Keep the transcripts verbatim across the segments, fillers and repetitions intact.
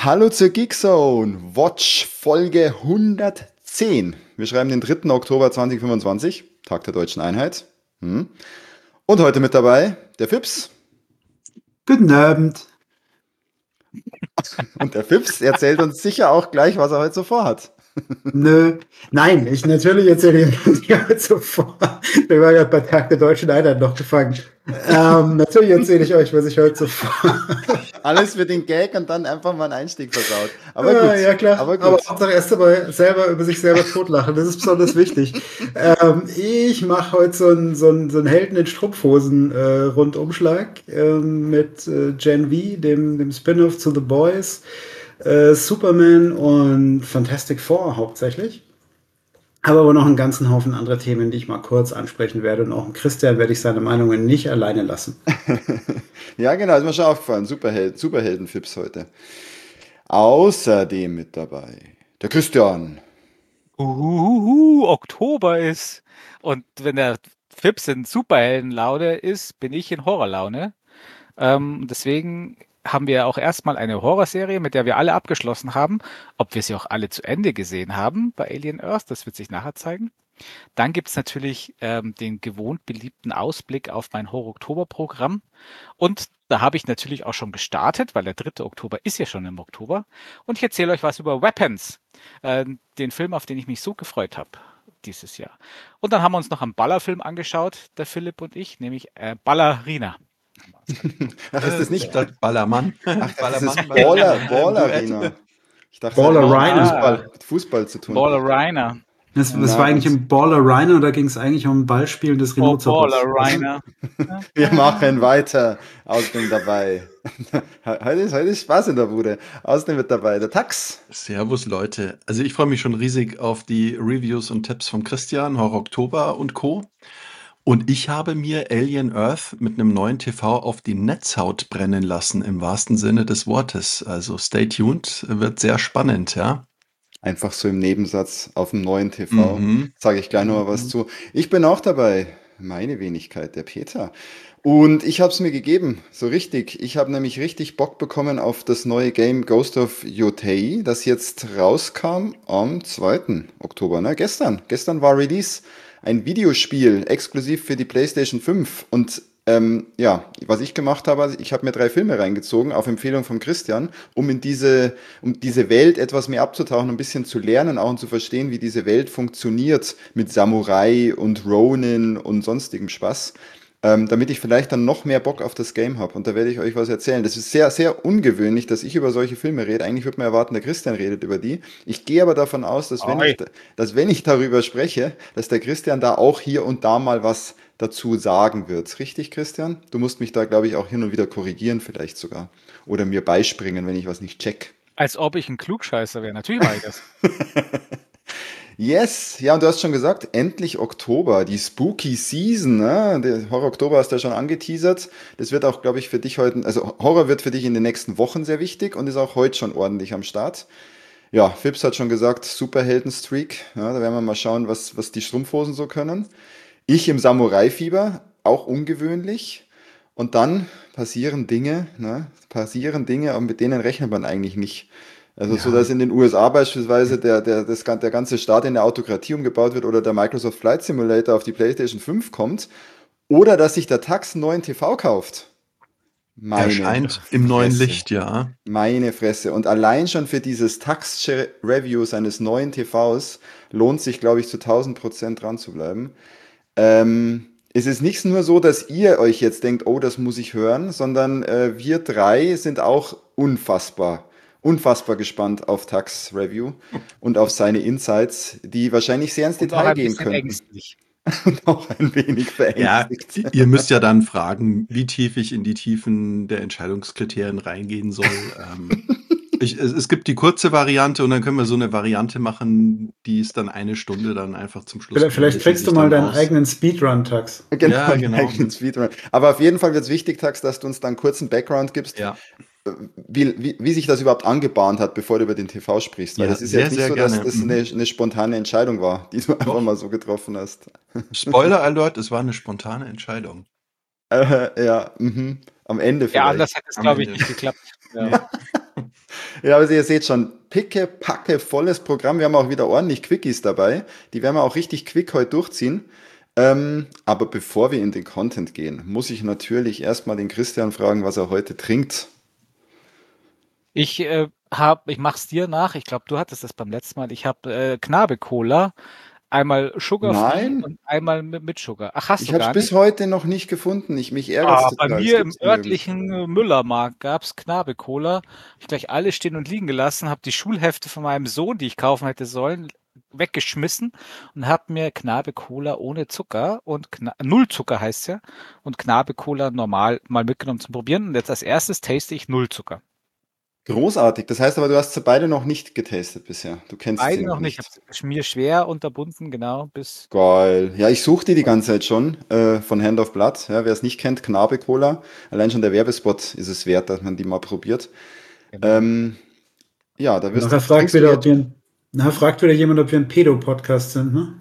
Hallo zur Geekzone, Watch Folge hundertzehn. Wir schreiben den dritten Oktober zweitausendfünfundzwanzig, Tag der Deutschen Einheit. Hm. Und heute mit dabei der Fips. Guten Abend. Und der Fips erzählt uns sicher auch gleich, was er heute so vorhat. Nö. Nein, ich natürlich erzähle ich heute sofort. Wir waren ja bei Tag der Deutschen Einheit noch gefangen. Ähm, natürlich erzähle ich euch, was ich heute sofort. Alles für den Gag und dann einfach mal einen Einstieg versaut. Aber Ah, gut. ja, klar. Aber gut. Aber Hauptsache erst einmal selber über sich selber totlachen. Das ist besonders wichtig. Ähm, ich mache heute so einen so einen, so einen Helden in Strumpfhosen äh, Rundumschlag ähm, mit äh, Gen V, dem, dem Spin-off zu The Boys, äh, Superman und Fantastic Four hauptsächlich. Habe aber noch einen ganzen Haufen anderer Themen, die ich mal kurz ansprechen werde. Und auch Christian werde ich seine Meinungen nicht alleine lassen. Ja, genau, ist mir schon aufgefallen. Superheld, Superhelden-Fips heute. Außerdem mit dabei der Christian. Uhuhu, Oktober ist. Und wenn der Fips in Superheldenlaune ist, bin ich in Horrorlaune. Ähm, deswegen haben wir auch erstmal eine Horrorserie, mit der wir alle abgeschlossen haben. Ob wir sie auch alle zu Ende gesehen haben bei Alien Earth, das wird sich nachher zeigen. Dann gibt es natürlich ähm, den gewohnt beliebten Ausblick auf mein Horror-Oktober-Programm. Und da habe ich natürlich auch schon gestartet, weil der dritte Oktober ist ja schon im Oktober. Und ich erzähle euch was über Weapons, äh, den Film, auf den ich mich so gefreut habe dieses Jahr. Und dann haben wir uns noch einen Ballerfilm angeschaut, der Philipp und ich, nämlich äh, Ballerina. Ach, ist das nicht Statt Ballermann? Ach, das ist Ballermann, Baller, Ballerina, Ballerina. Ich dachte, Baller das hat mit Reiner. Fußball, mit Fußball zu tun. Ballerina. Das, das Na war eigentlich gut. im Baller Rhino, da ging es eigentlich um Ballspielen des Oh, Rhinoceros. Ballerina. Wir machen weiter. Außerdem dabei. Heute ist, heute ist Spaß in der Bude. Außerdem mit dabei der Tax. Servus Leute. Also ich freue mich schon riesig auf die Reviews und Tipps von Christian, Horror Oktober und Co. Und ich habe mir Alien Earth mit einem neuen T V auf die Netzhaut brennen lassen, im wahrsten Sinne des Wortes. Also stay tuned, wird sehr spannend, ja. Einfach so im Nebensatz auf dem neuen T V. Mhm. Sage ich gleich noch mal was Mhm. zu. Ich bin auch dabei. Meine Wenigkeit, der Peter. Und ich habe es mir gegeben, so richtig. Ich habe nämlich richtig Bock bekommen auf das neue Game Ghost of Yotei, das jetzt rauskam am zweiten Oktober, ne? Gestern. Gestern war Release. Ein Videospiel, exklusiv für die PlayStation fünf. Und ähm, ja, was ich gemacht habe, also ich habe mir drei Filme reingezogen, auf Empfehlung von Christian, um in diese, um diese Welt etwas mehr abzutauchen, ein bisschen zu lernen, auch und zu verstehen, wie diese Welt funktioniert mit Samurai und Ronin und sonstigem Spaß. Ähm, damit ich vielleicht dann noch mehr Bock auf das Game habe. Und da werde ich euch was erzählen. Das ist sehr, sehr ungewöhnlich, dass ich über solche Filme rede. Eigentlich würde man erwarten, der Christian redet über die. Ich gehe aber davon aus, dass wenn ich, Oi. dass wenn ich darüber spreche, dass der Christian da auch hier und da mal was dazu sagen wird. Richtig, Christian? Du musst mich da, glaube ich, auch hin und wieder korrigieren, vielleicht sogar. Oder mir beispringen, wenn ich was nicht check. Als ob ich ein Klugscheißer wäre. Natürlich mache ich das. Yes, ja, und du hast schon gesagt, endlich Oktober, die Spooky Season, ne? Der Horror Oktober hast du ja schon angeteasert. Das wird auch, glaube ich, für dich heute, also Horror wird für dich in den nächsten Wochen sehr wichtig und ist auch heute schon ordentlich am Start. Ja, Fips hat schon gesagt, Superhelden-Streak. Ja, da werden wir mal schauen, was, was die Strumpfhosen so können. Ich im Samurai-Fieber, auch ungewöhnlich. Und dann passieren Dinge, ne? Passieren Dinge, aber mit denen rechnet man eigentlich nicht. Also so, Ja. dass in den U S A beispielsweise der, der, das, gan- der ganze Staat in eine Autokratie umgebaut wird oder der Microsoft Flight Simulator auf die PlayStation fünf kommt oder dass sich der Tax einen neuen T V kauft. Meine Erscheint im neuen Fresse. Licht, ja. Meine Fresse. Und allein schon für dieses Tax-Review seines neuen T Vs lohnt sich, glaube ich, zu tausend Prozent dran zu bleiben. Ähm, es ist nicht nur so, dass ihr euch jetzt denkt, oh, das muss ich hören, sondern äh, wir drei sind auch unfassbar, unfassbar gespannt auf Tax Review und auf seine Insights, die wahrscheinlich sehr ins Und auch Detail ein gehen bisschen könnten. ängstlich. Und auch ein wenig Ja, verängstigt. ihr müsst ja dann fragen, wie tief ich in die Tiefen der Entscheidungskriterien reingehen soll. Ähm, ich, es, es gibt die kurze Variante und dann können wir so eine Variante machen, die ist dann eine Stunde dann einfach zum Schluss. Vielleicht, vielleicht blendet die kriegst du sich mal dann deinen aus. eigenen Speedrun-Tax. Genau, Ja, einen genau. eigenen Speedrun. Aber auf jeden Fall wird es wichtig, Tax, dass du uns dann kurz einen Background gibst, Ja, wie, wie, wie sich das überhaupt angebahnt hat, bevor du über den T V sprichst. Weil ja, das ist sehr, jetzt nicht sehr so, dass gerne. das Mhm. eine, eine spontane Entscheidung war, die du einfach Doch. mal so getroffen hast. Spoiler Alert, es war eine spontane Entscheidung. Äh, ja, mhm. Am Ende Ja, anders vielleicht. hätte es, Am glaube ich, Ende. nicht geklappt. Ja. Ja. Ja, also ihr seht schon, picke, packe, volles Programm. Wir haben auch wieder ordentlich Quickies dabei. Die werden wir auch richtig quick heute durchziehen. Ähm, aber bevor wir in den Content gehen, muss ich natürlich erstmal den Christian fragen, was er heute trinkt. Ich äh, hab, ich mach's dir nach. Ich glaube, du hattest das beim letzten Mal. Ich habe äh, Knabe-Cola, einmal sugar-free Nein, und einmal mit, mit Sugar. Ach, hast ich du habe es gar bis nicht? heute noch nicht gefunden. Ich, mich ärgert es Ah, bei total. Es mir gibt im es nirgends. örtlichen äh, Müllermarkt gab's Knabe-Cola. Ich gleich alle stehen und liegen gelassen, habe die Schulhefte von meinem Sohn, die ich kaufen hätte sollen, weggeschmissen und habe mir Knabe-Cola ohne Zucker und Kna Null Zucker heißt ja und Knabe-Cola normal mal mitgenommen zum Probieren. Und jetzt als erstes taste ich Null Zucker. Großartig. Das heißt aber, du hast sie beide noch nicht getestet bisher. Du kennst sie Beide noch noch nicht. Ich nicht. habe es mir schwer unterbunden, genau, bis. Geil. Ja, ich suche die die ganze Zeit schon äh, von Hand of Blood. Ja, wer es nicht kennt, Knabe Cola. Allein schon der Werbespot ist es wert, dass man die mal probiert. Genau. Ähm, ja, da wirst du, Nachher fragt trinkst du wieder, ob jetzt. wir ein, nachher fragt wieder jemand, ob wir ein Pedo-Podcast sind, ne?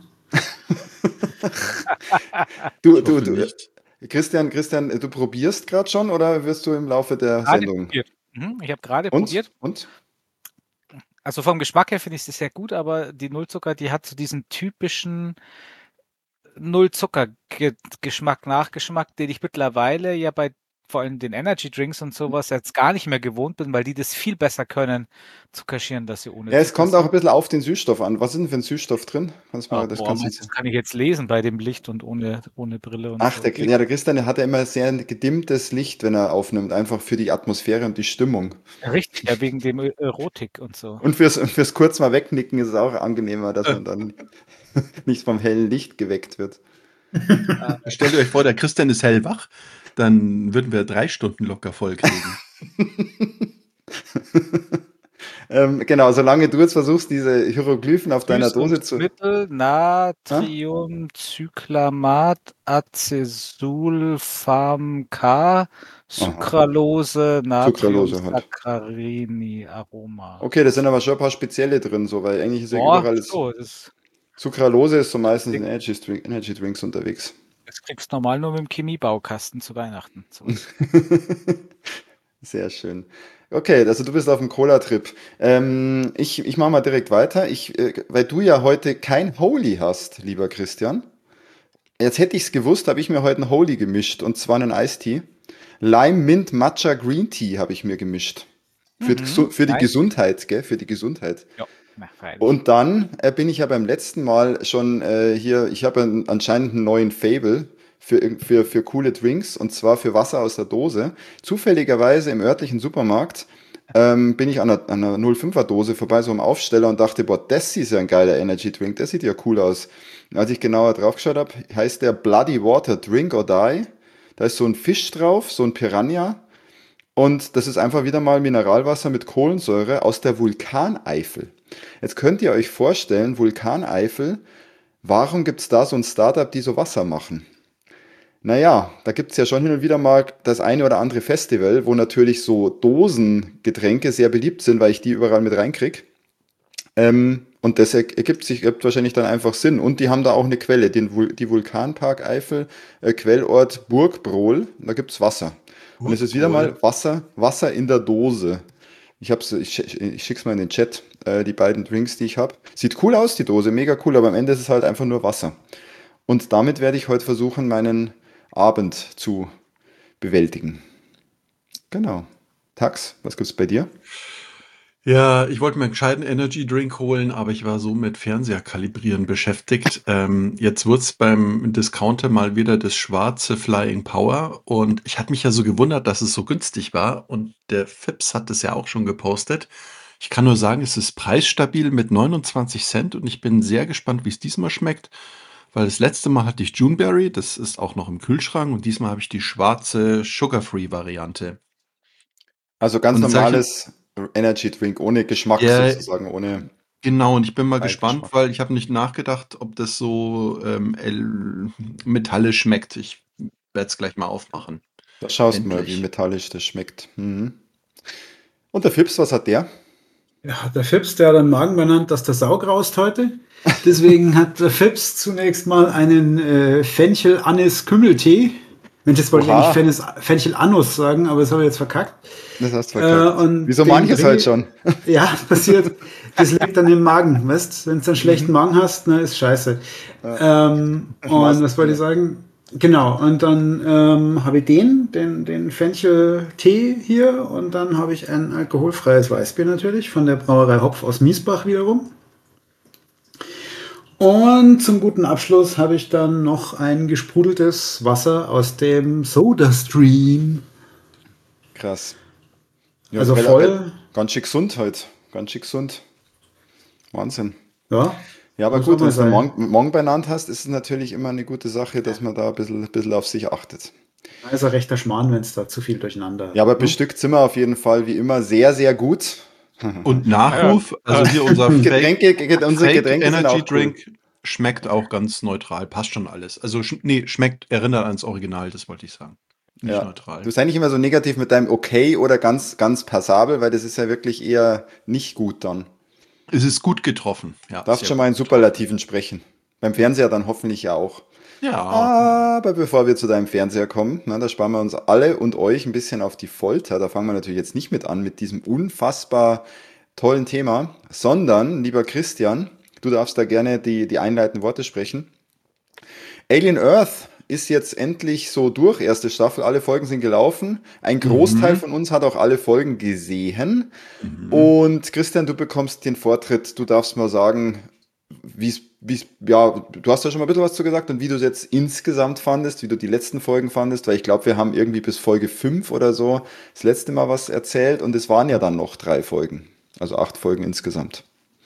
Du, Ich du, hoffe du, äh, nicht. Christian, Christian, äh, du probierst gerade schon oder wirst du im Laufe der Gerade Sendung? probiert. Mhm, ich habe gerade Und? probiert. Und? Also vom Geschmack her finde ich es sehr gut, aber die Nullzucker, die hat so diesen typischen Null-Zucker-Geschmack, Nachgeschmack, den ich mittlerweile ja bei vor allem den Energy Drinks und sowas jetzt gar nicht mehr gewohnt bin, weil die das viel besser können, zu kaschieren, dass sie ohne Ja, es Zucker kommt auch ein sind. bisschen auf den Süßstoff an. Was ist denn für ein Süßstoff drin? Kannst Ah, mal, das boah, kannst du meinst du, uns. das kann ich jetzt lesen bei dem Licht und ohne, ohne Brille und Ach, so. der, ja, der Christian, der hat ja immer sehr gedimmtes Licht, wenn er aufnimmt, einfach für die Atmosphäre und die Stimmung. Richtig, ja, wegen dem Ö- Erotik und so. Und fürs, fürs kurz mal wegnicken ist es auch angenehmer, dass Äh, man dann nicht vom hellen Licht geweckt wird. Äh, Stellt euch vor, der Christian ist hellwach, dann würden wir drei Stunden locker voll kriegen. Ähm, genau, solange du jetzt versuchst, diese Hieroglyphen auf deiner Dose zu. Süßungsmittel, Ah? Natriumcyclamat, Acesulfam K, Aha, Sucralose, Sucralose halt. Natriumsaccharini, Aroma. Okay, da sind aber schon ein paar spezielle drin, so, weil eigentlich ist ja Boah, überall das. so, das, Sucralose ist so das, meistens in krieg, Energy, Drink, Energy Drinks unterwegs. das kriegst du normal nur mit dem Chemiebaukasten zu Weihnachten. Sowas. Sehr schön. Okay, also du bist auf dem Cola-Trip. Ähm, ich ich mache mal direkt weiter. Ich, äh, weil du ja heute kein Holy hast, lieber Christian. Jetzt hätte ich es gewusst, habe ich mir heute einen Holy gemischt und zwar einen Eistee. Lime Mint Matcha Green Tea habe ich mir gemischt. Für, die Mhm, Gesu- für die nice. Gesundheit, gell? Für die Gesundheit. Ja, na, freilich. Und dann äh, bin ich ja beim letzten Mal schon äh, hier, ich habe an- anscheinend einen neuen Fable für, irg- für, für coole Drinks und zwar für Wasser aus der Dose. Zufälligerweise im örtlichen Supermarkt ähm, bin ich an einer, an einer null Komma fünfer Dose vorbei, so am Aufsteller und dachte, boah, das ist ja ein geiler Energy Drink, der sieht ja cool aus. Und als ich genauer drauf geschaut habe, heißt der Bloody Water Drink or Die. Da ist so ein Fisch drauf, so ein Piranha. Und das ist einfach wieder mal Mineralwasser mit Kohlensäure aus der Vulkaneifel. Jetzt könnt ihr euch vorstellen, Vulkaneifel, warum gibt es da so ein Startup, die so Wasser machen? Naja, da gibt es ja schon hin und wieder mal das eine oder andere Festival, wo natürlich so Dosengetränke sehr beliebt sind, weil ich die überall mit reinkrieg. Ähm, und das er- ergibt sich ergibt wahrscheinlich dann einfach Sinn. Und die haben da auch eine Quelle, den Vul die Vulkanpark Eifel, äh, Quellort Burgbrohl, da gibt es Wasser. Und es ist wieder Burgbrohl. mal Wasser, Wasser in der Dose. Ich hab's, ich, sch- ich schick's mal in den Chat, äh, die beiden Drinks, die ich habe. Sieht cool aus, die Dose, mega cool, aber am Ende ist es halt einfach nur Wasser. Und damit werde ich heute versuchen, meinen Abend zu bewältigen. Genau. Tax, was gibt's bei dir? Ja, ich wollte mir einen gescheiten Energy Drink holen, aber ich war so mit Fernseher kalibrieren beschäftigt. Ähm, jetzt wird's beim Discounter mal wieder das schwarze Flying Power und ich hatte mich ja so gewundert, dass es so günstig war und der Fips hat es ja auch schon gepostet. Ich kann nur sagen, es ist preisstabil mit neunundzwanzig Cent und ich bin sehr gespannt, wie es diesmal schmeckt, weil das letzte Mal hatte ich Juneberry, das ist auch noch im Kühlschrank und diesmal habe ich die schwarze Sugar-Free-Variante. Also ganz Und jetzt sage ich, normales Energy Drink, ohne Geschmack ja, sozusagen, ohne genau, und ich bin mal gespannt, Beigeschmack. weil ich habe nicht nachgedacht, ob das so ähm, el- metallisch schmeckt. Ich werde es gleich mal aufmachen. Da schaust mal, wie Endlich. metallisch das schmeckt. Mhm. Und der Fips, was hat der? Ja, der Fips, der hat den Magen benannt, dass der Sau graust heute. Deswegen hat der Fips zunächst mal einen äh, Fenchel-Anis-Kümmeltee Mensch, jetzt wollte ich Oha. eigentlich Fenchel, Fenchel Anus sagen, aber das habe ich jetzt verkackt. Das hast du verkackt. Äh, und Wie so den manches bring halt ich- schon. Ja, passiert. Das liegt an dem Magen, weißt? Wenn du einen schlechten Mhm. Magen hast, ne, ist scheiße. Ja. Ähm, und Meistens was wollte ich hier. sagen? Genau, und dann ähm, habe ich den, den, den Fenchel-Tee hier und dann habe ich ein alkoholfreies Weißbier natürlich von der Brauerei Hopf aus Miesbach wiederum. Und zum guten Abschluss habe ich dann noch ein gesprudeltes Wasser aus dem SodaStream. Krass. Ja, Also rela- rel- voll, ganz schön gesund halt. Ganz schön gesund. Wahnsinn. ja, Ja, aber muss auch gut, wenn mal du den sein. Morgen, Morgen benannt hast, ist es natürlich immer eine gute Sache, dass man da ein bisschen, ein bisschen auf sich achtet. Da ist ein rechter Schmarrn, wenn es da zu viel durcheinander Ja, aber hat. Ne? bestückt sind wir auf jeden Fall wie immer sehr, sehr gut. Und Ja, Nachruf, also hier unser Fake, Getränke, ge- unsere Fake Getränke sind Energy auch cool. Drink schmeckt auch ganz neutral, passt schon alles. Also, sch nee, schmeckt, erinnert ans Original, das wollte ich sagen. Nicht Ja. neutral. Du sei nicht immer so negativ mit deinem okay oder ganz, ganz passabel, weil das ist ja wirklich eher nicht gut dann. Es ist gut getroffen. Ja, Darfst sehr schon mal in gut getroffen. Superlativen sprechen. Beim Fernseher dann hoffentlich ja auch. Ja, Aber bevor wir zu deinem Fernseher kommen, na, da sparen wir uns alle und euch ein bisschen auf die Folter. Da fangen wir natürlich jetzt nicht mit an mit diesem unfassbar tollen Thema, sondern, lieber Christian, du darfst da gerne die, die einleitenden Worte sprechen. Alien Earth ist jetzt endlich so durch, erste Staffel, alle Folgen sind gelaufen. Ein Großteil Mhm. von uns hat auch alle Folgen gesehen. Mhm. Und Christian, du bekommst den Vortritt. Du darfst mal sagen, wie es, wie es, ja, du hast ja schon mal ein bisschen was zu gesagt und wie du es jetzt insgesamt fandest, wie du die letzten Folgen fandest, weil ich glaube, wir haben irgendwie bis Folge fünf oder so das letzte Mal was erzählt und es waren ja dann noch drei Folgen. Also acht Folgen insgesamt.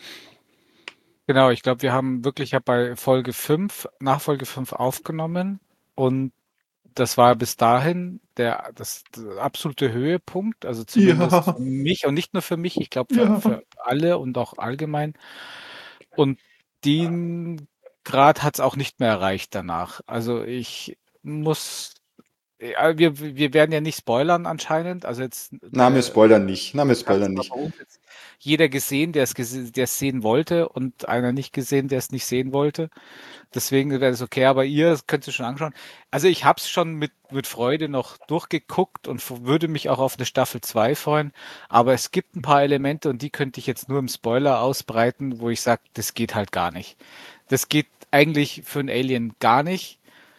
genau, ich glaube, wir haben wirklich ja bei Folge fünf, nach Folge fünf aufgenommen und das war bis dahin der, das, der absolute Höhepunkt, also zumindest Ja, für mich und nicht nur für mich, ich glaube für, ja. für alle und auch allgemein. Und den Grad hat es auch nicht mehr erreicht danach. Also ich muss, ja, wir, wir werden ja nicht spoilern anscheinend. Also jetzt Na, wir der spoilern nicht. Na, wir hat spoilern zwar nicht. bei uns jetzt jeder gesehen, der es gese- der es sehen wollte und einer nicht gesehen, der es nicht sehen wollte. Deswegen wäre es okay, aber ihr könnt es schon anschauen. Also ich habe es schon mit, mit Freude noch durchgeguckt und f- würde mich auch auf eine Staffel zwei freuen. Aber es gibt ein paar Elemente und die könnte ich jetzt nur im Spoiler ausbreiten, wo ich sage, das geht halt gar nicht. Das geht eigentlich für ein Alien gar nicht.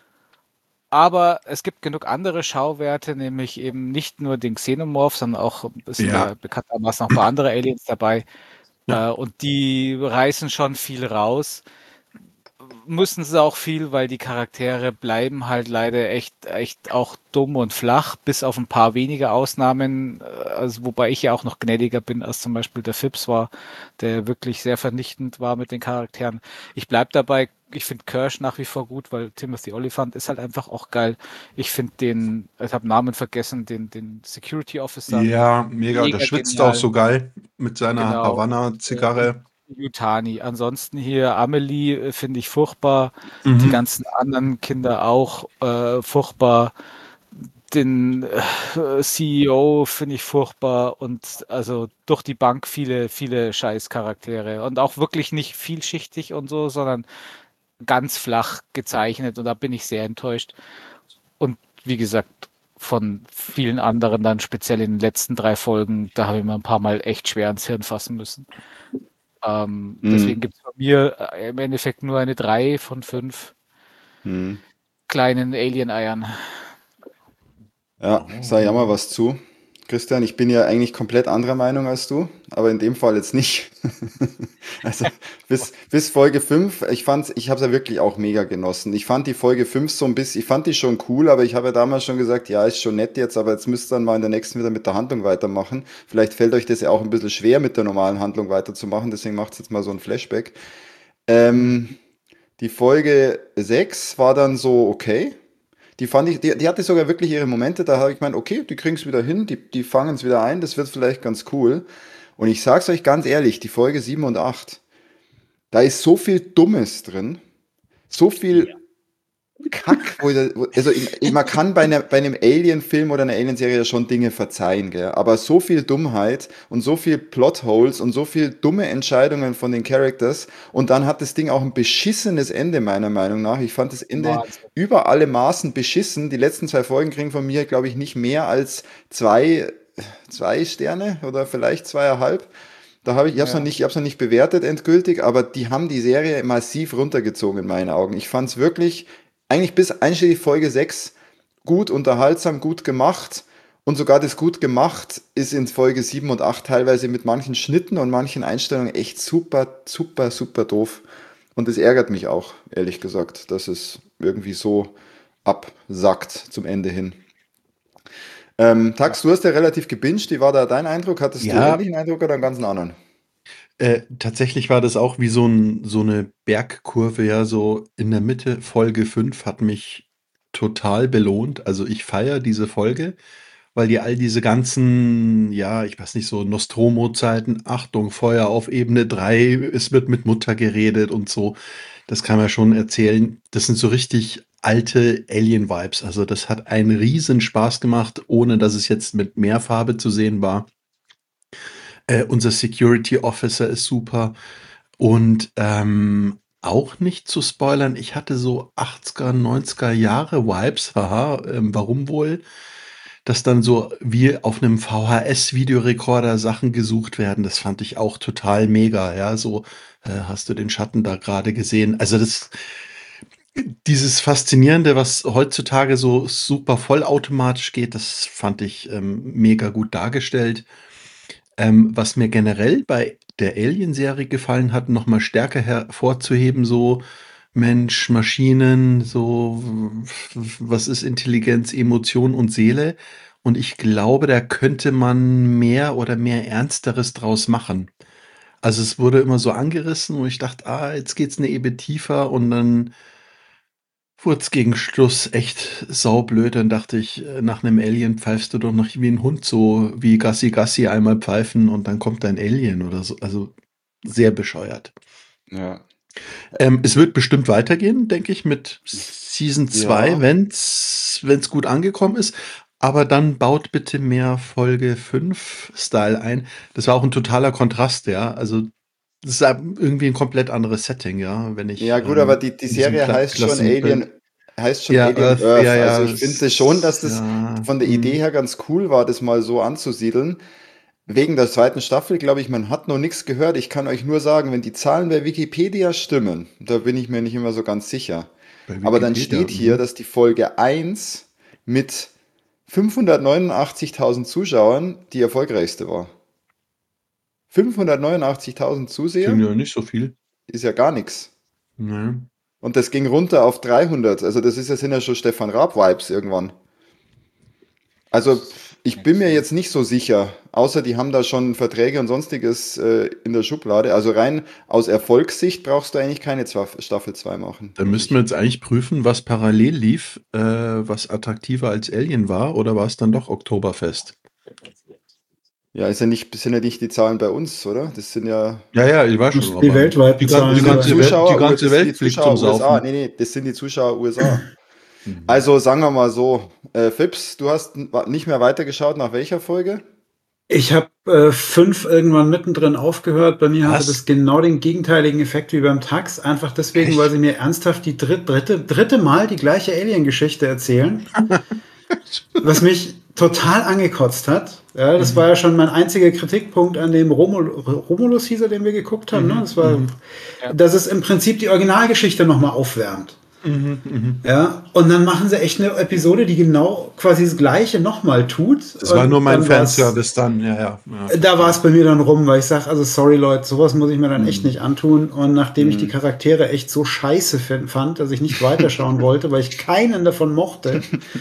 Aber es gibt genug andere Schauwerte, nämlich eben nicht nur den Xenomorph, sondern auch, es sind Ja, ja bekanntermaßen noch ein paar andere Aliens dabei. ja. Äh, und die reißen schon viel raus. Müssen sie auch viel, weil die Charaktere bleiben halt leider echt, echt auch dumm und flach, bis auf ein paar wenige Ausnahmen, äh, also wobei ich ja auch noch gnädiger bin, als zum Beispiel der Phipps war, der wirklich sehr vernichtend war mit den Charakteren. Ich bleib dabei, ich finde Kirsch nach wie vor gut, weil Timothy Olyphant ist halt einfach auch geil. Ich finde den, ich habe Namen vergessen, den, den Security Officer Ja, mega. Der mega schwitzt auch genial. so geil mit seiner Genau. Äh, Havanna-Zigarre. Yutani. Ansonsten hier Amelie äh, finde ich furchtbar. Die Mhm. ganzen anderen Kinder auch äh, furchtbar. Den äh, C E O finde ich furchtbar und also durch die Bank viele, viele Scheißcharaktere und auch wirklich nicht vielschichtig und so, sondern ganz flach gezeichnet und da bin ich sehr enttäuscht. Und wie gesagt, von vielen anderen dann speziell in den letzten drei Folgen, da habe ich mir ein paar Mal echt schwer ins Hirn fassen müssen. Ähm, deswegen Hm, gibt es bei mir äh, im Endeffekt nur eine drei von fünf hm. kleinen Alien-Eiern. Ja, sag ja mal was zu. Christian, ich bin ja eigentlich komplett anderer Meinung als du, aber in dem Fall jetzt nicht. Also bis, bis Folge fünf, ich fand's, ich habe es ja wirklich auch mega genossen. Ich fand die Folge fünf so ein bisschen, ich fand die schon cool, aber ich habe ja damals schon gesagt, ja, ist schon nett jetzt, aber jetzt müsst ihr dann mal in der nächsten wieder mit der Handlung weitermachen. Vielleicht fällt euch das ja auch ein bisschen schwer, mit der normalen Handlung weiterzumachen, deswegen macht's jetzt mal so ein Flashback. Ähm, die Folge sechs war dann so okay. Die fand ich, die, die hatte sogar wirklich ihre Momente, da habe ich gemeint, okay, die kriegen es wieder hin, die, die fangen es wieder ein, das wird vielleicht ganz cool. Und ich sag's euch ganz ehrlich, die Folge sieben und acht, da ist so viel Dummes drin, so Ja. viel Kack, wo, wo, also ich, man kann bei, einer, bei einem Alien-Film oder einer Alien-Serie schon Dinge verzeihen, gell? Aber so viel Dummheit und so viel Plotholes und so viel dumme Entscheidungen von den Characters und dann hat das Ding auch ein beschissenes Ende, meiner Meinung nach. Ich fand das Ende Wahnsinn. über alle Maßen beschissen. Die letzten zwei Folgen kriegen von mir, glaube ich, nicht mehr als zwei, zwei Sterne oder vielleicht zweieinhalb. Da habe ich, ich habe es noch Ja. nicht, ich habe es noch nicht bewertet endgültig, aber die haben die Serie massiv runtergezogen in meinen Augen. Ich fand es wirklich, eigentlich bis einschließlich Folge sechs gut unterhaltsam, gut gemacht. Und sogar das gut gemacht ist in Folge sieben und acht teilweise mit manchen Schnitten und manchen Einstellungen echt super, super, super doof. Und es ärgert mich auch, ehrlich gesagt, dass es irgendwie so absackt zum Ende hin. Ähm, Ja. Tax, du hast ja relativ gebinged. Wie war da dein Eindruck? Hattest du Ja, ähnlichen Eindruck oder einen ganz anderen? äh, tatsächlich war das auch wie so, ein, so eine Bergkurve, ja, so in der Mitte. Folge fünf hat mich total belohnt. Also ich feiere diese Folge, weil die all diese ganzen, ja, ich weiß nicht, so Nostromo-Zeiten, Achtung, Feuer auf Ebene drei, es wird mit Mutter geredet und so, das kann man schon erzählen. Das sind so richtig alte Alien-Vibes. Also das hat einen riesen Spaß gemacht, ohne dass es jetzt mit mehr Farbe zu sehen war. Äh, unser Security Officer ist super. Und ähm, auch nicht zu spoilern, ich hatte so achtziger, neunziger Jahre Vibes, haha, ähm, warum wohl? Dass dann so wie auf einem V H S-Videorekorder Sachen gesucht werden, das fand ich auch total mega, ja, so, äh, hast du den Schatten da gerade gesehen? Also das, dieses Faszinierende, was heutzutage so super vollautomatisch geht, das fand ich ähm, mega gut dargestellt. Ähm, was mir generell bei der Alien-Serie gefallen hat, noch mal stärker hervorzuheben, so Mensch, Maschinen, so w- was ist Intelligenz, Emotion und Seele? Und ich glaube, da könnte man mehr oder mehr Ernsteres draus machen. Also es wurde immer so angerissen und ich dachte, ah, jetzt geht's eine Ebene tiefer und dann wurde es gegen Schluss echt saublöd. Dann dachte ich, äh, nach einem Alien pfeifst du doch noch wie ein Hund, so wie Gassi Gassi einmal pfeifen und dann kommt ein Alien oder so. Also sehr bescheuert. Ja. Ähm, es wird bestimmt weitergehen, denke ich, mit Season zwei, Ja. wenn's, wenn's gut angekommen ist. Aber dann baut bitte mehr Folge fünf Style ein. Das war auch ein totaler Kontrast, ja. Also, das ist irgendwie ein komplett anderes Setting, ja, wenn ich Ja, gut, aber ähm, die, die in diesem Serie Kla heißt schon Klassen Alien, heißt schon ja, Alien Earth, ja, Earth. Also ja, ich finde schon, dass es, das ja, von der Idee hm. her ganz cool war, das mal so anzusiedeln. Wegen der zweiten Staffel, glaube ich, man hat noch nichts gehört. Ich kann euch nur sagen, wenn die Zahlen bei Wikipedia stimmen, da bin ich mir nicht immer so ganz sicher. Bei Aber dann Wikipedia. steht hier, Mhm. dass die Folge eins mit fünfhundertneunundachtzigtausend Zuschauern die erfolgreichste war. fünfhundertneunundachtzigtausend Klingt Zuseher ja nicht so viel. ist ja gar nichts. Nee. Und das ging runter auf dreihundert. Also das ist ja, sind ja schon Stefan Raab-Vibes irgendwann. Also ich bin mir Okay. jetzt nicht so sicher, außer die haben da schon Verträge und sonstiges äh, in der Schublade. Also rein aus Erfolgssicht brauchst du eigentlich keine Zwa- Staffel zwei machen, Da finde müssten wir ich. jetzt eigentlich prüfen, was parallel lief, äh, was attraktiver als Alien war, oder war es dann doch Oktoberfest? Ja, ist ja nicht, sind ja nicht die Zahlen bei uns, oder? Das sind ja, Ja, ja, ich weiß schon, Müssen die aber die, weltweiten gan- das die Zahlen sind ganze sein. Welt, die Zuschauer, ganze das sind die Welt fliegt zum Zuschauer U S A. Saufen. Nee, nee, das sind die Zuschauer U S A. Mhm. Also sagen wir mal so, äh, Fips, du hast n- wa- nicht mehr weitergeschaut, nach welcher Folge? Ich habe äh, fünf irgendwann mittendrin aufgehört. Bei mir hatte das Was? genau den gegenteiligen Effekt wie beim Tax. Einfach deswegen, weil Echt? sie mir ernsthaft die dritt, dritte, dritte Mal die gleiche Alien-Geschichte erzählen, was mich total angekotzt hat. Ja, das war Mhm. ja schon mein einziger Kritikpunkt an dem Romul Romulus, hieß er, den wir geguckt haben. Ne? Mhm. Das war, Mhm. Ja. dass es im Prinzip die Originalgeschichte nochmal aufwärmt. Mhm. Mhm. Ja, und dann machen sie echt eine Episode, die genau quasi das Gleiche nochmal tut. Das war Und nur mein dann war es, Fanservice dann, ja, ja, ja, da war verstehe. es bei mir dann rum, weil ich sage, also sorry Leute, sowas muss ich mir dann echt Hm, nicht antun. Und nachdem ich die hm. Charaktere echt so scheiße fin- fand, dass ich nicht weiterschauen wollte, weil ich keinen davon mochte,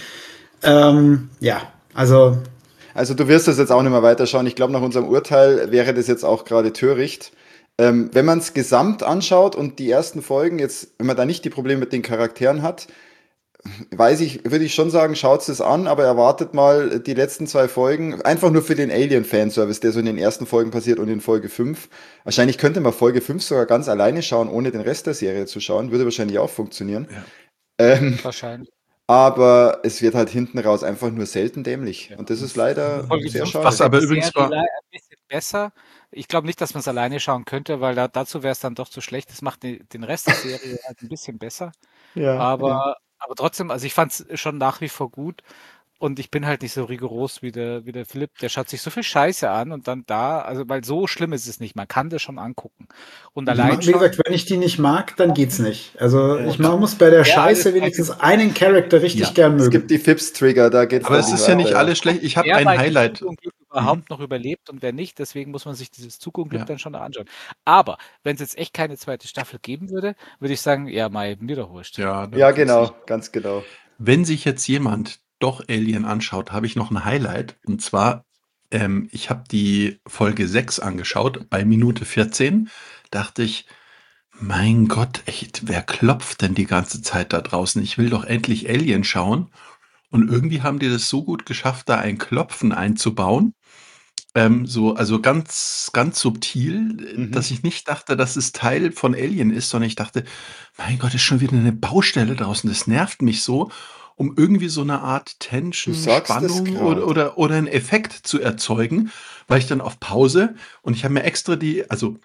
ähm, ja, also Also du wirst das jetzt auch nicht mehr weiterschauen. Ich glaube, nach unserem Urteil wäre das jetzt auch gerade töricht. Ähm, wenn man es gesamt anschaut und die ersten Folgen jetzt, wenn man da nicht die Probleme mit den Charakteren hat, weiß ich, würde ich schon sagen, schaut es an, aber erwartet mal die letzten zwei Folgen, einfach nur für den Alien-Fanservice, der so in den ersten Folgen passiert und in Folge fünf. Wahrscheinlich könnte man Folge fünf sogar ganz alleine schauen, ohne den Rest der Serie zu schauen. Würde wahrscheinlich auch funktionieren. Ja. Ähm, Wahrscheinlich. aber es wird halt hinten raus einfach nur selten dämlich. Ja. Und das ist leider Folge sehr fünf Was schade. gefällt aber die übrigens Serie war, leider ein bisschen besser. Ich glaube nicht, dass man es alleine schauen könnte, weil da, dazu wäre es dann doch zu schlecht. Das macht die, den Rest der Serie halt ein bisschen besser. Ja, ja. Aber, aber trotzdem, also ich fand es schon nach wie vor gut. Und ich bin halt nicht so rigoros wie der, wie der Philipp. Der schaut sich so viel Scheiße an und dann da, also weil so schlimm ist es nicht. Man kann das schon angucken. Und Ich allein mag, wie schon, gesagt, wenn ich die nicht mag, dann geht's nicht. Also Ja. ich mag, muss bei der ja, alles Scheiße keine wenigstens einen Charakter richtig ja, gern Es gibt mögen. die Fips-Trigger, da geht's aber dann es nicht ist ja weiter, nicht ja. alles schlecht. Ich habe wer ein bei diesem Highlight. Zugunglück Mhm. überhaupt noch überlebt und wer nicht. Deswegen muss man sich dieses Zugunglück Ja. dann schon anschauen. Aber wenn es jetzt echt keine zweite Staffel geben würde, würde ich sagen, ja, Mai, mir doch wurscht. Ja, da Ja, tut's sich. genau, ganz genau. Wenn sich jetzt jemand doch Alien anschaut, habe ich noch ein Highlight. Und zwar, ähm, ich habe die Folge sechs angeschaut, bei Minute vierzehn. Dachte ich, mein Gott, echt, wer klopft denn die ganze Zeit da draußen? Ich will doch endlich Alien schauen. Und irgendwie haben die das so gut geschafft, da ein Klopfen einzubauen. Ähm, so, also ganz, ganz subtil, äh, dass Mhm. ich nicht dachte, dass es Teil von Alien ist, sondern ich dachte, mein Gott, ist schon wieder eine Baustelle draußen. Das nervt mich so, um irgendwie so eine Art Du Tension, sagst es Spannung oder, gerade. oder, oder einen Effekt zu erzeugen, weil ich dann auf Pause und ich habe mir extra die, also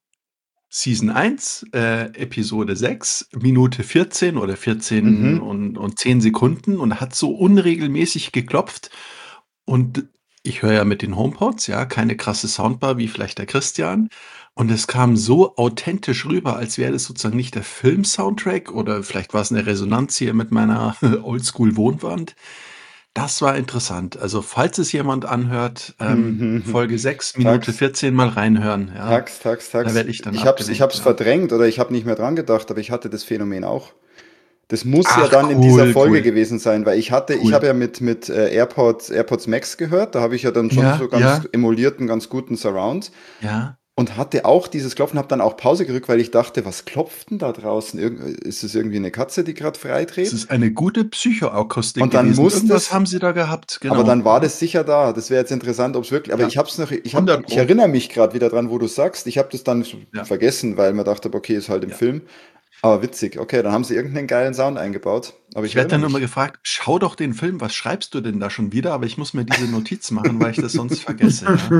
Season eins, äh, Episode sechs, Minute vierzehn oder vierzehn Mhm. und, und zehn Sekunden und hat so unregelmäßig geklopft. Und ich höre ja mit den HomePods, ja, keine krasse Soundbar wie vielleicht der Christian. Und es kam so authentisch rüber, als wäre das sozusagen nicht der Film-Soundtrack oder vielleicht war es eine Resonanz hier mit meiner Oldschool-Wohnwand. Das war interessant. Also, falls es jemand anhört, ähm, Folge sechs, Minute Tags, vierzehn mal reinhören, ja. Tags, Tags, Da Tags. werde ich dann Ich hab's, ich abgelenkt, hab's ja. verdrängt oder ich habe nicht mehr dran gedacht, aber ich hatte das Phänomen auch. Das muss ja Ach, dann in dieser cool, Folge cool, gewesen sein, weil ich hatte, ich cool. habe ja mit, mit äh, AirPods, AirPods Max gehört, da habe ich ja dann schon Ja, so ganz ja, emulierten, ganz guten Surround ja. und hatte auch dieses Klopfen, habe dann auch Pause gedrückt, weil ich dachte, was klopft denn da draußen? Irgend, ist es irgendwie eine Katze, die gerade Es freidreht? ist eine gute Psychoakustik Und dann gewesen. muss Irgendwas das, haben sie da gehabt, aber genau. dann war Ja, das sicher da. Das wäre jetzt interessant, ob es wirklich, aber ja. ich habe es noch, ich habe, hundert ich Pro. erinnere mich gerade wieder dran, wo du sagst, ich habe das dann Ja, vergessen, weil man dachte, okay, ist halt im ja. Film. Aber witzig, okay, dann haben sie irgendeinen geilen Sound eingebaut. Aber ich Ich werde erinnere dann immer mich. gefragt, schau doch den Film, was schreibst du denn da schon wieder? Aber ich muss mir diese Notiz machen, weil ich das sonst vergesse, ja.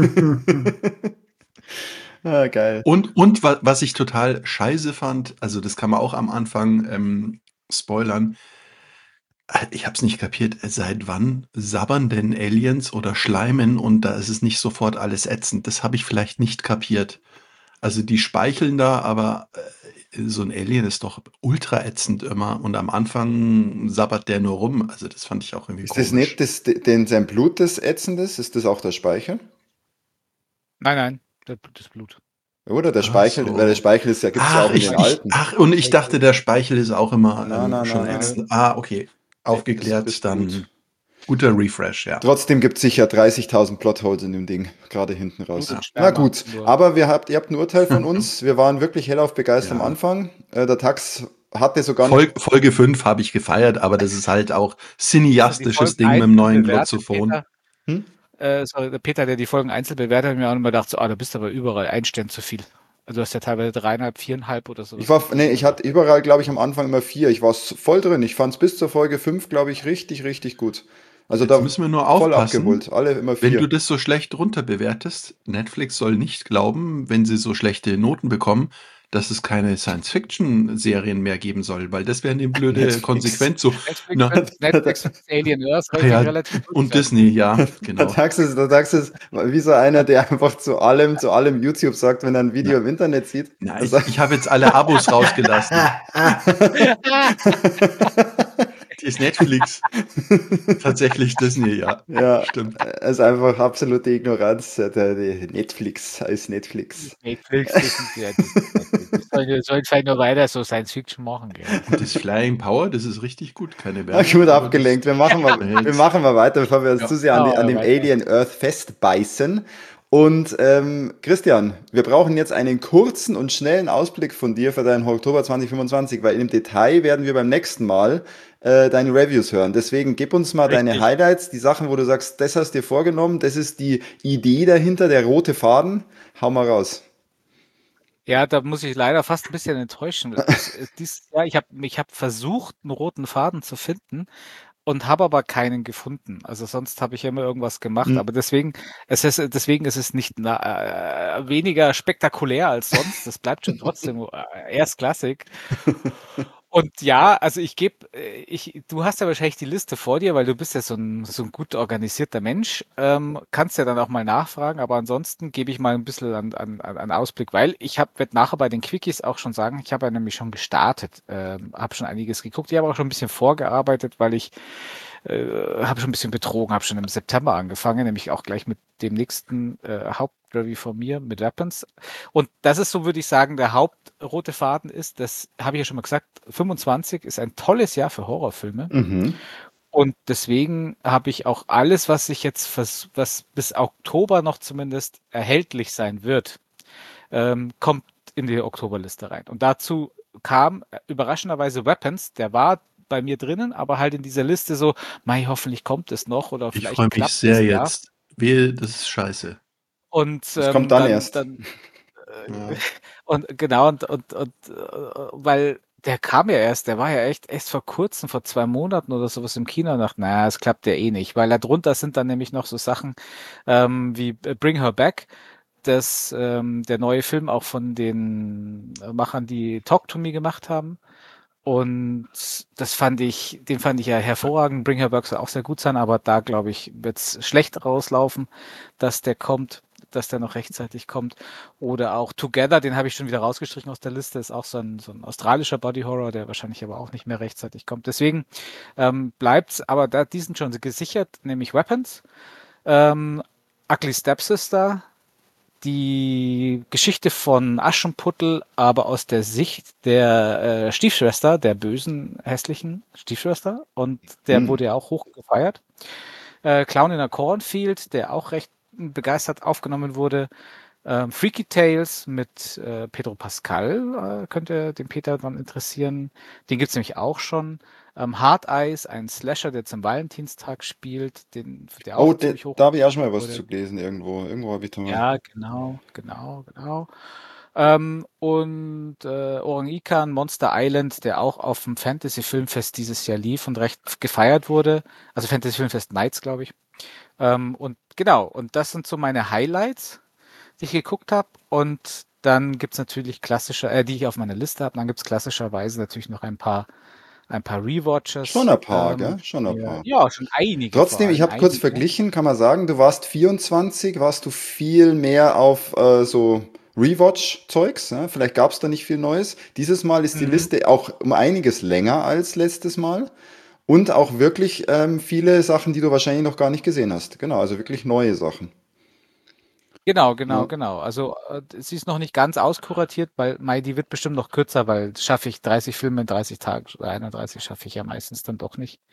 Ah, geil. Und, und wa was ich total scheiße fand, also das kann man auch am Anfang ähm, spoilern, äh, ich habe es nicht kapiert, äh, seit wann sabbern denn Aliens oder schleimen und da ist es nicht sofort alles ätzend? Das habe ich vielleicht nicht kapiert. Also die speicheln da, aber äh, so ein Alien ist doch ultra ätzend immer und am Anfang sabbert der nur rum. Also das fand ich auch irgendwie Ist das nicht komisch. das, den, sein Blut, das ätzend ist? Ist das auch der Speichel? Nein, nein, das Blut ist Blut. Oder der Ach Speichel, weil der so. Speichel ist ja, gibt's ja Ach, auch in ich, den Speichel, ich, alten. ach, und ich dachte, Speichel, der Speichel ist auch immer Na, ähm, na, schon na, na. nein, ätzend. Ah, okay. Nee, das, das Aufgeklärt, Blut. dann guter Refresh, ja. Trotzdem gibt es sicher dreißigtausend Plotholes in dem Ding, gerade hinten Blut raus. und Ja. Na Sperma, gut, nur. aber wir habt, ihr habt ein Urteil von uns. Wir waren wirklich hellauf begeistert am Ja. Anfang. Äh, der Tax hatte sogar nicht. Fol Folge fünf habe ich gefeiert, aber das ist halt auch Hast du die cineastisches Folgen Ding mit dem einzeln neuen bewertet, Glotzophon. Peter? Hm? Äh, sorry, der Peter, der die Folgen einzeln bewertet, hat mir auch immer gedacht, so, ah, da bist du aber überall ein Stern zu viel. Also du hast ja teilweise dreieinhalb, viereinhalb oder Ich sowas war, gegeben. nee, ich Also, hatte überall, glaube ich, am Anfang immer vier. Ich war s- voll drin. Ich fand es bis zur Folge fünf, glaube ich, richtig, richtig gut. Also Jetzt da müssen wir nur voll aufpassen, abgeholt. Alle immer wenn vier. du das so schlecht runterbewertest. Netflix soll nicht glauben, wenn sie so schlechte Noten bekommen, dass es keine Science-Fiction-Serien mehr geben soll, weil das wäre eine blöde Netflix. Konsequenz. So, Netflix, na, Netflix findet Alien Earth ach eigentlich ja, relativ gut. und Disney, ja, Der genau. Tax ist, der Tax ist wie so einer, der einfach zu allem, zu allem YouTube sagt, wenn er ein Video Na, im Internet sieht. na, Er ich, sagt, ich habe jetzt alle Abos rausgelassen. Die ist Netflix. Tatsächlich Disney, ja. ja, Stimmt. es ist einfach absolute Ignoranz. Der, der Netflix ist Netflix. Netflix, das sind ja, das ist Netflix. Die sollen, die sollen vielleicht nur weiter so Science Fiction machen, gell? Und das Flying Power, das ist richtig gut. Keine Ah, Werbung, gut aber das abgelenkt. Wir machen mal, wir behält's. machen mal weiter, bevor wir uns Ja. zu sehr an, die, Oh, an dem weiter. Alien Earth festbeißen. Und ähm, Christian, wir brauchen jetzt einen kurzen und schnellen Ausblick von dir für deinen Oktober zwanzig fünfundzwanzig, weil im Detail werden wir beim nächsten Mal äh, deine Reviews hören. Deswegen gib uns mal deine Richtig. Highlights, die Sachen, wo du sagst, das hast du dir vorgenommen, das ist die Idee dahinter, der rote Faden. Hau mal raus. Ja, da muss ich leider fast ein bisschen enttäuschen. Das, äh, dieses Jahr, ich habe ich hab versucht, einen roten Faden zu finden und habe aber keinen gefunden. Also sonst habe ich immer irgendwas gemacht. Hm. Aber deswegen, es ist, deswegen ist es nicht na, äh, weniger spektakulär als sonst. Das bleibt schon trotzdem äh, erstklassig. Und ja, also ich gebe, ich, du hast ja wahrscheinlich die Liste vor dir, weil du bist ja so ein, so ein gut organisierter Mensch. Ähm, kannst ja dann auch mal nachfragen, aber ansonsten gebe ich mal ein bisschen an, an, an an Ausblick, weil ich habe, werde nachher bei den Quickies auch schon sagen, ich habe ja nämlich schon gestartet, ähm, habe schon einiges geguckt. Ich habe auch schon ein bisschen vorgearbeitet, weil ich äh, habe schon ein bisschen betrogen, habe schon im September angefangen, nämlich auch gleich mit dem nächsten äh, Hauptreview von mir mit Weapons. Und das ist so, würde ich sagen, der hauptrote Faden ist, das habe ich ja schon mal gesagt, fünfundzwanzig ist ein tolles Jahr für Horrorfilme. Mhm. Und deswegen habe ich auch alles, was ich jetzt, vers was bis Oktober noch zumindest erhältlich sein wird, ähm, kommt in die Oktoberliste rein. Und dazu kam äh, überraschenderweise Weapons, der war bei mir drinnen, aber halt in dieser Liste so, mei, hoffentlich kommt es noch oder Ich freue vielleicht mich klappt es sehr ja. jetzt. Wehe, das ist scheiße. Und Das kommt ähm, dann dann, erst. dann äh, Ja. und genau, und, und, und äh, weil der kam ja erst, der war ja echt erst vor kurzem, vor zwei Monaten oder sowas im Kino und dachte, naja, es klappt ja eh nicht, weil da drunter sind dann nämlich noch so Sachen ähm, wie äh, Bring Her Back, das ähm, der neue Film auch von den äh, Machern, die Talk to Me gemacht haben. Und das fand ich, den fand ich ja hervorragend. Bring Her Back soll auch sehr gut sein, aber da glaube ich, wird es schlecht rauslaufen, dass der kommt, dass der noch rechtzeitig kommt. Oder auch Together, den habe ich schon wieder rausgestrichen aus der Liste, ist auch so ein, so ein australischer Body Horror, der wahrscheinlich aber auch nicht mehr rechtzeitig kommt. Deswegen ähm, bleibt's, aber da, die sind schon gesichert, nämlich Weapons, ähm, Ugly Stepsister, die Geschichte von Aschenputtel, aber aus der Sicht der äh, Stiefschwester, der bösen, hässlichen Stiefschwester. Und der Hm. wurde ja auch hoch gefeiert. Äh, Clown in a Cornfield, der auch recht begeistert aufgenommen wurde. Ähm, Freaky Tales mit äh, Pedro Pascal äh, könnte den Peter dann interessieren. Den gibt's nämlich auch schon. Ähm, Hard Eyes, ein Slasher, der zum Valentinstag spielt, den, der Oh, auch de, ziemlich hoch da habe ich auch schon mal was wurde. zu gelesen irgendwo. Irgendwo habe ich da mal. Ja, genau, genau, genau. Ähm, und äh, Orang-Ikan Monster Island, der auch auf dem Fantasy Filmfest dieses Jahr lief und recht gefeiert wurde. Also Fantasy Filmfest Nights, glaube ich. Ähm, und genau, und das sind so meine Highlights, die ich geguckt habe. Und dann gibt's natürlich klassische, äh, die ich auf meiner Liste habe. Dann gibt's klassischerweise natürlich noch ein paar, ein paar Schon Rewatches. ein paar, Ähm, gell? Schon ein ja, paar. ja, schon einige vor Trotzdem, ich allem, habe kurz einige. verglichen, kann man sagen, du warst vierundzwanzig, warst du viel mehr auf äh, so Rewatch-Zeugs, ja? Vielleicht gab es da nicht viel Neues. Dieses Mal ist die Mhm. Liste auch um einiges länger als letztes Mal und auch wirklich ähm, viele Sachen, die du wahrscheinlich noch gar nicht gesehen hast. Genau, also wirklich neue Sachen. Genau, genau, Ja. genau. Also äh, sie ist noch nicht ganz auskuratiert, weil Mai, die wird bestimmt noch kürzer, weil schaffe ich dreißig Filme in dreißig Tagen oder einunddreißig schaffe ich ja meistens dann doch nicht.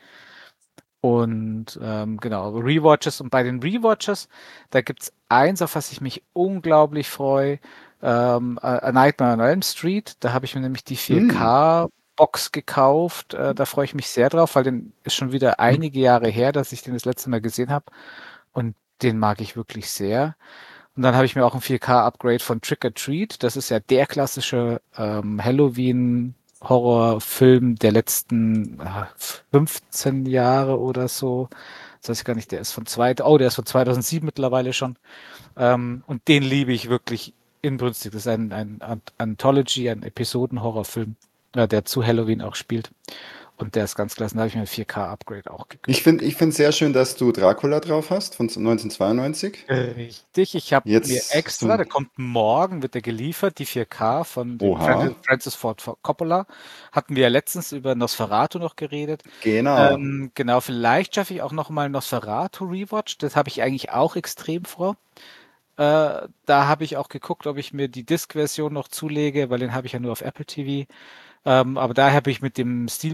Und ähm, genau, Rewatches und bei den Rewatches, da gibt's eins, auf was ich mich unglaublich freue, ähm, A A Nightmare on Elm Street. Da habe ich mir nämlich die Hm. vier K-Box gekauft. Äh, da freue ich mich sehr drauf, weil den ist schon wieder einige Jahre her, dass ich den das letzte Mal gesehen habe. Und den mag ich wirklich sehr. Und dann habe ich mir auch ein vier K-Upgrade von Trick or Treat. Das ist ja der klassische ähm, Halloween-Horrorfilm der letzten äh, fünfzehn Jahre oder so. Das weiß ich gar nicht, der ist von zwei, oh, der ist von zweitausendsieben mittlerweile schon. Ähm, und den liebe ich wirklich inbrünstig. Das ist ein, ein Ant- Anthology, ein Episoden-Horrorfilm, äh, der zu Halloween auch spielt. Und der ist ganz klasse. Da habe ich mir ein vier K-Upgrade auch Ich gegönnt. finde, ich finde sehr schön, dass du Dracula drauf hast von neunzehnhundertzweiundneunzig. Richtig, ich habe mir Jetzt hast extra, du, der kommt morgen, wird der geliefert, die vier K von dem oha, Francis, Francis Ford Coppola. Hatten wir ja letztens über Nosferatu noch geredet. genau. Ähm, genau, vielleicht schaffe ich auch noch mal Nosferatu Rewatch. Das habe ich eigentlich auch extrem vor. Äh, da habe ich auch geguckt, ob ich mir die Disc-Version noch zulege, weil den habe ich ja nur auf Apple T V. Ähm, aber da habe ich mit dem Steelbook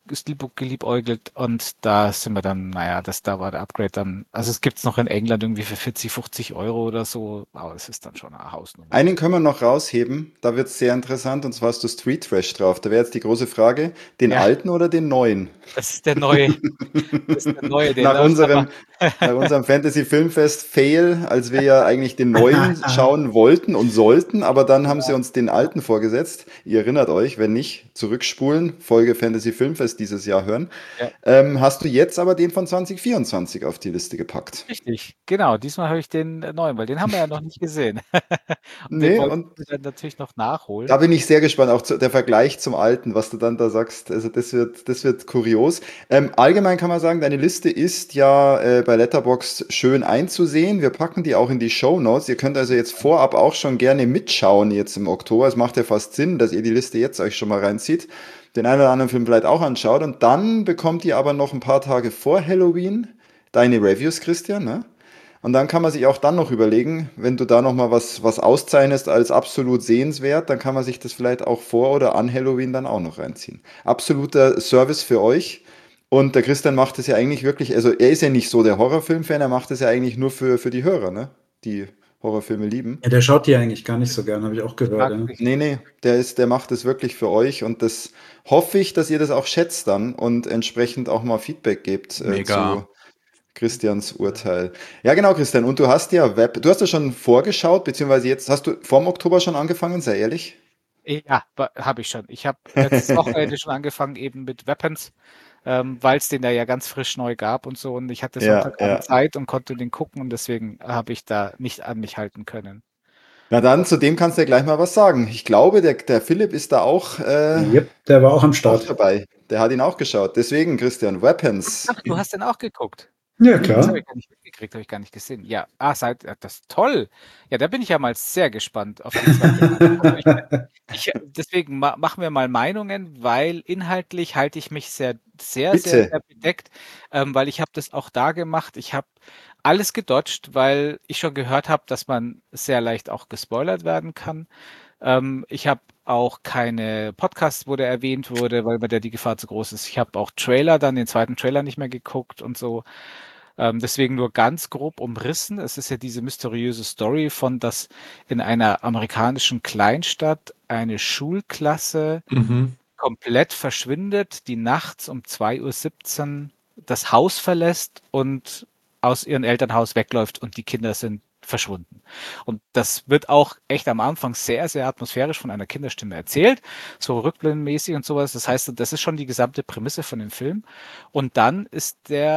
Steelbook geliebäugelt und da sind wir dann, naja, das da war der Upgrade dann, also es gibt's noch in England irgendwie für vierzig, fünfzig Euro oder so, aber es ist dann schon eine Hausnummer. Einen können wir noch rausheben, da wird es sehr interessant, und zwar hast du Street Trash drauf. Da wäre jetzt die große Frage, den Ja, alten oder den neuen? das ist der neue, das ist der neue, den Nach läuft aber. unserem, nach unserem Fantasy Filmfest Fail, als wir ja eigentlich den neuen schauen wollten und sollten, aber dann haben sie uns den alten vorgesetzt. Ihr erinnert euch, wenn nicht, zurückspulen, Folge Fantasy Filmfest dieses Jahr hören. Ja, Ähm, hast du jetzt aber den von zwanzig vierundzwanzig auf die Liste gepackt? richtig, genau. Diesmal habe ich den äh, neuen, weil den haben wir ja noch nicht gesehen. Und den Nee, wollten und wir dann natürlich noch nachholen. da bin ich sehr gespannt, auch zu, der Vergleich zum alten, was du dann da sagst. Also das wird, das wird kurios. Ähm, allgemein kann man sagen, deine Liste ist ja äh, bei Letterboxd schön einzusehen. Wir packen die auch in die Show Notes. Ihr könnt also jetzt vorab auch schon gerne mitschauen jetzt im Oktober. Es macht ja fast Sinn, dass ihr die Liste jetzt euch schon mal reinzieht. Den einen oder anderen Film vielleicht auch anschaut. Und dann bekommt ihr aber noch ein paar Tage vor Halloween deine Reviews, Christian, ne? Und dann kann man sich auch dann noch überlegen, wenn du da noch mal was, was auszeichnest als absolut sehenswert, dann kann man sich das vielleicht auch vor oder an Halloween dann auch noch reinziehen. Absoluter Service für euch. Und der Christian macht es ja eigentlich wirklich, also er ist ja nicht so der Horrorfilm-Fan, er macht es ja eigentlich nur für, für die Hörer, ne? Die Horrorfilme lieben. Ja, der schaut die eigentlich gar nicht so gern, habe ich auch Ich gehört. mag Ja. nicht. Nee, nee, der ist, der macht es wirklich für euch, und das hoffe ich, dass ihr das auch schätzt dann und entsprechend auch mal Feedback gebt äh, Mega. zu Christians Urteil. Ja, genau, Christian. Und du hast ja Web, du hast ja schon vorgeschaut, beziehungsweise jetzt hast du vorm Oktober schon angefangen, sei ehrlich. Ja, habe ich schon. Ich habe letztes Wochenende schon angefangen eben mit Weapons, ähm, weil es den da ja ganz frisch neu gab und so. Und ich hatte Ja, Sonntagabend ja. Zeit und konnte den gucken und deswegen habe ich da nicht an mich halten können. Na dann, zu dem kannst du ja gleich mal was sagen. Ich glaube, der, der Philipp ist da auch, äh, Yep, der war auch am auch Start. dabei. Der hat ihn auch geschaut. Deswegen, Christian, Weapons. Ach, du hast den auch geguckt. Ja, Das habe klar. ich gar nicht mitgekriegt, habe ich gar nicht gesehen. Ja, ah, seid, ja, das ist toll. Ja, da bin ich ja mal sehr gespannt auf die zweite. Also ich, ich, deswegen ma machen wir mal Meinungen, weil inhaltlich halte ich mich sehr, sehr, sehr, Bitte. sehr bedeckt, ähm, weil ich habe das auch da gemacht. Ich habe alles gedodged, weil ich schon gehört habe, dass man sehr leicht auch gespoilert werden kann. Ähm, ich habe auch keine Podcasts, wo der erwähnt wurde, weil mir da die Gefahr zu groß ist. Ich habe auch Trailer, dann den zweiten Trailer nicht mehr geguckt und so. Ähm, deswegen nur ganz grob umrissen. Es ist ja diese mysteriöse Story von, dass in einer amerikanischen Kleinstadt eine Schulklasse Mhm. komplett verschwindet, die nachts um zwei Uhr siebzehn das Haus verlässt und aus ihrem Elternhaus wegläuft und die Kinder sind verschwunden. Und das wird auch echt am Anfang sehr, sehr atmosphärisch von einer Kinderstimme erzählt, so rückblindenmäßig und sowas. Das heißt, das ist schon die gesamte Prämisse von dem Film. Und dann ist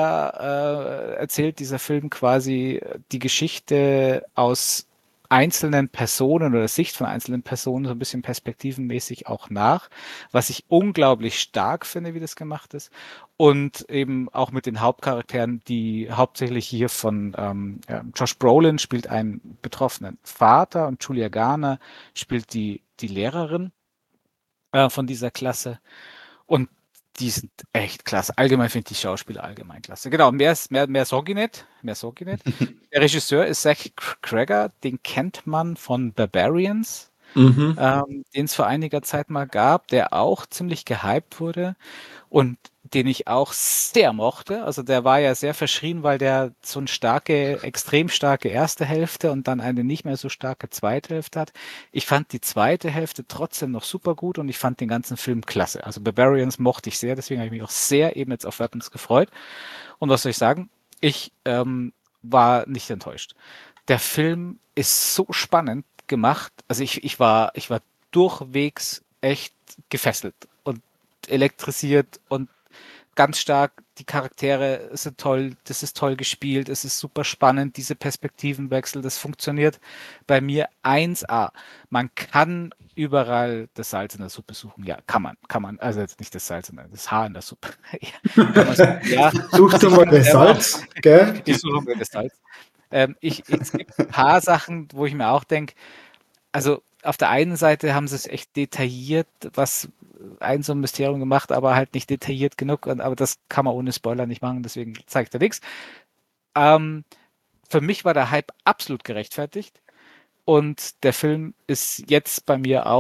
der, äh, erzählt dieser Film quasi die Geschichte aus einzelnen Personen oder Sicht von einzelnen Personen so ein bisschen perspektivenmäßig auch nach, was ich unglaublich stark finde, wie das gemacht ist. Und eben auch mit den Hauptcharakteren, die hauptsächlich hier von ähm, ja, Josh Brolin spielt einen betroffenen Vater und Julia Garner spielt die, die Lehrerin äh, von dieser Klasse. Und die sind echt klasse. Allgemein finde ich die Schauspieler allgemein klasse. Genau, mehr, mehr, mehr sag ich nicht. Mehr sag ich nicht. Der Regisseur ist Zach Cregger, den kennt man von Barbarians, Mhm. ähm, den es vor einiger Zeit mal gab, der auch ziemlich gehypt wurde und den ich auch sehr mochte. Also der war ja sehr verschrien, weil der so eine starke, extrem starke erste Hälfte und dann eine nicht mehr so starke zweite Hälfte hat. Ich fand die zweite Hälfte trotzdem noch super gut und ich fand den ganzen Film klasse. Also Barbarians mochte ich sehr, deswegen habe ich mich auch sehr eben jetzt auf Weapons gefreut. Und was soll ich sagen? Ich ähm, war nicht enttäuscht. Der Film ist so spannend gemacht. Also ich, ich war, ich war durchwegs echt gefesselt und elektrisiert und ganz stark. Die Charaktere sind toll, das ist toll gespielt, es ist super spannend, diese Perspektivenwechsel, das funktioniert bei mir eins a. Man kann überall das Salz in der Suppe suchen. Ja, kann man, kann man. Also jetzt nicht das Salz, sondern das Haar in der Suppe. Ja, kann man suchen, ja. Suchst Also du ich mal finde das selber, Salz, gell? ich suche mir das Salz. Ähm, ich, es gibt ein paar Sachen, wo ich mir auch denke, also auf der einen Seite haben sie es echt detailliert, was ein so ein Mysterium gemacht, aber halt nicht detailliert genug. Und, aber das kann man ohne Spoiler nicht machen, deswegen zeigt er nichts. Ähm, für mich war der Hype absolut gerechtfertigt. Und der Film ist jetzt bei mir auch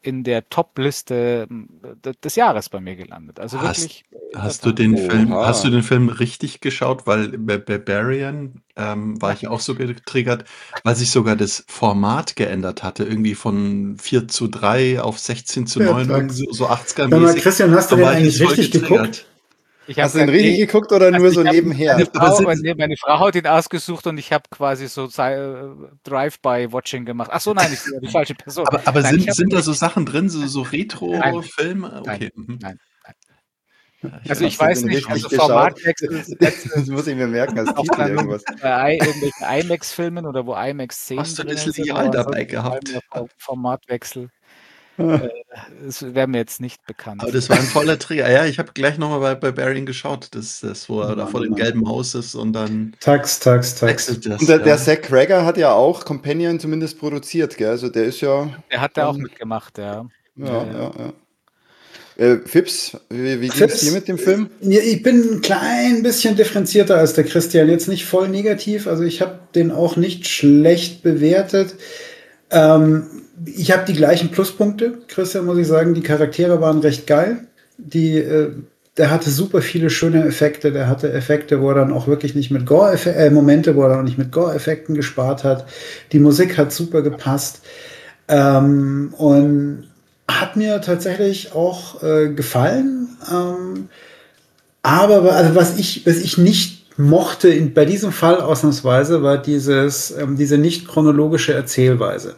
in der Top-Liste äh, des Jahres bei mir gelandet. Also Hast, wirklich in der hast du Tat. den Film, hast du Oha. den Film richtig geschaut? Weil bei Barbarian ähm, war ich auch so getriggert, weil sich sogar das Format geändert hatte, irgendwie von vier zu drei auf sechzehn zu Ja, neun, irgendwie Tax. so, so Sag mal, achtziger-mäßig. Christian, hast du Da den war ich jetzt eigentlich voll richtig geguckt? getriggert. Ich Hast habe du ihn äh, richtig nee, geguckt oder also nur ich so habe meine nebenher? Aber Frau, äh, sind, nee, meine Frau hat ihn ausgesucht und ich habe quasi so sei- äh, Drive-by-Watching gemacht. Ach so, nein, ich bin die falsche Person. aber, aber Nein, ich sind, habe ihn sind da so richtig. Sachen drin, so, so Nein, Retro-Filme? nein, Okay. Mhm. nein, nein. Ja, ich Also bin ich Hast du weiß den nicht, richtig also gespannt. geschaut? Formatwechselsätze Das muss ich mir merken als auf Titel dann irgendwas. bei I- irgendwelchen IMAX-Filmen oder wo IMAX-Szenen Hast du das drinnen sind, aber Lineal dabei ansonsten fallen mir gehabt? Vor- Formatwechsel, äh, es wäre mir jetzt nicht Aber bekannt. das war ein voller Trigger. Ja, ich habe gleich nochmal bei Barbarian geschaut, das, das, wo er da Mann, vor oh dem Mann. gelben Haus ist und dann Tax, Tax, Tax. wechselt Und das, der, der ja. Zack Cregger hat ja auch Companion zumindest produziert, gell? Also der ist ja Der hat da auch schon, mitgemacht, ja. Ja, ja, ja. ja, ja. Äh, Fips, wie, wie ging es dir Fips, mit dem Film? ja, ich bin ein klein bisschen differenzierter als der Christian. Jetzt nicht voll negativ. Also ich habe den auch nicht schlecht bewertet. Ähm, ich habe die gleichen Pluspunkte, Christian, muss ich sagen. Die Charaktere waren recht geil. Die, äh, der hatte super viele schöne Effekte. Der hatte Effekte, wo er dann auch wirklich nicht mit Gore, äh, Momente, wo er dann auch nicht mit Gore-Effekten gespart hat. Die Musik hat super gepasst. Ähm, und hat mir tatsächlich auch äh, gefallen. Ähm, aber also was ich, was ich nicht mochte in, bei diesem Fall ausnahmsweise, war dieses, ähm, diese nicht chronologische Erzählweise.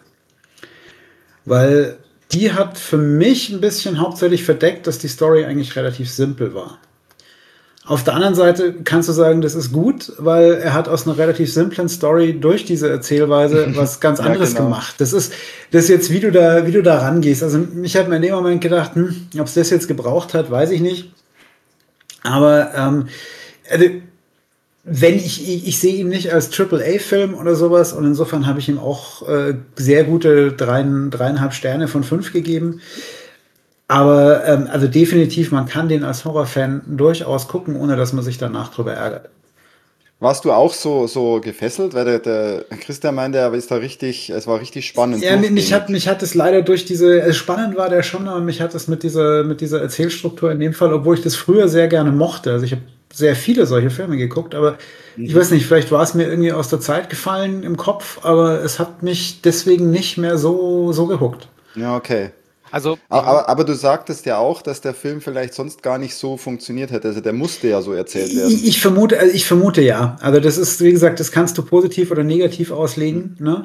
Weil die hat für mich ein bisschen hauptsächlich verdeckt, dass die Story eigentlich relativ simpel war. Auf der anderen Seite kannst du sagen, das ist gut, weil er hat aus einer relativ simplen Story durch diese Erzählweise was ganz Ja, anderes genau. gemacht. Das ist, das ist jetzt, wie du da, wie du da rangehst. Also ich habe mir in dem Moment gedacht, hm, ob es das jetzt gebraucht hat, weiß ich nicht. Aber ähm, also, wenn ich, ich, ich sehe ihn nicht als Triple A film oder sowas und insofern habe ich ihm auch äh, sehr gute drei, dreieinhalb Sterne von fünf gegeben. Aber ähm, also definitiv, man kann den als Horrorfan durchaus gucken, ohne dass man sich danach drüber ärgert. Warst du auch so, so gefesselt? Weil der, der Christian meinte, er ist da richtig, es war richtig spannend Ja, mich hat, durchgängig. mich hat es leider durch diese, äh, spannend war der schon, aber mich hat es mit dieser, mit dieser Erzählstruktur in dem Fall, obwohl ich das früher sehr gerne mochte. Also ich habe sehr viele solche Filme geguckt, aber ich Mhm. weiß nicht, vielleicht war es mir irgendwie aus der Zeit gefallen im Kopf, aber es hat mich deswegen nicht mehr so, so gehuckt. Ja, okay. Also A- ich, Aber, aber du sagtest ja auch, dass der Film vielleicht sonst gar nicht so funktioniert hätte. Also der musste ja so erzählt Ich, werden. ich vermute, also ich vermute ja. Also das ist, wie gesagt, das kannst du positiv oder negativ Hm. auslegen, ne?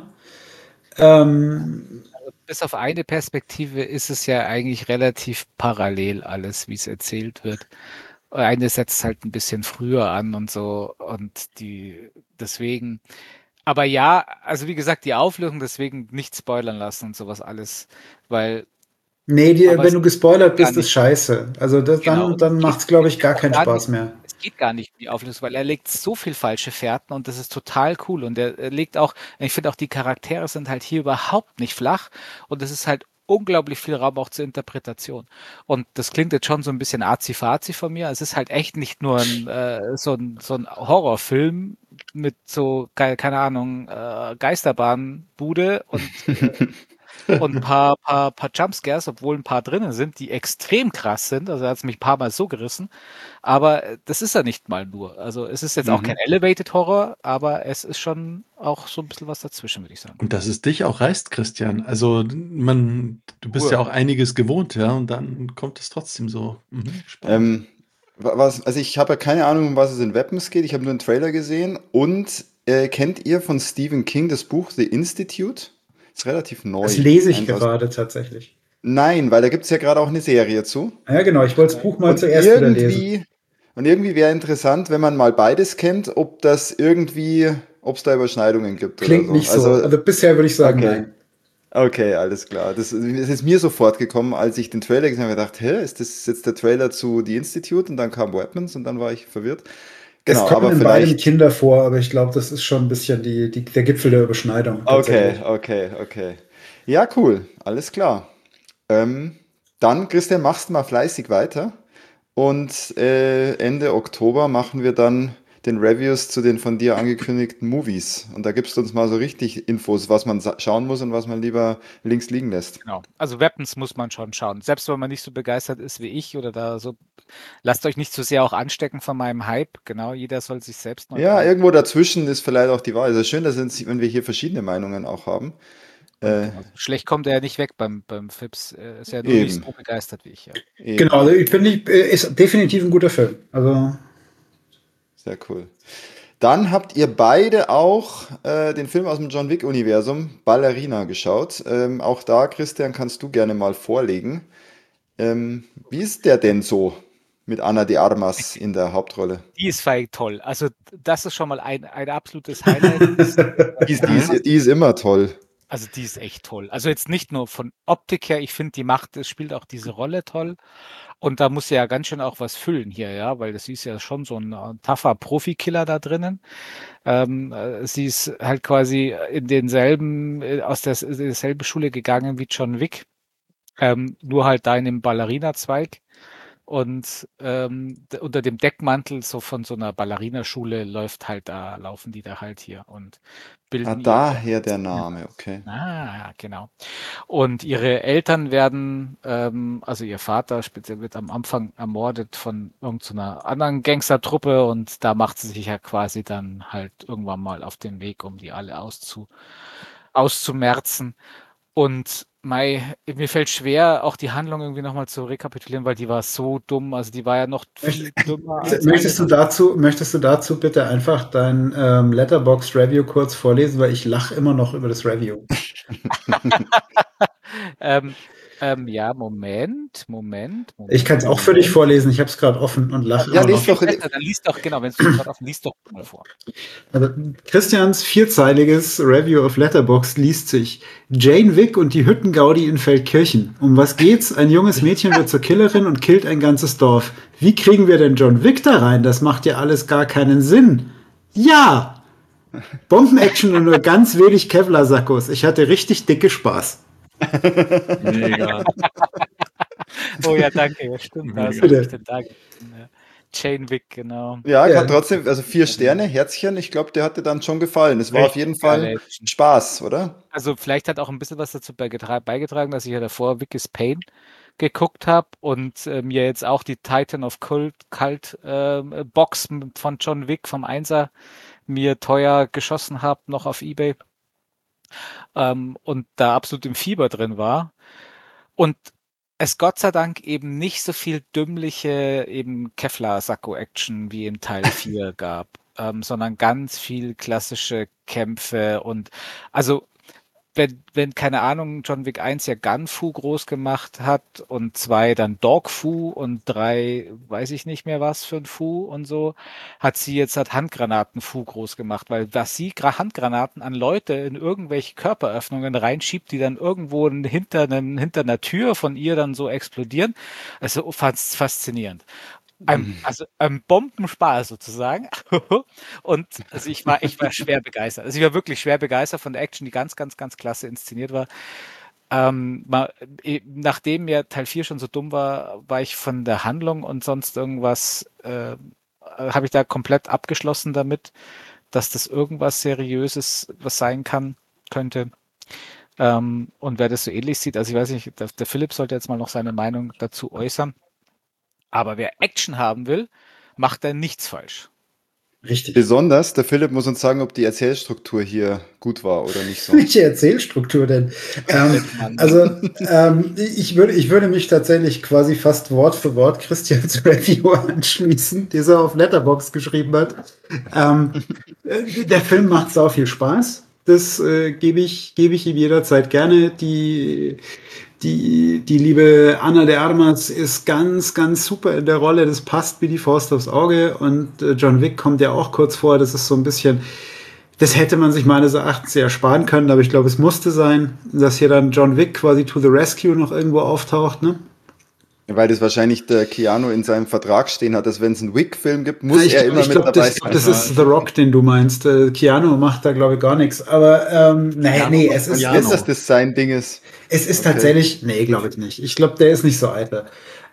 Ähm, bis auf eine Perspektive ist es ja eigentlich relativ parallel alles, wie es erzählt wird. Eine setzt halt ein bisschen früher an und so und die deswegen. Aber ja, also wie gesagt, die Auflösung deswegen nicht spoilern lassen und sowas alles, weil, nee, die, aber wenn es du geht gespoilert gar bist, ist nicht. scheiße. Also das, Genau, dann, und es dann geht, macht's, glaube es ich, geht gar auch keinen gar nicht, Spaß mehr. es geht gar nicht um die Auflösung, weil er legt so viel falsche Fährten und das ist total cool. Und er, er legt auch, ich finde auch die Charaktere sind halt hier überhaupt nicht flach und es ist halt unglaublich viel Raum auch zur Interpretation. Und das klingt jetzt schon so ein bisschen azi-fazi von mir. Es ist halt echt nicht nur ein, äh, so ein, so ein Horrorfilm mit so, keine, keine Ahnung, äh, Geisterbahnbude und und ein paar, paar, paar Jumpscares, obwohl ein paar drinnen sind, die extrem krass sind. Also er hat es mich ein paar Mal so gerissen. Aber äh, das ist er nicht mal nur. Also es ist jetzt auch kein Mhm. Elevated Horror, aber es ist schon auch so ein bisschen was dazwischen, würde ich sagen. Und dass es dich auch reißt, Christian. Also man, du bist ja Ruhe. auch einiges gewohnt, ja, und dann kommt es trotzdem so. Mhm, spannend. Ähm, wa- was, also ich habe ja keine Ahnung, um was es in Weapons geht. Ich habe nur einen Trailer gesehen. Und äh, kennt ihr von Stephen King das Buch The Institute? Ist relativ Das neu. lese ich Eins aus. gerade tatsächlich. Nein, weil da gibt es ja gerade auch eine Serie zu. Ja, genau. Ich wollte das Okay. Buch mal Und zuerst wieder lesen. irgendwie, und irgendwie wäre interessant, wenn man mal beides kennt, ob das irgendwie, ob es da Überschneidungen gibt oder Klingt so. nicht so. Also, Also bisher würde ich sagen, okay. nein. Okay, alles klar. Das, das ist mir sofort gekommen, als ich den Trailer gesehen habe. Ich gedacht, hä, ist das jetzt der Trailer zu The Institute? Und dann kam Weapons und dann war ich verwirrt. Es Genau, kommen aber in beidem vielleicht. Kinder vor, aber ich glaube, das ist schon ein bisschen die, die, der Gipfel der Überschneidung Okay, tatsächlich. okay, okay. Ja, cool, alles klar. Ähm, dann, Christian, machst du mal fleißig weiter. Und äh, Ende Oktober machen wir dann den Reviews zu den von dir angekündigten Movies. Und da gibst du uns mal so richtig Infos, was man sa- schauen muss und was man lieber links liegen lässt. Genau. Also Weapons muss man schon schauen. Selbst wenn man nicht so begeistert ist wie ich oder da so, lasst euch nicht zu sehr auch anstecken von meinem Hype. Genau, jeder soll sich selbst Ja, neutral. irgendwo dazwischen ist vielleicht auch die Wahl. Also schön, dass uns, wenn wir hier verschiedene Meinungen auch haben. Und Äh, genau, schlecht kommt er ja nicht weg beim, beim Fips. Er ist ja nur nicht eben, so begeistert wie ich. Ja. eben. Genau, also ich finde, ich, äh, ist definitiv ein guter Film. Also, Sehr cool. Dann habt ihr beide auch äh, den Film aus dem John Wick-Universum, Ballerina, geschaut. Ähm, auch da, Christian, kannst du gerne mal vorlegen. Ähm, wie ist der denn so mit Ana de Armas in der Hauptrolle? Die ist fei- toll. Also das ist schon mal ein, ein absolutes Highlight. Ist, Die ist, die ist, die ist immer toll. also die ist echt toll. Also jetzt nicht nur von Optik her, ich finde, die macht, es spielt auch diese Rolle toll. Und da muss sie ja ganz schön auch was füllen hier, ja, weil das ist ja schon so ein äh, tougher Profikiller da drinnen. Ähm, äh, sie ist halt quasi in denselben, äh, aus der, derselben Schule gegangen wie John Wick, ähm, nur halt da in dem Ballerina-Zweig. Und ähm, d- unter dem Deckmantel so von so einer Ballerinaschule läuft halt da, laufen die da halt hier und Ah, bilden ihre. daher der Name, okay. Ah, genau. Und ihre Eltern werden, ähm, also ihr Vater speziell wird am Anfang ermordet von irgendeiner anderen Gangstertruppe und da macht sie sich ja quasi dann halt irgendwann mal auf den Weg, um die alle auszu, auszumerzen. Und Mai, mir fällt schwer, auch die Handlung irgendwie nochmal zu rekapitulieren, weil die war so dumm. Also die war ja noch viel dümmer als möchtest du alles. dazu, möchtest du dazu bitte einfach dein ähm, Letterboxd Review kurz vorlesen, weil ich lache immer noch über das Review. ähm, ähm, ja, Moment, Moment, Ich kann es Moment. auch für dich vorlesen, ich habe es gerade offen und lache Ja, immer noch. lies doch. Besser, dann liest doch, genau, wenn es gerade offen liest, doch mal vor. Also, Christians vierzeiliges Review of Letterboxd liest sich: Jane Wick und die Hüttengaudi in Feldkirchen. Um was geht's? Ein junges Mädchen wird zur Killerin und killt ein ganzes Dorf. Wie kriegen wir denn John Wick da rein? Das macht ja alles gar keinen Sinn. Ja! Bomben-Action und nur ganz wenig Kevlar-Sackos. Ich hatte richtig dicke Spaß. Mega. Oh ja, danke, ja, stimmt, da hast du Bitte. mich denn da gegeben, ja. Jane Wick, genau. Ja, Ja. kann trotzdem, also vier Sterne, Herzchen, ich glaube, der hat dir dann schon gefallen. Es war auf jeden Fall geile Action. Spaß, oder? Also vielleicht hat auch ein bisschen was dazu beigetra- beigetragen, dass ich ja davor Vick is Pain geguckt habe und äh, mir jetzt auch die Titan of Cult, Cult äh, Box von John Wick vom Einser mir teuer geschossen habe, noch auf eBay, ähm, und da absolut im Fieber drin war. Und es Gott sei Dank eben nicht so viel dümmliche eben Kevlar-Sakko-Action wie in Teil vier gab, ähm, sondern ganz viel klassische Kämpfe und also wenn, wenn, keine Ahnung, John Wick eins ja Gun-Fu groß gemacht hat und zwei dann Dog-Fu und drei, weiß ich nicht mehr was für ein Fu und so, hat sie jetzt halt Handgranaten-Fu groß gemacht, weil was sie gra- Handgranaten an Leute in irgendwelche Körperöffnungen reinschiebt, die dann irgendwo hinter, einen, hinter einer Tür von ihr dann so explodieren, also fast faszinierend. Ein, also ein Bombenspaß sozusagen. Und also ich war, ich war schwer begeistert. Also ich war wirklich schwer begeistert von der Action, die ganz, ganz, ganz klasse inszeniert war. Ähm, mal, eh, nachdem ja Teil vier schon so dumm war, war ich von der Handlung und sonst irgendwas, äh, habe ich da komplett abgeschlossen damit, dass das irgendwas Seriöses was sein kann, könnte. Ähm, und wer das so ähnlich sieht, also ich weiß nicht, der, der Philipp sollte jetzt mal noch seine Meinung dazu äußern. Aber wer Action haben will, macht da nichts falsch. Richtig. Besonders, der Philipp muss uns sagen, ob die Erzählstruktur hier gut war oder nicht so. Welche Erzählstruktur denn? Ähm, also, ähm, ich, würde, ich würde mich tatsächlich quasi fast Wort für Wort Christians Review anschließen, die er auf Letterboxd geschrieben hat. Ähm, äh, der Film macht sau viel Spaß. Das äh, gebe ich, gebe ich ihm jederzeit gerne. Die, die, die liebe Ana de Armas ist ganz, ganz super in der Rolle. Das passt wie die Faust aufs Auge. Und äh, John Wick kommt ja auch kurz vor. Das ist so ein bisschen, das hätte man sich meines Erachtens sehr sparen können, aber ich glaube, es musste sein, dass hier dann John Wick quasi to the rescue noch irgendwo auftaucht, ne? Weil das wahrscheinlich der Keanu in seinem Vertrag stehen hat, dass wenn es einen Wick-Film gibt, muss ich er glaub, immer ich mit glaub, dabei das, sein. das ist The Rock, den du meinst. Äh, Keanu macht da, glaube ich, gar nichts. Aber ähm, nee, Keanu nee, macht es ist, Keanu. es, Ist das das sein Ding ist? es ist Okay. tatsächlich, nee, glaube ich nicht. Ich glaube, der ist nicht so eitel.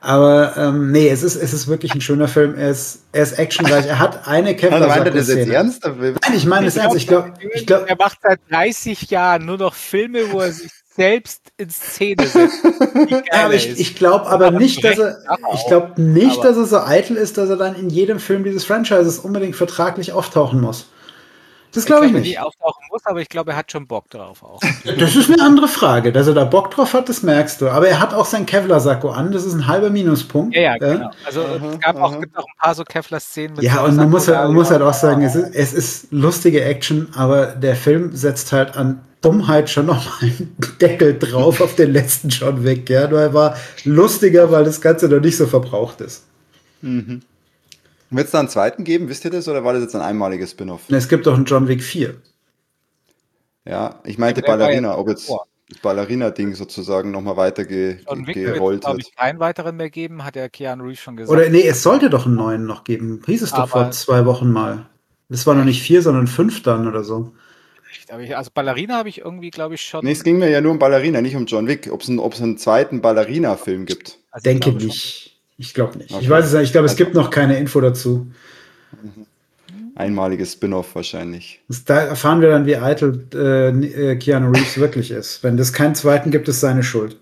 Aber ähm, nee, es ist, es ist wirklich ein schöner Film. Er ist, er ist actionreich. Er hat eine Also meint er das jetzt Kevlar-Sakko-Szene. ernst? Oder? Nein, ich meine es ernst. Ich glaube, ich glaube, Er macht seit dreißig Jahren nur noch Filme, wo er sich selbst in Szene setzt. Wie geil ja, aber er ich, ist. ich glaube aber Aber nicht, dass recht er, nachher ich auch. glaube nicht, Aber- dass er so eitel ist, dass er dann in jedem Film dieses Franchises unbedingt vertraglich auftauchen muss. Das Ich glaube ich glaube, er nie nicht. auftauchen muss, aber ich glaube, er hat schon Bock drauf auch. Das ist eine andere Frage. Dass er da Bock drauf hat, das merkst du. Aber er hat auch sein Kevlar-Sakko an. Das ist ein halber Minuspunkt. Ja, ja, genau. Also Aha, es gab auch, aha. gibt auch ein paar so Kevlar-Szenen mit Ja, so und man muss, halt, Sakko man da, muss ja. halt auch sagen, es ist, es ist lustige Action, aber der Film setzt halt an Dummheit schon noch mal einen Deckel drauf auf den letzten John Wick. Ja, nur er war lustiger, weil das Ganze noch nicht so verbraucht ist. Mhm. Wird es da einen zweiten geben? Wisst ihr das? Oder war das jetzt ein einmaliges Spin-off? Und es gibt doch einen John Wick vier. Ja, ich meinte Der war Ballerina, jetzt ob jetzt davor. das Ballerina-Ding sozusagen nochmal weiter ge John ge Wick wird, gerollt glaube wird. ich, keinen weiteren mehr geben, hat der Keanu Reeves schon gesagt. Oder nee, es sollte doch einen neuen noch geben. Hieß es doch vor Aber- zwei Wochen mal. Das war noch nicht vier, sondern fünf dann oder so. Aber ich, also Ballerina habe ich irgendwie, glaube ich, schon. Nee, es ging mir ja nur um Ballerina, nicht um John Wick. Ob es einen, ob's einen zweiten Ballerina-Film gibt. also ich Denke glaube schon. nicht. Ich glaube nicht. Okay. Ich weiß es nicht. Ich glaube, es Also- gibt noch keine Info dazu. Einmaliges Spin-off wahrscheinlich. Das, da erfahren wir dann, wie eitel äh, äh, Keanu Reeves wirklich ist. Wenn es keinen zweiten gibt, ist seine Schuld.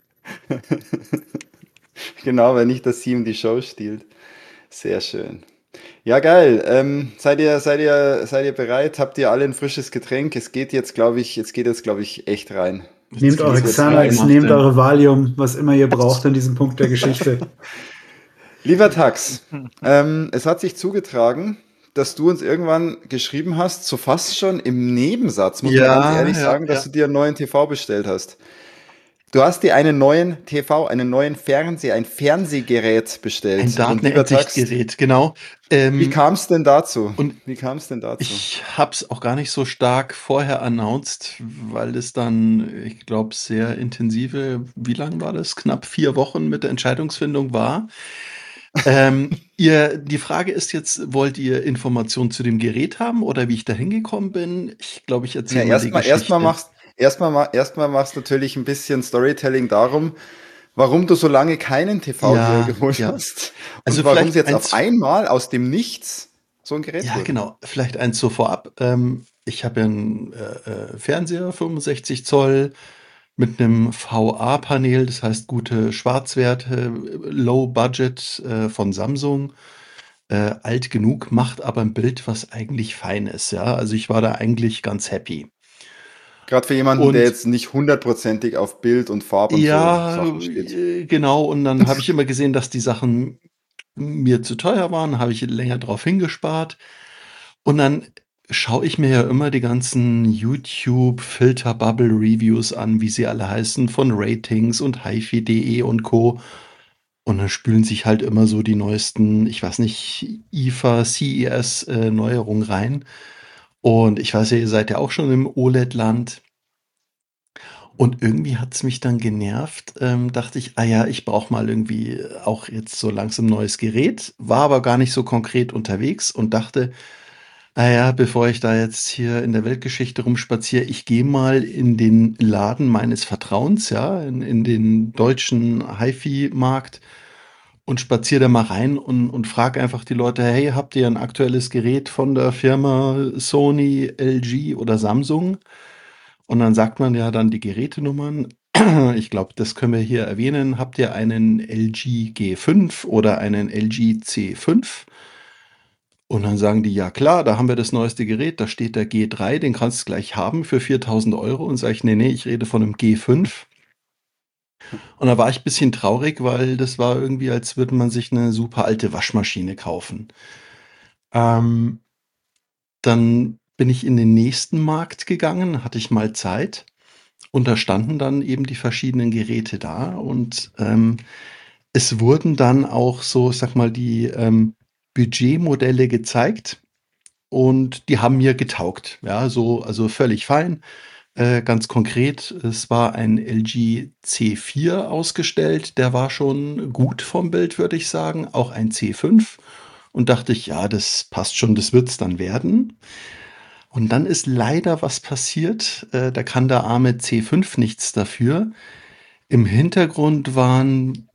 Genau, weil nicht, dass sie ihm die Show stiehlt. Sehr schön. Ja, geil. Ähm, seid ihr, seid ihr, seid ihr bereit? Habt ihr alle ein frisches Getränk? Es geht jetzt, glaube ich, es geht jetzt, glaube ich, echt rein. Nehmt eure jetzt Xanax, rein, nehmt macht, eure Valium, was immer ihr braucht an diesem Punkt der Geschichte. Lieber Tax, ähm, es hat sich zugetragen, dass du uns irgendwann geschrieben hast, so fast schon im Nebensatz, muss Ja, man ganz ehrlich ja, sagen, dass ja. du dir einen neuen T V bestellt hast. Du hast dir einen neuen T V, einen neuen Fernseher, ein Fernsehgerät bestellt. Ein Und lieber Tax, Datenendsichtgerät, genau. Ähm, wie kam es denn dazu? und wie kam es denn dazu? Ich habe es auch gar nicht so stark vorher announced, weil es dann, ich glaube, sehr intensive, wie lang war das? Knapp vier Wochen mit der Entscheidungsfindung war. ähm, ihr, die Frage ist jetzt, wollt ihr Informationen zu dem Gerät haben oder wie ich da hingekommen bin? Ich glaube, ich Ja, erzähle mal die erstmal Geschichte. erstmal machst erstmal ma- erstmal machst du natürlich ein bisschen Storytelling darum, warum du so lange keinen T V Ja, dir geholt ja. hast und Also warum vielleicht es jetzt eins- auf einmal aus dem Nichts so ein Gerät Ja, wurde. genau. Vielleicht eins so vorab. Ähm, ich habe ja einen äh, äh, Fernseher, fünfundsechzig Zoll, mit einem V A-Panel, das heißt gute Schwarzwerte, Low Budget äh, von Samsung. Äh, alt genug, macht aber ein Bild, was eigentlich fein ist. Ja, also ich war da eigentlich ganz happy. Gerade für jemanden, Und- der jetzt nicht hundertprozentig auf Bild und Farb und Ja, so Sachen steht. äh, genau. Und dann habe ich immer gesehen, dass die Sachen mir zu teuer waren, habe ich länger drauf hingespart. Und dann schaue ich mir ja immer die ganzen YouTube Filter Bubble Reviews an, wie sie alle heißen, von Ratings und HiFi punkt de und Co. Und dann spülen sich halt immer so die neuesten, ich weiß nicht, I F A, C E S äh, Neuerungen rein. Und ich weiß ja, ihr seid ja auch schon im O L E D-Land. Und irgendwie hat es mich dann genervt. Ähm, dachte ich, ah ja, ich brauche mal irgendwie auch jetzt so langsam ein neues Gerät. War aber gar nicht so konkret unterwegs und dachte, ah ja, bevor ich da jetzt hier in der Weltgeschichte rumspaziere, ich gehe mal in den Laden meines Vertrauens, ja, in, in den deutschen HiFi-Markt und spaziere da mal rein und, und frage einfach die Leute, hey, habt ihr ein aktuelles Gerät von der Firma Sony, L G oder Samsung? Und dann sagt man ja dann die Gerätenummern. Ich glaube, das können wir hier erwähnen. Habt ihr einen L G G fünf oder einen L G C fünf? Und dann sagen die, ja klar, da haben wir das neueste Gerät, da steht der G drei, den kannst du gleich haben für viertausend Euro. Und sage ich, nee, nee, ich rede von einem G fünf. Und da war ich ein bisschen traurig, weil das war irgendwie, als würde man sich eine super alte Waschmaschine kaufen. Ähm, dann bin ich in den nächsten Markt gegangen, hatte ich mal Zeit. Und da standen dann eben die verschiedenen Geräte da. Und ähm, es wurden dann auch so, ich sag mal, die ähm, Budgetmodelle gezeigt. Und die haben mir getaugt. Ja, so, also völlig fein. Äh, ganz konkret, es war ein L G C vier ausgestellt. Der war schon gut vom Bild, würde ich sagen. Auch ein C fünf. Und dachte ich, ja, das passt schon, das wird's dann werden. Und dann ist leider was passiert. Äh, da kann der arme C fünf nichts dafür. Im Hintergrund waren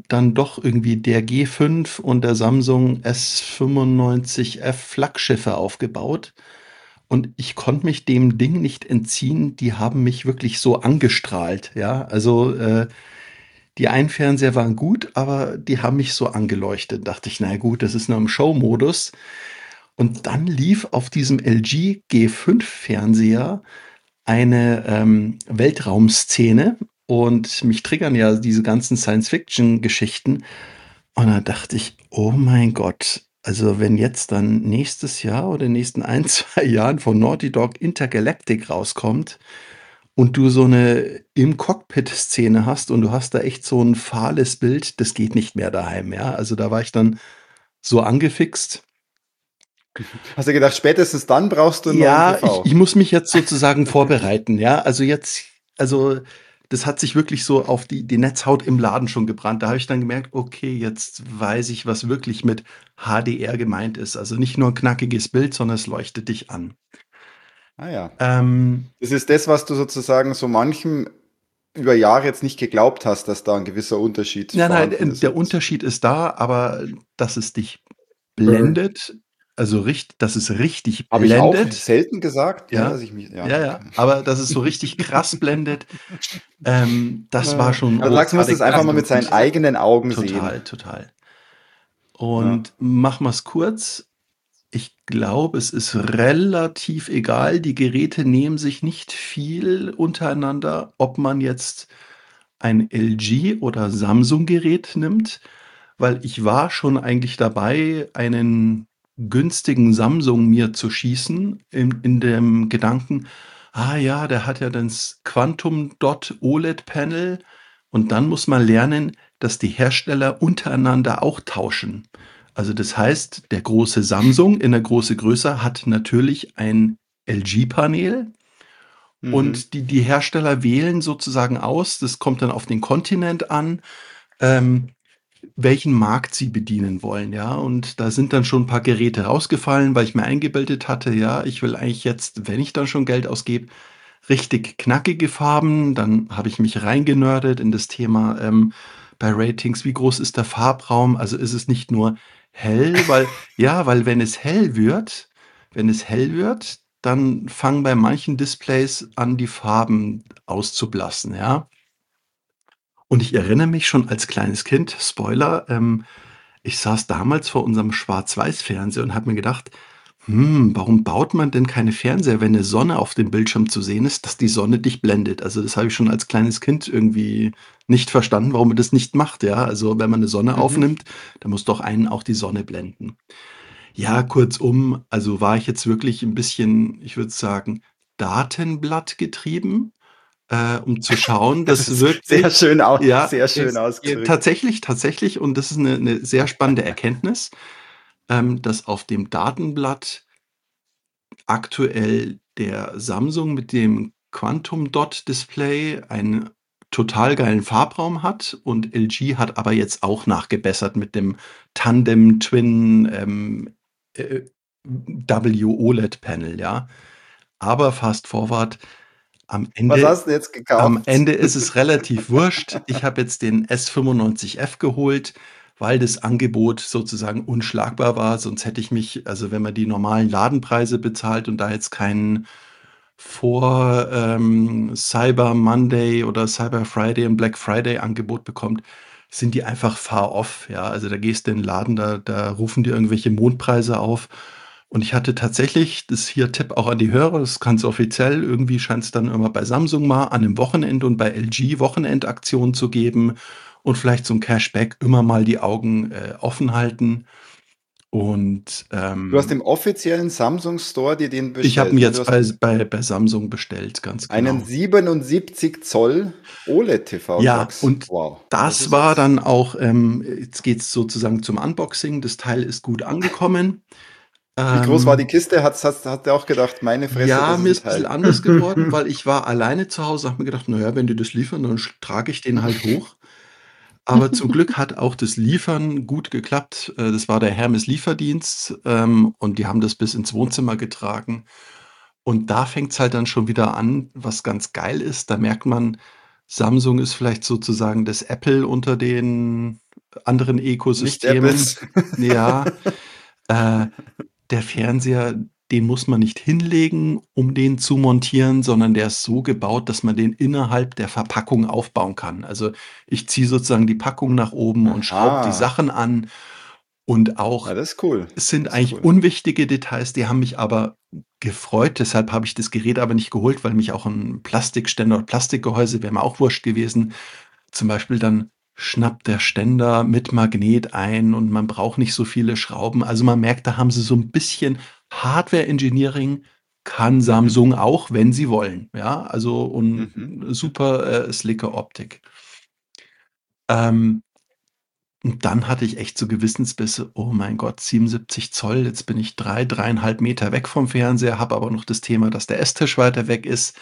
dann doch irgendwie der G fünf und der Samsung S fünfundneunzig F Flaggschiffe aufgebaut. Und ich konnte mich dem Ding nicht entziehen. Die haben mich wirklich so angestrahlt, ja. Also äh, die einen Fernseher waren gut, aber die haben mich so angeleuchtet. Dachte ich, na gut, das ist nur im Show-Modus. Und dann lief auf diesem L G G fünf Fernseher eine ähm, Weltraumszene und mich triggern ja diese ganzen Science-Fiction-Geschichten. Und da dachte ich, oh mein Gott, also wenn jetzt dann nächstes Jahr oder in den nächsten ein, zwei Jahren von Naughty Dog Intergalactic rauskommt und du so eine im Cockpit-Szene hast und du hast da echt so ein fahles Bild, das geht nicht mehr daheim, ja. Also da war ich dann so angefixt. Hast du gedacht, spätestens dann brauchst du einen neuen Ja, ich, T V? ich muss mich jetzt sozusagen vorbereiten, ja. Also jetzt, also das hat sich wirklich so auf die, die Netzhaut im Laden schon gebrannt. Da habe ich dann gemerkt, okay, jetzt weiß ich, was wirklich mit H D R gemeint ist. Also nicht nur ein knackiges Bild, sondern es leuchtet dich an. Ah ja. Ähm, Das ist das, was du sozusagen so manchem über Jahre jetzt nicht geglaubt hast, dass da ein gewisser Unterschied nein, vorhanden nein, ist. der Unterschied ist da, aber dass es dich blendet, also richtig, dass es richtig Habe ich auch blendet, selten gesagt, ne, ja, dass ich mich, ja, ja, okay. ja, aber dass es so richtig krass blendet, ähm, das war Äh, schon Man sagt, man muss großartig es einfach mal mit seinen beeindruckend. eigenen Augen sehen. Total, total. Ja. Und mach mal's kurz. Ich glaube, es ist relativ egal. Die Geräte nehmen sich nicht viel untereinander, ob man jetzt ein L G oder Samsung-Gerät nimmt, weil ich war schon eigentlich dabei, einen günstigen Samsung mir zu schießen, in, in dem Gedanken, ah ja, der hat ja das Quantum Dot O L E D-Panel und dann muss man lernen, dass die Hersteller untereinander auch tauschen. Also das heißt, der große Samsung in der große Größe hat natürlich ein L G-Panel Mhm. und die, die Hersteller wählen sozusagen aus, das kommt dann auf den Kontinent an, ähm, welchen Markt sie bedienen wollen, ja. Und da sind dann schon ein paar Geräte rausgefallen, weil ich mir eingebildet hatte, ja, ich will eigentlich jetzt, wenn ich dann schon Geld ausgebe, richtig knackige Farben. Dann habe ich mich reingenördet in das Thema ähm, bei Ratings, wie groß ist der Farbraum? Also ist es nicht nur hell, weil, ja, weil wenn es hell wird, wenn es hell wird, dann fangen bei manchen Displays an, die Farben auszublassen, ja. Und ich erinnere mich schon als kleines Kind, Spoiler, ähm, ich saß damals vor unserem Schwarz-Weiß-Fernseher und habe mir gedacht, hm, warum baut man denn keine Fernseher, wenn eine Sonne auf dem Bildschirm zu sehen ist, dass die Sonne dich blendet? Also das habe ich schon als kleines Kind irgendwie nicht verstanden, warum man das nicht macht, ja. Also wenn man eine Sonne Mhm. aufnimmt, dann muss doch einen auch die Sonne blenden. Ja, kurzum, also war ich jetzt wirklich ein bisschen, ich würde sagen, Datenblatt getrieben, äh, um zu schauen, Das dass ist sehr wirklich, schön, au ja, sehr schön Ist äh, ausgedrückt. tatsächlich, tatsächlich, und das ist eine, eine sehr spannende Erkenntnis, ähm, dass auf dem Datenblatt aktuell der Samsung mit dem Quantum Dot Display einen total geilen Farbraum hat und L G hat aber jetzt auch nachgebessert mit dem Tandem Twin ähm, äh, W O L E D Panel, ja. Aber fast forward, am Was Ende hast du jetzt am gekauft? Ende ist es relativ wurscht. Ich habe jetzt den S fünfundneunzig F geholt, weil das Angebot sozusagen unschlagbar war. Sonst hätte ich mich, also wenn man die normalen Ladenpreise bezahlt und da jetzt keinen vor ähm, Cyber Monday oder Cyber Friday und Black Friday Angebot bekommt, sind die einfach far off. Ja, also da gehst du in den Laden, da, da rufen die irgendwelche Mondpreise auf. Und ich hatte tatsächlich, das hier Tipp auch an die Hörer, das ist ganz offiziell, irgendwie scheint es dann immer bei Samsung mal an einem Wochenende und bei L G Wochenendaktionen zu geben und vielleicht so ein Cashback immer mal die Augen äh, offen halten. Und Du hast ähm, im offiziellen Samsung Store dir den ich habe ihn bestellt, ne? Du jetzt hast bei, bei, bei Samsung bestellt, ganz einen genau. siebenundsiebzig Zoll O L E D-T V, Ja, sag's. und Wow, das das ist war jetzt. dann auch, ähm, jetzt geht's sozusagen zum Unboxing. Das Teil ist gut angekommen. Wie groß war die Ähm, Kiste? Hat's, hast, hat der auch gedacht, meine Fresse, ja, das mir ist ein ist ein bisschen Teil. anders geworden, weil ich war alleine zu Hause, habe mir gedacht, naja, wenn die das liefern, dann sch- trage ich den halt hoch. Aber zum Glück hat auch das Liefern gut geklappt. Äh, Das war der Hermes Lieferdienst, ähm, und die haben das bis ins Wohnzimmer getragen. Und da fängt's halt dann schon wieder an, was ganz geil ist. Da merkt man, Samsung ist vielleicht sozusagen das Apple unter den anderen Nicht Ökosystemen. Apples. Ja, äh, der Fernseher, den muss man nicht hinlegen, um den zu montieren, sondern der ist so gebaut, dass man den innerhalb der Verpackung aufbauen kann. Also ich ziehe sozusagen die Packung nach oben und schraube die Aha. Sachen an und auch Ja, das ist cool. es sind Das ist eigentlich cool. unwichtige Details, die haben mich aber gefreut. Deshalb habe ich das Gerät aber nicht geholt, weil mich auch ein Plastikständer oder Plastikgehäuse wäre mir auch wurscht gewesen. Zum Beispiel dann schnappt der Ständer mit Magnet ein und man braucht nicht so viele Schrauben. Also man merkt, da haben sie so ein bisschen Hardware-Engineering kann Mhm. Samsung auch, wenn sie wollen. Ja, also und Mhm. super äh, slicke Optik. Ähm, und dann hatte ich echt so Gewissensbisse, oh mein Gott, siebenundsiebzig Zoll, jetzt bin ich drei, dreieinhalb Meter weg vom Fernseher, habe aber noch das Thema, dass der Esstisch weiter weg ist.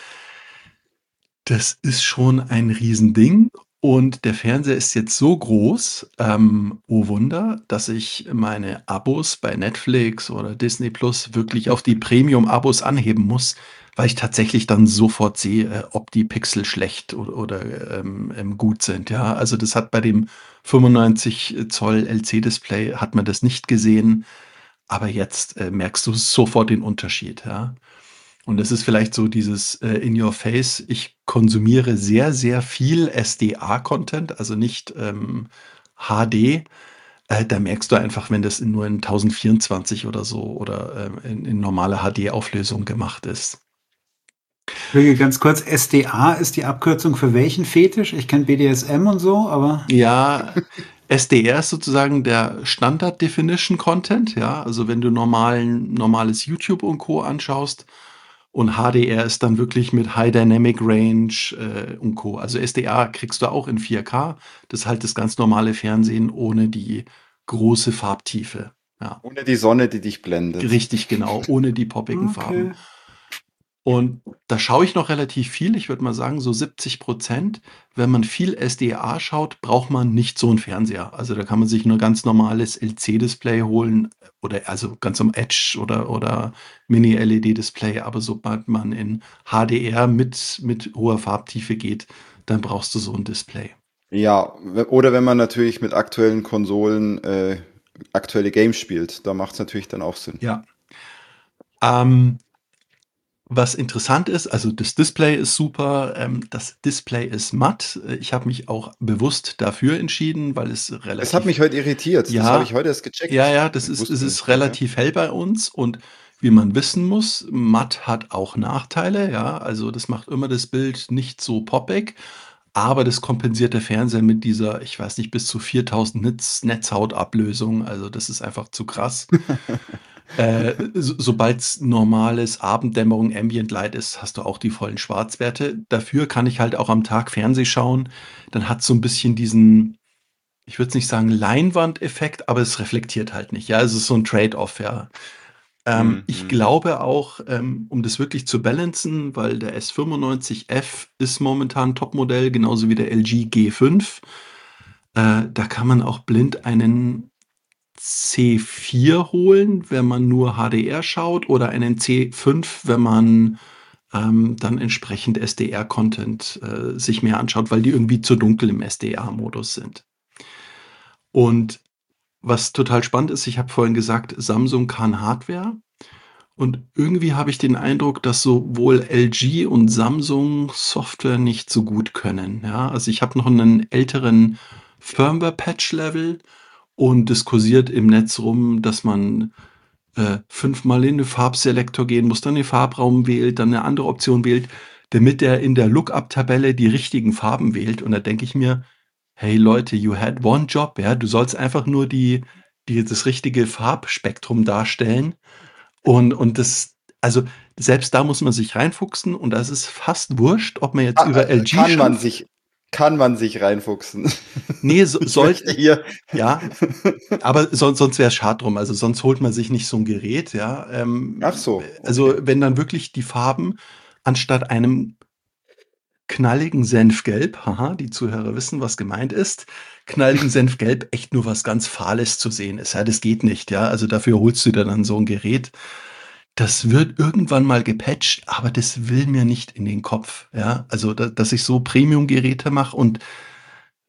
Das ist schon ein Riesending und der Fernseher ist jetzt so groß, ähm, oh Wunder, dass ich meine Abos bei Netflix oder Disney Plus wirklich auf die Premium-Abos anheben muss, weil ich tatsächlich dann sofort sehe, äh, ob die Pixel schlecht oder, oder ähm, ähm, gut sind. Ja, also das hat bei dem fünfundneunzig Zoll L C-Display hat man das nicht gesehen, aber jetzt äh, merkst du sofort den Unterschied. Ja. Und es ist vielleicht so dieses äh, in your face, ich konsumiere sehr, sehr viel S D A-Content, also nicht ähm, H D. Äh, da merkst du einfach, wenn das in nur in tausendvierundzwanzig oder so oder ähm, in, in normale H D-Auflösung gemacht ist. Entschuldige, ganz kurz, S D A ist die Abkürzung für welchen Fetisch? Ich kenne B D S M und so, aber Ja, S D R ist sozusagen der Standard Definition Content, ja, also wenn du normalen, normales YouTube und Co. anschaust. Und H D R ist dann wirklich mit High Dynamic Range äh, und Co. Also S D A kriegst du auch in vier K. Das ist halt das ganz normale Fernsehen ohne die große Farbtiefe. Ja, Ohne die Sonne, die dich blendet. richtig genau, ohne die poppigen Farben. okay. Und da schaue ich noch relativ viel. Ich würde mal sagen, so siebzig Prozent. Wenn man viel S D A schaut, braucht man nicht so einen Fernseher. Also da kann man sich nur ganz normales L C-Display holen oder also ganz am Edge oder, oder Mini-L E D-Display. Aber sobald man in H D R mit, mit hoher Farbtiefe geht, dann brauchst du so ein Display. Ja, we- oder wenn man natürlich mit aktuellen Konsolen äh, aktuelle Games spielt, da macht es natürlich dann auch Sinn. Ja. Ähm, Was interessant ist, also das Display ist super, ähm, das Display ist matt. Äh, Ich habe mich auch bewusst dafür entschieden, weil es Es hat relativ, mich heute irritiert, das habe ich ja, heute erst ja, gecheckt. ja, das Ich ist, es wusste ist nicht, okay. relativ hell bei uns und wie man wissen muss, matt hat auch Nachteile, ja, also das macht immer das Bild nicht so poppig, aber das kompensiert der Fernseher mit dieser, ich weiß nicht, bis zu viertausend Nitz, Netzhautablösung, also das ist einfach zu krass. Äh, so, Sobald es normales Abenddämmerung, Ambient Light ist, hast du auch die vollen Schwarzwerte. Dafür kann ich halt auch am Tag Fernseh schauen. Dann hat so ein bisschen diesen, ich würde nicht sagen Leinwandeffekt, aber es reflektiert halt nicht. Ja, es ist so ein Trade-off, ja. Ähm, ich Mhm. glaube auch, ähm, um das wirklich zu balancen, weil der S fünfundneunzig F ist momentan Topmodell, genauso wie der L G G fünf. Äh, da kann man auch blind einen C vier holen, wenn man nur H D R schaut, oder einen C fünf, wenn man ähm, dann entsprechend S D R-Content äh, sich mehr anschaut, weil die irgendwie zu dunkel im S D R-Modus sind. Und was total spannend ist, ich habe vorhin gesagt, Samsung kann Hardware. Und irgendwie habe ich den Eindruck, dass sowohl L G und Samsung Software nicht so gut können. Ja, also ich habe noch einen älteren Firmware-Patch-Level und diskutiert im Netz rum, dass man äh, fünfmal in den Farbselektor gehen muss, dann den Farbraum wählt, dann eine andere Option wählt, damit er in der Lookup-Tabelle die richtigen Farben wählt. Und da denke ich mir, hey Leute, you had one job, ja, du sollst einfach nur die, die, das richtige Farbspektrum darstellen. Und, und das, also selbst da muss man sich reinfuchsen und das ist fast wurscht, ob man jetzt Ah, über äh, L G kann man schaut. sich, kann man sich reinfuchsen. Nee, so, Ich möchte soll, hier. ja, aber sonst, sonst wäre es schade drum. Also sonst holt man sich nicht so ein Gerät, ja. Ach Ähm, so, also okay. wenn dann wirklich die Farben anstatt einem knalligen Senfgelb, haha, die Zuhörer wissen, was gemeint ist, knalligen Senfgelb echt nur was ganz Fahles zu sehen ist. Ja, das geht nicht, ja. Also dafür holst du dir dann so ein Gerät. Das wird irgendwann mal gepatcht, aber das will mir nicht in den Kopf, ja. Also, da, dass ich so Premium-Geräte mache und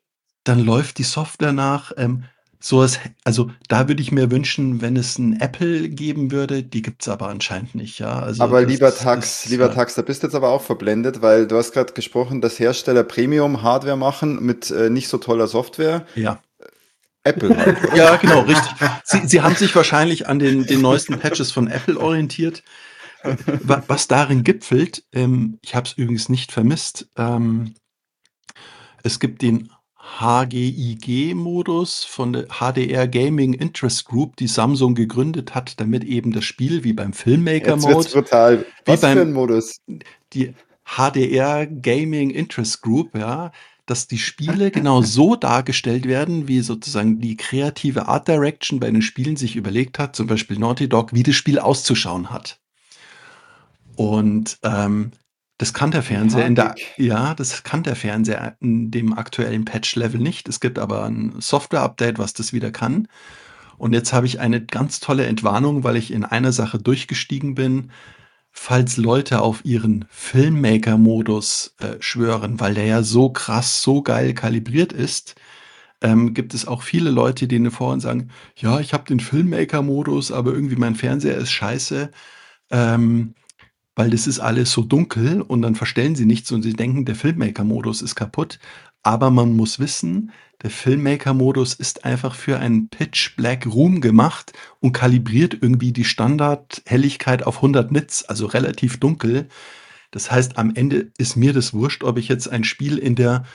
dann läuft die Software nach. Ähm, sowas, also da würde ich mir wünschen, wenn es ein Apple geben würde, die gibt es aber anscheinend nicht, ja. Also Aber das lieber Tax, ist, lieber ja, Tax, da bist du jetzt aber auch verblendet, weil du hast gerade gesprochen, dass Hersteller Premium-Hardware machen mit äh, nicht so toller Software. ja. Apple halt, oder? Ja, genau, richtig. Sie, sie haben sich wahrscheinlich an den, den neuesten Patches von Apple orientiert. Wa- Was darin gipfelt, ähm, ich habe es übrigens nicht vermisst, ähm, es gibt den H G I G-Modus von der H D R Gaming Interest Group, die Samsung gegründet hat, damit eben das Spiel wie beim Jetzt wird's Filmmaker-Mode, brutal. wie Was für ein beim Modus? die H D R Gaming Interest Group, ja, dass die Spiele genau so dargestellt werden, wie sozusagen die kreative Art Direction bei den Spielen sich überlegt hat, zum Beispiel Naughty Dog, wie das Spiel auszuschauen hat. Und ähm, das kann der Wie Fernseher in der, hagig. ja, das kann der Fernseher in dem aktuellen Patch-Level nicht. Es gibt aber ein Software-Update, was das wieder kann. Und jetzt habe ich eine ganz tolle Entwarnung, weil ich in einer Sache durchgestiegen bin. Falls Leute auf ihren Filmmaker-Modus äh, schwören, weil der ja so krass, so geil kalibriert ist, ähm, gibt es auch viele Leute, die in den Foren sagen, ja, ich habe den Filmmaker-Modus, aber irgendwie mein Fernseher ist scheiße. Ähm, weil das ist alles so dunkel und dann verstellen sie nichts und sie denken, der Filmmaker-Modus ist kaputt. Aber man muss wissen, der Filmmaker-Modus ist einfach für einen Pitch-Black-Room gemacht und kalibriert irgendwie die Standardhelligkeit auf hundert Nits, also relativ dunkel. Das heißt, am Ende ist mir das wurscht, ob ich jetzt ein Spiel in der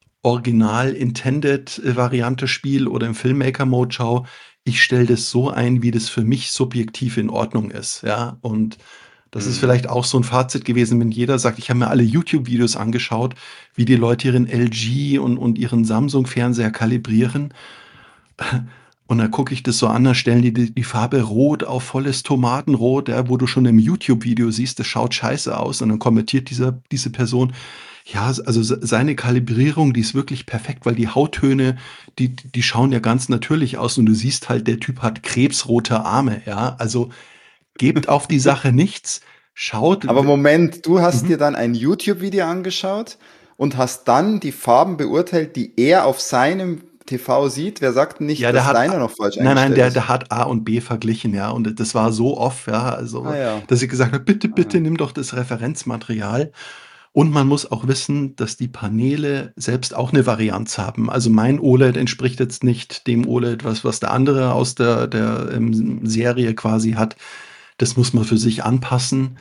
Original-Intended-Variante spiele oder im Filmmaker-Mode schaue. Ich stelle das so ein, wie das für mich subjektiv in Ordnung ist. Ja, und das ist Mhm. vielleicht auch so ein Fazit gewesen, wenn jeder sagt, ich habe mir alle YouTube-Videos angeschaut, wie die Leute ihren L G und, und ihren Samsung-Fernseher kalibrieren. Und dann gucke ich das so an, dann stellen die, die die Farbe rot auf volles Tomatenrot, ja, wo du schon im YouTube-Video siehst, das schaut scheiße aus. Und dann kommentiert dieser, diese Person, ja, also se- seine Kalibrierung, die ist wirklich perfekt, weil die Hauttöne, die, die schauen ja ganz natürlich aus und du siehst halt, der Typ hat krebsrote Arme, ja. Also gebt auf die Sache nichts, schaut. Aber Moment, du hast dir Mhm. dann ein YouTube-Video angeschaut und hast dann die Farben beurteilt, die er auf seinem T V sieht. Wer sagt denn Ja, nicht, der dass hat, deiner noch falsch nein, nein, eingestellt der, ist? der hat A und B verglichen, ja, und das war so oft, ja, Ah also, ja. dass ich gesagt habe, bitte, Ah, bitte ja. nimm doch das Referenzmaterial. Und man muss auch wissen, dass die Paneele selbst auch eine Varianz haben. Also mein O L E D entspricht jetzt nicht dem O L E D, was, was der andere aus der, der ähm, Serie quasi hat. Das muss man für sich anpassen.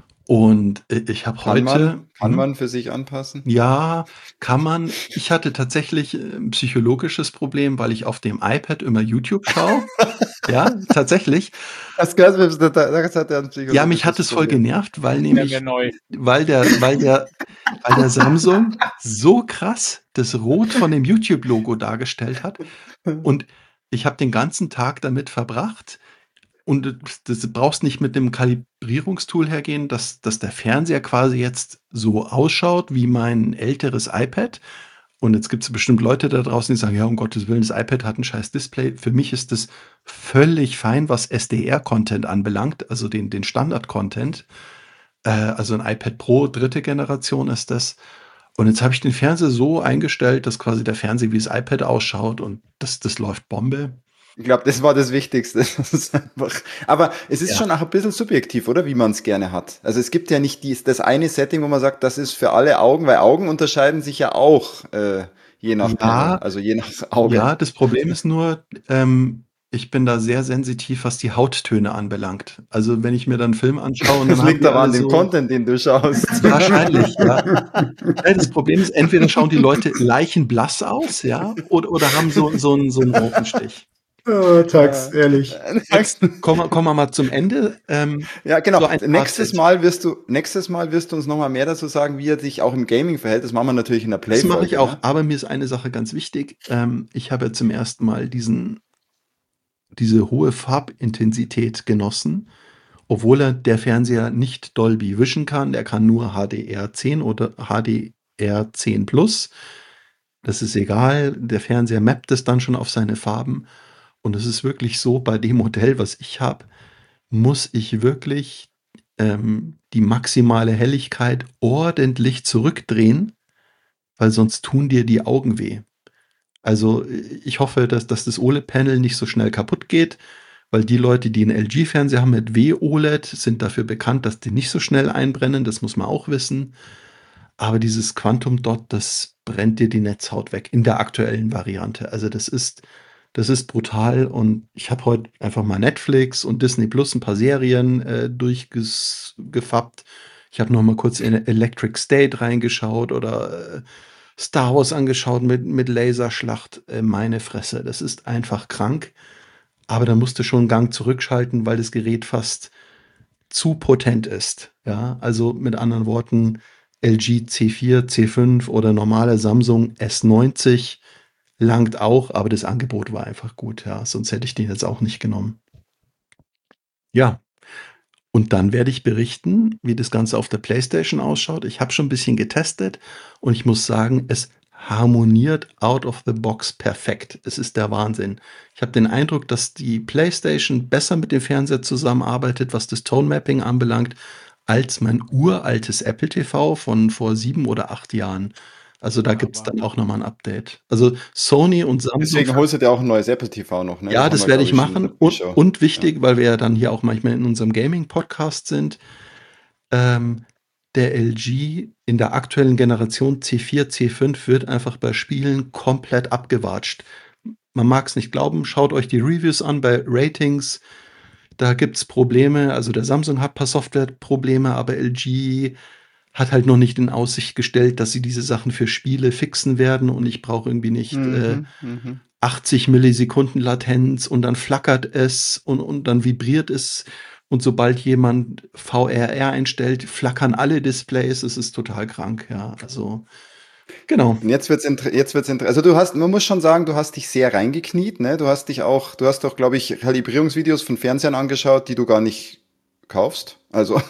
Und äh, ich habe Kann heute, man, kann mhm, man für sich anpassen? ja, kann man. Ich hatte tatsächlich äh, 'n psychologisches Problem, weil ich auf dem iPad immer YouTube schaue. Ja, tatsächlich. Das, das, das hat er ein Ja, mich hat psychologisches es voll Problem. genervt, weil Wäre mir nämlich neu. weil der weil der weil der Samsung so krass das Rot von dem YouTube-Logo dargestellt hat und ich habe den ganzen Tag damit verbracht und das das brauchst nicht mit dem Kalibrierungstool hergehen, dass dass der Fernseher quasi jetzt so ausschaut wie mein älteres iPad. Und jetzt gibt es bestimmt Leute da draußen, die sagen, ja, um Gottes Willen, das iPad hat ein scheiß Display. Für mich ist das völlig fein, was S D R-Content anbelangt, also den, den Standard-Content. Äh, also ein iPad Pro, dritte Generation ist das. Und jetzt habe ich den Fernseher so eingestellt, dass quasi der Fernseher wie das iPad ausschaut und das, das läuft Bombe. Ich glaube, das war das Wichtigste. Das ist einfach, aber es ist Ja. schon auch ein bisschen subjektiv, oder? Wie man es gerne hat. Also es gibt ja nicht dies, das eine Setting, wo man sagt, das ist für alle Augen, weil Augen unterscheiden sich ja auch äh, je nach Panel, Ja, also je nach Auge. ja, das Problem ist nur, ähm, ich bin da sehr sensitiv, was die Hauttöne anbelangt. Also wenn ich mir dann einen Film anschaue und Das dann haben liegt die aber alle an dem so, Content, den du schaust. wahrscheinlich, ja. Ja, das Problem ist, entweder schauen die Leute leichenblass aus, ja, oder, oder haben so, so, einen, so einen roten Stich. Oh, Tax, Äh, ehrlich. Jetzt kommen wir, kommen wir mal zum Ende. Ähm, Ja, genau. so ein Nächstes Fazit. Mal wirst du, nächstes Mal wirst du uns nochmal mehr dazu sagen, wie er sich auch im Gaming verhält. Das machen wir natürlich in der Das mache ich Play-Folge, auch, ne? aber mir ist eine Sache ganz wichtig. Ähm, ich habe ja zum ersten Mal diesen, diese hohe Farbintensität genossen, obwohl er der Fernseher nicht Dolby Vision kann. Der kann nur H D R zehn oder H D R zehn Plus. Das ist egal. Der Fernseher mappt es dann schon auf seine Farben. Und es ist wirklich so, bei dem Modell, was ich habe, muss ich wirklich ähm, die maximale Helligkeit ordentlich zurückdrehen, weil sonst tun dir die Augen weh. Also ich hoffe, dass, dass das O L E D-Panel nicht so schnell kaputt geht, weil die Leute, die einen L G-Fernseher haben mit W O L E D, sind dafür bekannt, dass die nicht so schnell einbrennen. Das muss man auch wissen. Aber dieses Quantum Dot, das brennt dir die Netzhaut weg in der aktuellen Variante. Also das ist, das ist brutal. Und ich habe heute einfach mal Netflix und Disney Plus ein paar Serien äh, durchgefappt. Ich habe noch mal kurz in Electric State reingeschaut oder äh, Star Wars angeschaut mit, mit Laserschlacht. Äh, meine Fresse, das ist einfach krank. Aber da musst du schon einen Gang zurückschalten, weil das Gerät fast zu potent ist. Ja, also mit anderen Worten, L G C vier, C fünf oder normale Samsung S neunzig langt auch, aber das Angebot war einfach gut. Ja, sonst hätte ich den jetzt auch nicht genommen. Ja. Und dann werde ich berichten, wie das Ganze auf der PlayStation ausschaut. Ich habe schon ein bisschen getestet und ich muss sagen, es harmoniert out of the box perfekt. Es ist der Wahnsinn. Ich habe den Eindruck, dass die PlayStation besser mit dem Fernseher zusammenarbeitet, was das Tone Mapping anbelangt, als mein uraltes Apple T V von vor sieben oder acht Jahren. Also da gibt es dann auch nochmal ein Update. Also Sony und Samsung. Deswegen holst du dir auch ein neues Apple T V noch, ne? Ja, haben das wir, werde glaub ich schon in machen. der Und, Pre-Show. und wichtig, weil wir ja dann hier auch manchmal in unserem Gaming-Podcast sind, ähm, der L G in der aktuellen Generation C vier, C fünf wird einfach bei Spielen komplett abgewatscht. Man mag es nicht glauben, schaut euch die Reviews an bei Ratings. Da gibt es Probleme. Also der Samsung hat ein paar Softwareprobleme, aber L G hat halt noch nicht in Aussicht gestellt, dass sie diese Sachen für Spiele fixen werden. Und ich brauche irgendwie nicht äh, Mhm, mhm. achtzig Millisekunden Latenz und dann flackert es und, und dann vibriert es. Und sobald jemand V R R einstellt, flackern alle Displays. Es ist total krank, ja. Also, genau. Und jetzt wird's inter jetzt wird's inter also du hast, man muss schon sagen, du hast dich sehr reingekniet, ne? Du hast dich auch, du hast doch, glaube ich, Kalibrierungsvideos von Fernsehern angeschaut, die du gar nicht kaufst. Also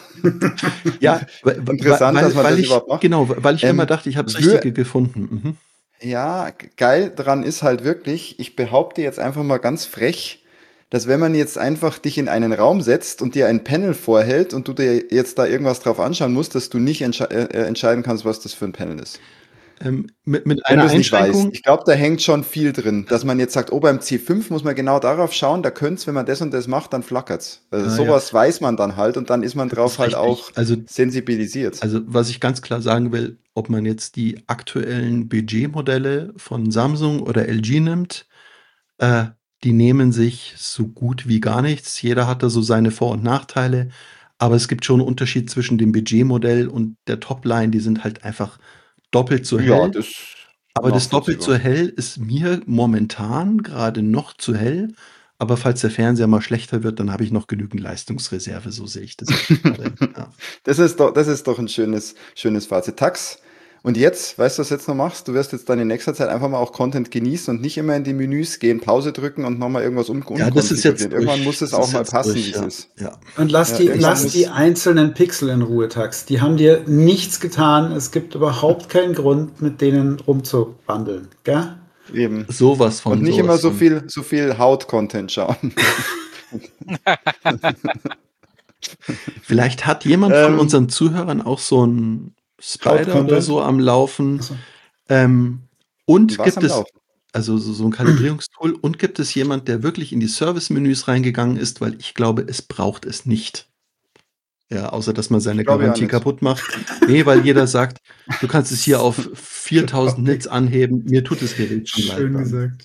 Ja, weil, interessant, weil, dass man weil das ich, überhaupt macht. genau, weil ich immer Ähm, dachte, ich habe das wür Richtige gefunden. Mhm. Ja, g- geil dran ist halt wirklich, ich behaupte jetzt einfach mal ganz frech, dass wenn man jetzt einfach dich in einen Raum setzt und dir ein Panel vorhält und du dir jetzt da irgendwas drauf anschauen musst, dass du nicht entsche äh, äh, entscheiden kannst, was das für ein Panel ist. Ähm, mit, mit Wenn einer du es nicht weißt. Einschränkung, Ich glaube, da hängt schon viel drin, dass man jetzt sagt, oh, beim C fünf muss man genau darauf schauen, da könnte es, wenn man das und das macht, dann flackert's. Also ah, ja, sowas weiß man dann halt und dann ist man das drauf ist halt richtig. auch Also, sensibilisiert. also, was ich ganz klar sagen will, ob man jetzt die aktuellen Budgetmodelle von Samsung oder L G nimmt, Äh, die nehmen sich so gut wie gar nichts. Jeder hat da so seine Vor- und Nachteile. Aber es gibt schon einen Unterschied zwischen dem Budgetmodell und der Topline. Die sind halt einfach doppelt so Ja, hell. das ist Aber das doppelt so nachvollziehbar. hell ist mir momentan gerade noch zu hell. Aber falls der Fernseher mal schlechter wird, dann habe ich noch genügend Leistungsreserve. So sehe ich das jetzt gerade. Ja. Das ist doch, das ist doch ein schönes, schönes Fazit. Tax. Und jetzt, weißt du, was du jetzt noch machst? Du wirst jetzt dann in nächster Zeit einfach mal auch Content genießen und nicht immer in die Menüs gehen, Pause drücken und nochmal irgendwas um Ja, das ist jetzt umkonfigurieren. Irgendwann durch. muss es Das auch ist mal jetzt passen, wie durch, es ja. ist. Ja. Und lass Ja, die, irgendwann lass die muss. einzelnen Pixel in Ruhe, Tax. Die haben dir nichts getan. Es gibt überhaupt keinen Grund, mit denen rumzuwandeln. Gell? Eben. Sowas Und von, nicht immer sowas so von. viel, so viel Haut-Content schauen. Vielleicht hat jemand von ähm, unseren Zuhörern auch so ein Spider oder Haut-Content. so am Laufen. Achso. Ähm, und was gibt am es, Laufen? also so, so ein Kalibrierungstool, und gibt es jemand, der wirklich in die Service-Menüs reingegangen ist, weil ich glaube, es braucht es nicht. Ja, außer dass man Ich seine glaube ja Garantie nicht. kaputt macht. Nee, weil jeder sagt, du kannst es hier auf viertausend Nits anheben. Mir tut das Gerät schon leid Schön dann. gesagt.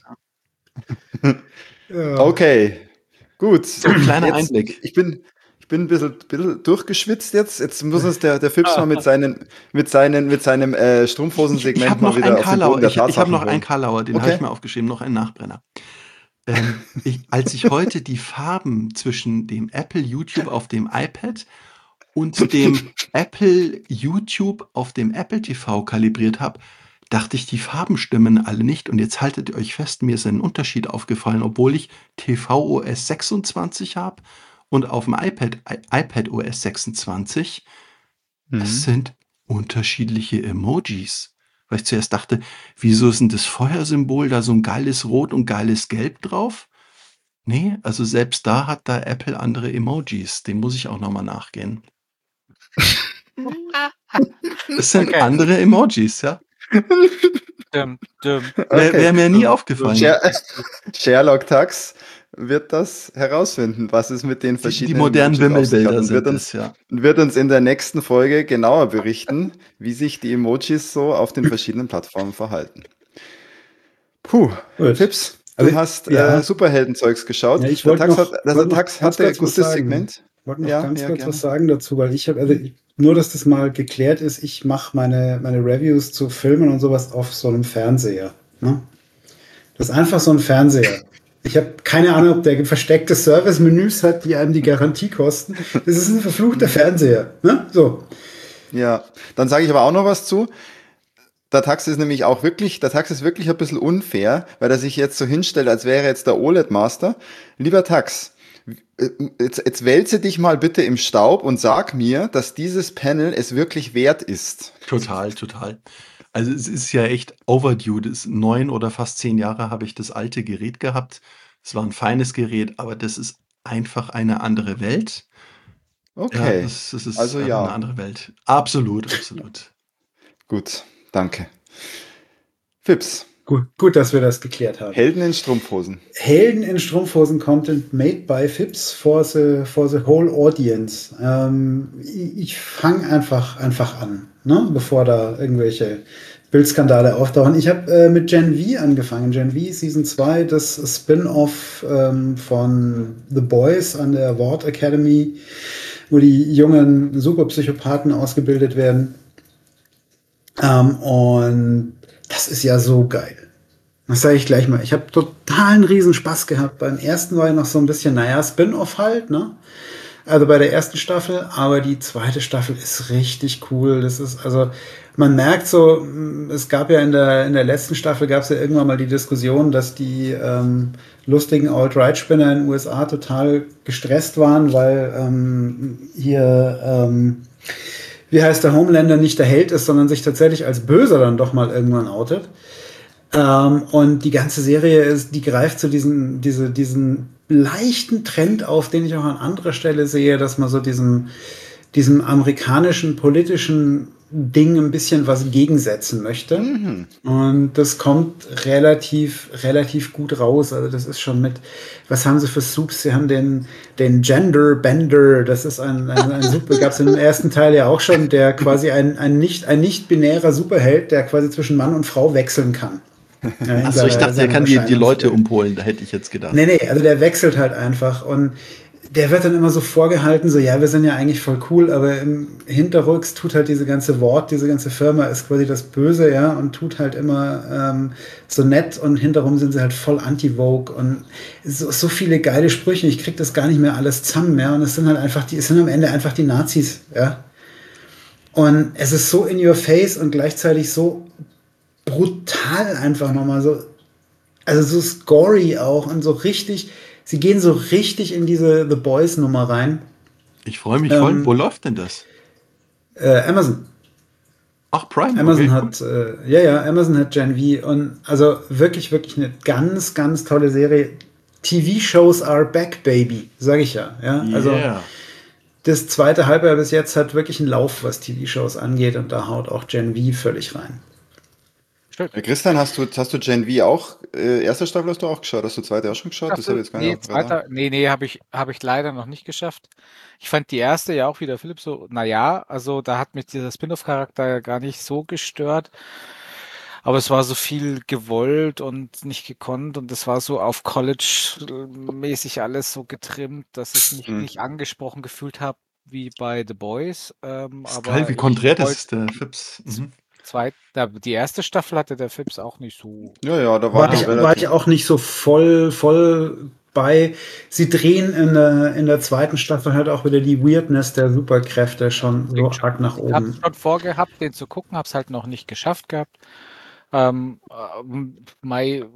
Ja. Okay, gut. So, kleiner Jetzt, Einblick. ich bin, ich bin ein bisschen, bisschen durchgeschwitzt jetzt. Jetzt muss uns der, der Fips mal Ah, mit seinen, mit seinen, mit seinem äh, Ich, ich Strumpfhosensegment habe mal noch einen wieder auf den Boden Karlauer. der Ich, ich habe Tatsachen noch einen holen. Karlauer, den habe ich Okay. mir aufgeschrieben, noch einen Nachbrenner. Ähm, ich, als ich heute die Farben zwischen dem Apple YouTube auf dem iPad und dem Apple YouTube auf dem Apple T V kalibriert habe, dachte ich, die Farben stimmen alle nicht. Und jetzt haltet ihr euch fest, mir ist ein Unterschied aufgefallen, obwohl ich tvOS sechsundzwanzig habe und auf dem iPad i- iPadOS sechsundzwanzig. Es Mhm. sind unterschiedliche Emojis. Weil ich zuerst dachte, wieso ist denn das Feuersymbol da so ein geiles Rot und geiles Gelb drauf? Nee, also selbst da hat da Apple andere Emojis. Dem muss ich auch noch mal nachgehen. Es sind okay. andere Emojis, ja. Dum, dum. Wäre Okay. wär mir nie aufgefallen. Sher Sherlock Tax wird das herausfinden, was es mit den Die, die verschiedenen modernen Emojis auf sich hat Wimmelbilder und wird sind uns, es, ja. und wird uns in der nächsten Folge genauer berichten, wie sich die Emojis so auf den verschiedenen Plattformen verhalten. Puh, Gut. Fips, Also, du hast ja. äh, Superheldenzeugs geschaut. Ja, ich Der wollte Tax noch, hat, also wollte noch Tax ganz hatte ein kurz was gutes sagen. Segment. Ich wollte noch Ja, ganz ja, kurz gerne. was sagen dazu, weil ich habe, also ich, nur, dass das mal geklärt ist, ich mache meine, meine Reviews zu Filmen und sowas auf so einem Fernseher. Ne? Das ist einfach so ein Fernseher. Ich habe keine Ahnung, ob der versteckte Service-Menüs hat, die einem die Garantie kosten. Das ist ein verfluchter Fernseher. Ne? So. Ja, dann sage ich aber auch noch was zu. Der Tax ist nämlich auch wirklich, der Tax ist wirklich ein bisschen unfair, weil er sich jetzt so hinstellt, als wäre er jetzt der O L E D-Master. Lieber Tax, äh, jetzt, jetzt wälze dich mal bitte im Staub und sag mir, dass dieses Panel es wirklich wert ist. Total, total. Also es ist ja echt overdue. Das neun oder fast zehn Jahre habe ich das alte Gerät gehabt. Es war ein feines Gerät, aber das ist einfach eine andere Welt. Ja, Okay, das, das ist also einfach eine ja, andere Welt. Absolut, absolut. gut, danke. Fips, Gut, gut, dass wir das geklärt haben. Helden in Strumpfhosen. Helden in Strumpfhosen Content made by Fips for the, for the whole audience. Ähm, ich ich fange einfach, einfach an, ne? Bevor da irgendwelche Bildskandale auftauchen. Ich habe äh, mit Gen V angefangen. Gen V Season zwei, das Spin-off ähm, von The Boys an der Ward Academy, wo die jungen Superpsychopathen ausgebildet werden. Ähm, und das ist ja so geil. Das sage ich gleich mal. Ich habe totalen Riesenspaß gehabt. Beim ersten war ja noch so ein bisschen, naja, Spin-off halt, ne? Also bei der ersten Staffel, aber die zweite Staffel ist richtig cool. Das ist, also, man merkt so, es gab ja in der, in der letzten Staffel gab es ja irgendwann mal die Diskussion, dass die ähm, lustigen Alt-Right-Spinner in den U S A total gestresst waren, weil ähm, hier, ähm, wie heißt der Homelander, nicht der Held ist, sondern sich tatsächlich als Böser dann doch mal irgendwann outet. Ähm, und die ganze Serie ist, die greift zu diesen, diese, diesen leichten Trend auf, den ich auch an anderer Stelle sehe, dass man so diesem, diesem amerikanischen politischen Ding ein bisschen was gegensetzen möchte. Mhm. Und das kommt relativ, relativ gut raus. Also das ist schon mit, was haben sie für Soups? Sie haben den, den Gender Bender, das ist ein, ein, ein Super, gab es im ersten Teil ja auch schon, der quasi ein, ein nicht, ein nicht binärer Superheld, der quasi zwischen Mann und Frau wechseln kann. Ja, in Achso, ich seiner- dachte, der seiner kann die, die Leute Erscheinungsbild. umpolen, da hätte ich jetzt gedacht. Nee, nee, also der wechselt halt einfach und der wird dann immer so vorgehalten, so, ja, wir sind ja eigentlich voll cool, aber im Hinterrücks tut halt diese ganze Wort, diese ganze Firma ist quasi das Böse, ja, und tut halt immer ähm, so nett und hinterrum sind sie halt voll anti-Vogue und so, so viele geile Sprüche, ich krieg das gar nicht mehr alles zusammen, ja, und es sind halt einfach die, es sind am Ende einfach die Nazis, ja. Und es ist so in your face und gleichzeitig so brutal einfach nochmal so, also so scory auch und so richtig, sie gehen so richtig in diese The Boys Nummer rein. Ich freue mich voll. Ähm, Wo läuft denn das? Äh, Amazon. Ach, Prime. Amazon okay. hat, äh, ja, ja, Amazon hat Gen V und also wirklich, wirklich eine ganz, ganz tolle Serie. T V-Shows are back, baby, sage ich ja. ja? Also Yeah. das zweite Halbjahr bis jetzt hat wirklich einen Lauf, was T V-Shows angeht und da haut auch Gen V völlig rein. Schön. Äh, Christian, hast du, hast du Gen V auch, äh, erste Staffel hast du auch geschaut? Hast du zweite auch schon geschaut? Das habe ich jetzt gar nee, nicht auf dem Radar. zweiter, nee, nee, habe ich, hab ich leider noch nicht geschafft. Ich fand die erste ja auch wieder, Philipp, so, naja, also da hat mich dieser Spin-off-Charakter ja gar nicht so gestört. Aber es war so viel gewollt und nicht gekonnt und es war so auf College-mäßig alles so getrimmt, dass ich mich Hm. nicht angesprochen gefühlt habe wie bei The Boys. Ähm, Das ist aber geil, wie ich konträr das wollte ist, der Fips. Mhm. zweit, da, die erste Staffel hatte der Fips auch nicht so. Ja, ja, da war War das ich, war relativ. ich auch nicht so voll, voll bei. Sie drehen in der, in der zweiten Staffel halt auch wieder die Weirdness der Superkräfte schon so arg nach Ich habe oben. schon vorgehabt, den zu gucken, habe es halt noch nicht geschafft gehabt. Ähm, ähm, Mai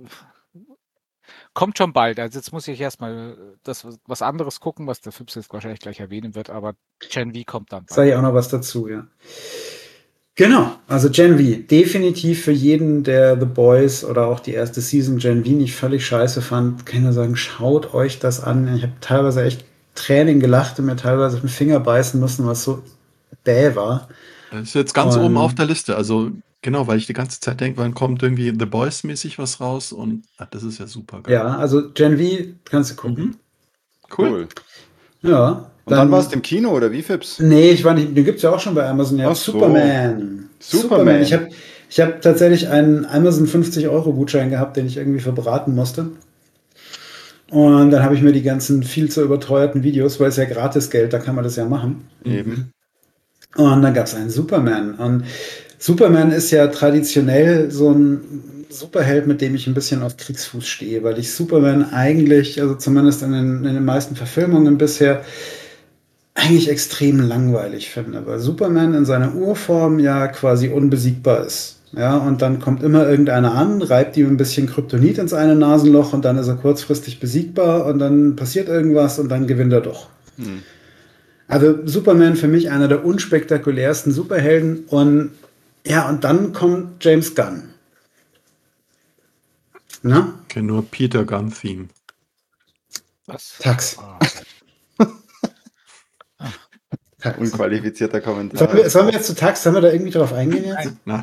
kommt schon bald. Also jetzt muss ich erstmal das was anderes gucken, was der Fips jetzt wahrscheinlich gleich erwähnen wird, aber Gen V kommt dann bald. Sage ich auch noch was dazu, ja. Genau, also Gen V, definitiv für jeden, der The Boys oder auch die erste Season Gen V nicht völlig scheiße fand, kann ich nur sagen, schaut euch das an. Ich habe teilweise echt Tränen gelacht und mir teilweise auf den Finger beißen müssen, was so bäh war. Das ist jetzt ganz Und- oben auf der Liste. Also Genau, weil ich die ganze Zeit denke, wann kommt irgendwie The Boys-mäßig was raus und ach, das ist ja super geil. Ja, also Gen V kannst du gucken. Mhm. Cool. Cool. Ja. Und dann warst du im Kino, oder wie, Fips? Nee, ich war nicht, den gibt's ja auch schon bei Amazon. Ja, Ach so. Superman. Superman. Ich habe ich hab tatsächlich einen Amazon fünfzig Euro Gutschein gehabt, den ich irgendwie verbraten musste. Und dann habe ich mir die ganzen viel zu überteuerten Videos, weil es ja gratis Geld, da kann man das ja machen. Eben. Und dann gab es einen Superman. Und Superman ist ja traditionell so ein Superheld, mit dem ich ein bisschen auf Kriegsfuß stehe, weil ich Superman eigentlich, also zumindest in den, in den meisten Verfilmungen bisher, eigentlich extrem langweilig finde, weil Superman in seiner Urform ja quasi unbesiegbar ist. Ja, und dann kommt immer irgendeiner an, reibt ihm ein bisschen Kryptonit ins eine Nasenloch und dann ist er kurzfristig besiegbar und dann passiert irgendwas und dann gewinnt er doch. Hm. Also Superman für mich einer der unspektakulärsten Superhelden und ja, und dann kommt James Gunn. Na? Ich kenne nur Peter Gunn-Theme. Was? Tax. Ah. Tax. Unqualifizierter Sollen Kommentar. wir, sollen wir jetzt zu Tax, sollen wir da irgendwie drauf eingehen jetzt? Nein.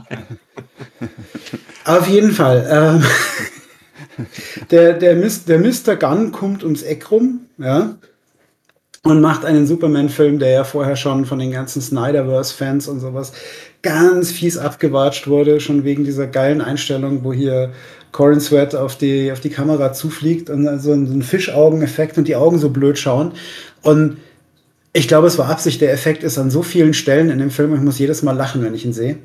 Auf jeden Fall. Ähm, der, der, Mis- der Mister Gunn kommt ums Eck rum, ja, und macht einen Superman-Film, der ja vorher schon von den ganzen Snyderverse-Fans und sowas ganz fies abgewatscht wurde, schon wegen dieser geilen Einstellung, wo hier Corin Sweat auf die, auf die Kamera zufliegt und dann so ein, so ein Fischaugen-Effekt und die Augen so blöd schauen. Und ich glaube, es war Absicht, der Effekt ist an so vielen Stellen in dem Film, ich muss jedes Mal lachen, wenn ich ihn sehe.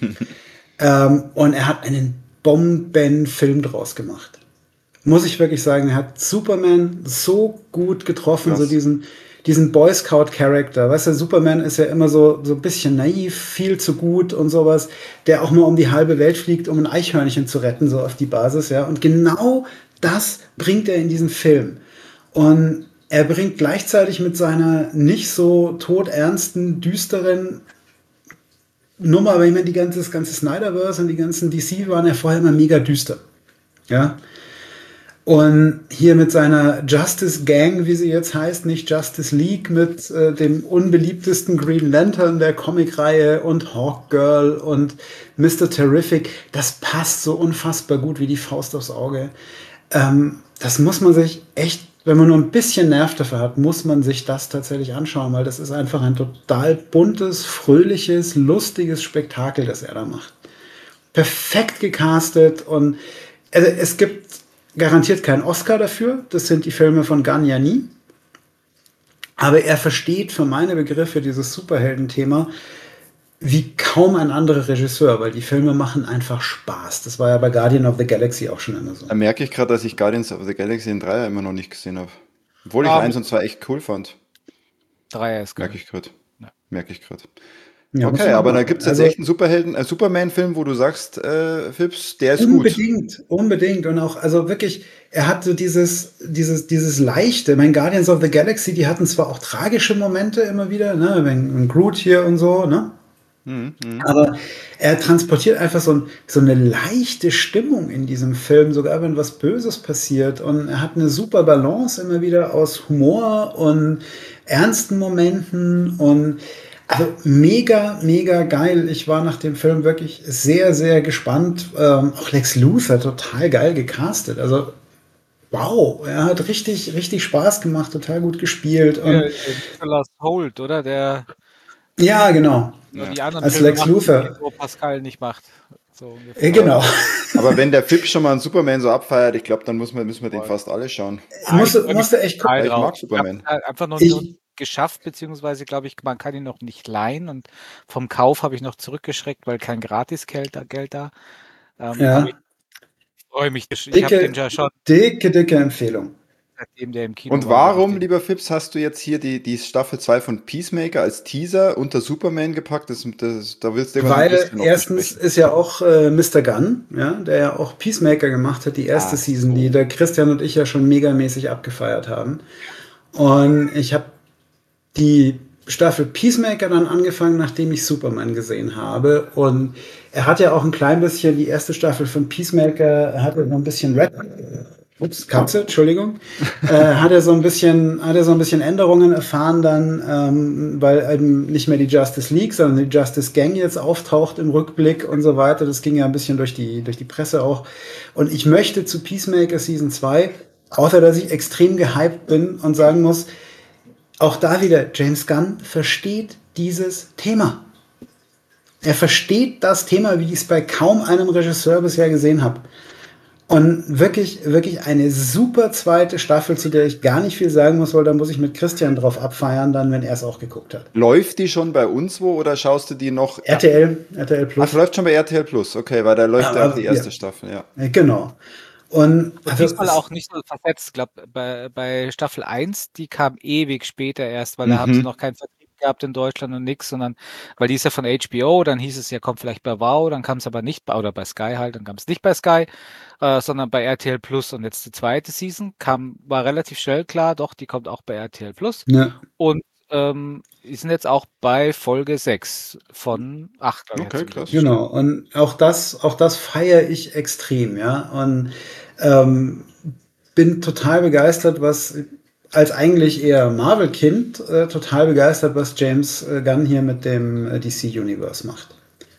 ähm, und er hat einen Bombenfilm draus gemacht. Muss ich wirklich sagen, er hat Superman so gut getroffen, Krass. so diesen, diesen Boy Scout-Charakter. Weißt du, Superman ist ja immer so, so ein bisschen naiv, viel zu gut und sowas, der auch mal um die halbe Welt fliegt, um ein Eichhörnchen zu retten, so auf die Basis, ja. Und genau das bringt er in diesen Film. Und er bringt gleichzeitig mit seiner nicht so todernsten, düsteren Nummer, weil ich meine, die ganze, das ganze Snyderverse und die ganzen D C waren ja vorher immer mega düster. Ja. Und hier mit seiner Justice Gang, wie sie jetzt heißt, nicht Justice League, mit äh, dem unbeliebtesten Green Lantern der Comicreihe und Hawkgirl und Mister Terrific, das passt so unfassbar gut wie die Faust aufs Auge. Ähm, das muss man sich echt, wenn man nur ein bisschen Nerv dafür hat, muss man sich das tatsächlich anschauen, weil das ist einfach ein total buntes, fröhliches, lustiges Spektakel, das er da macht. Perfekt gecastet und also es gibt garantiert keinen Oscar dafür, das sind die Filme von Gunn ja nie, aber er versteht für meine Begriffe dieses Superhelden-Thema wie kaum ein anderer Regisseur, weil die Filme machen einfach Spaß. Das war ja bei Guardian of the Galaxy auch schon immer so. Da merke ich gerade, dass ich Guardians of the Galaxy in Dreier immer noch nicht gesehen habe. Obwohl ich Ah, eins und zwei echt cool fand. Dreier ist Merke geil. ich gerade. Ja. Merke ich gerade. Ja, muss Okay, man aber machen. da gibt es jetzt Also- echt einen Superhelden, einen Superman-Film, wo du sagst, äh, Fips, der ist gut. Unbedingt, unbedingt. Und auch, also wirklich, er hat so dieses, dieses, dieses Leichte. Mein Guardians of the Galaxy, die hatten zwar auch tragische Momente immer wieder, ne, wenn wenn Groot hier und so, ne? Mhm, mhm. Aber er transportiert einfach so, ein, so eine leichte Stimmung in diesem Film, sogar wenn was Böses passiert. Und er hat eine super Balance immer wieder aus Humor und ernsten Momenten und also mega, mega geil. Ich war nach dem Film wirklich sehr, sehr gespannt. Ähm, auch Lex Luthor total geil gecastet. Also wow, er hat richtig, richtig Spaß gemacht, total gut gespielt. Und, Ja, Nicholas Hoult, oder? Der ja, genau. nur Ja. die anderen Als Filme Lex macht, Luthor. die so Pascal nicht macht. So ungefähr. Äh, genau. Aber wenn der Fips schon mal einen Superman so abfeiert, ich glaube, dann muss man, müssen wir den Voll. fast alle schauen. Ah, musste, ich freu mich musste echt gucken. total Ich drauf. mag Superman. Ich habe einfach noch Ich- nicht geschafft, beziehungsweise glaube ich, man kann ihn noch nicht leihen und vom Kauf habe ich noch zurückgeschreckt, weil kein Gratisgeld da, Geld da. Ähm, Ja. aber ich freue mich. Ich habe Dicke, den ja schon, dicke, dicke Empfehlung. seitdem der im Kino Und war. warum, hab ich den- lieber Fips, hast du jetzt hier die, die Staffel zwei von Peacemaker als Teaser unter Superman gepackt? Das, das, da willst du irgendwas ein Weil bisschen noch erstens besprechen. ist ja auch äh, Mister Gunn, ja, der ja auch Peacemaker gemacht hat, die erste Ach Season, so. die der Christian und ich ja schon megamäßig abgefeiert haben. Und ich habe die Staffel Peacemaker dann angefangen, nachdem ich Superman gesehen habe. Und er hat ja auch ein klein bisschen, die erste Staffel von Peacemaker, er hatte noch ein bisschen Red, ups, Katze, Entschuldigung, äh, hat er so ein bisschen, hat er so ein bisschen Änderungen erfahren dann, ähm, weil eben nicht mehr die Justice League, sondern die Justice Gang jetzt auftaucht im Rückblick und so weiter. Das ging ja ein bisschen durch die, durch die Presse auch. Und ich möchte zu Peacemaker Season zwei, außer dass ich extrem gehypt bin und sagen muss, auch da wieder, James Gunn versteht dieses Thema. Er versteht das Thema, wie ich es bei kaum einem Regisseur bisher gesehen habe. Und wirklich, wirklich eine super zweite Staffel, zu der ich gar nicht viel sagen muss, weil da muss ich mit Christian drauf abfeiern, dann, wenn er es auch geguckt hat. Läuft die schon bei uns wo oder schaust du die noch? R T L, R T L Plus. Ach, läuft schon bei R T L Plus, okay, weil da läuft ja, ja auch die erste ja. Staffel, ja. Genau. Und also diesmal auch nicht so versetzt. Ich glaube, bei, bei Staffel eins, die kam ewig später erst, weil mhm. da haben sie noch keinen Vertrieb gehabt in Deutschland und nix, sondern weil die ist ja von H B O, dann hieß es ja, kommt vielleicht bei Wow, dann kam es aber nicht bei, oder bei Sky halt, dann kam es nicht bei Sky, äh, sondern bei R T L Plus. Und jetzt die zweite Season kam, war relativ schnell klar, doch, die kommt auch bei R T L Plus. Ja. Und ähm, die sind jetzt auch bei Folge sechs von acht. Okay, krass. Genau, und auch das, auch das feiere ich extrem, ja. Und ähm, bin total begeistert, was als eigentlich eher Marvel-Kind äh, total begeistert, was James äh, Gunn hier mit dem äh, D C-Universe macht.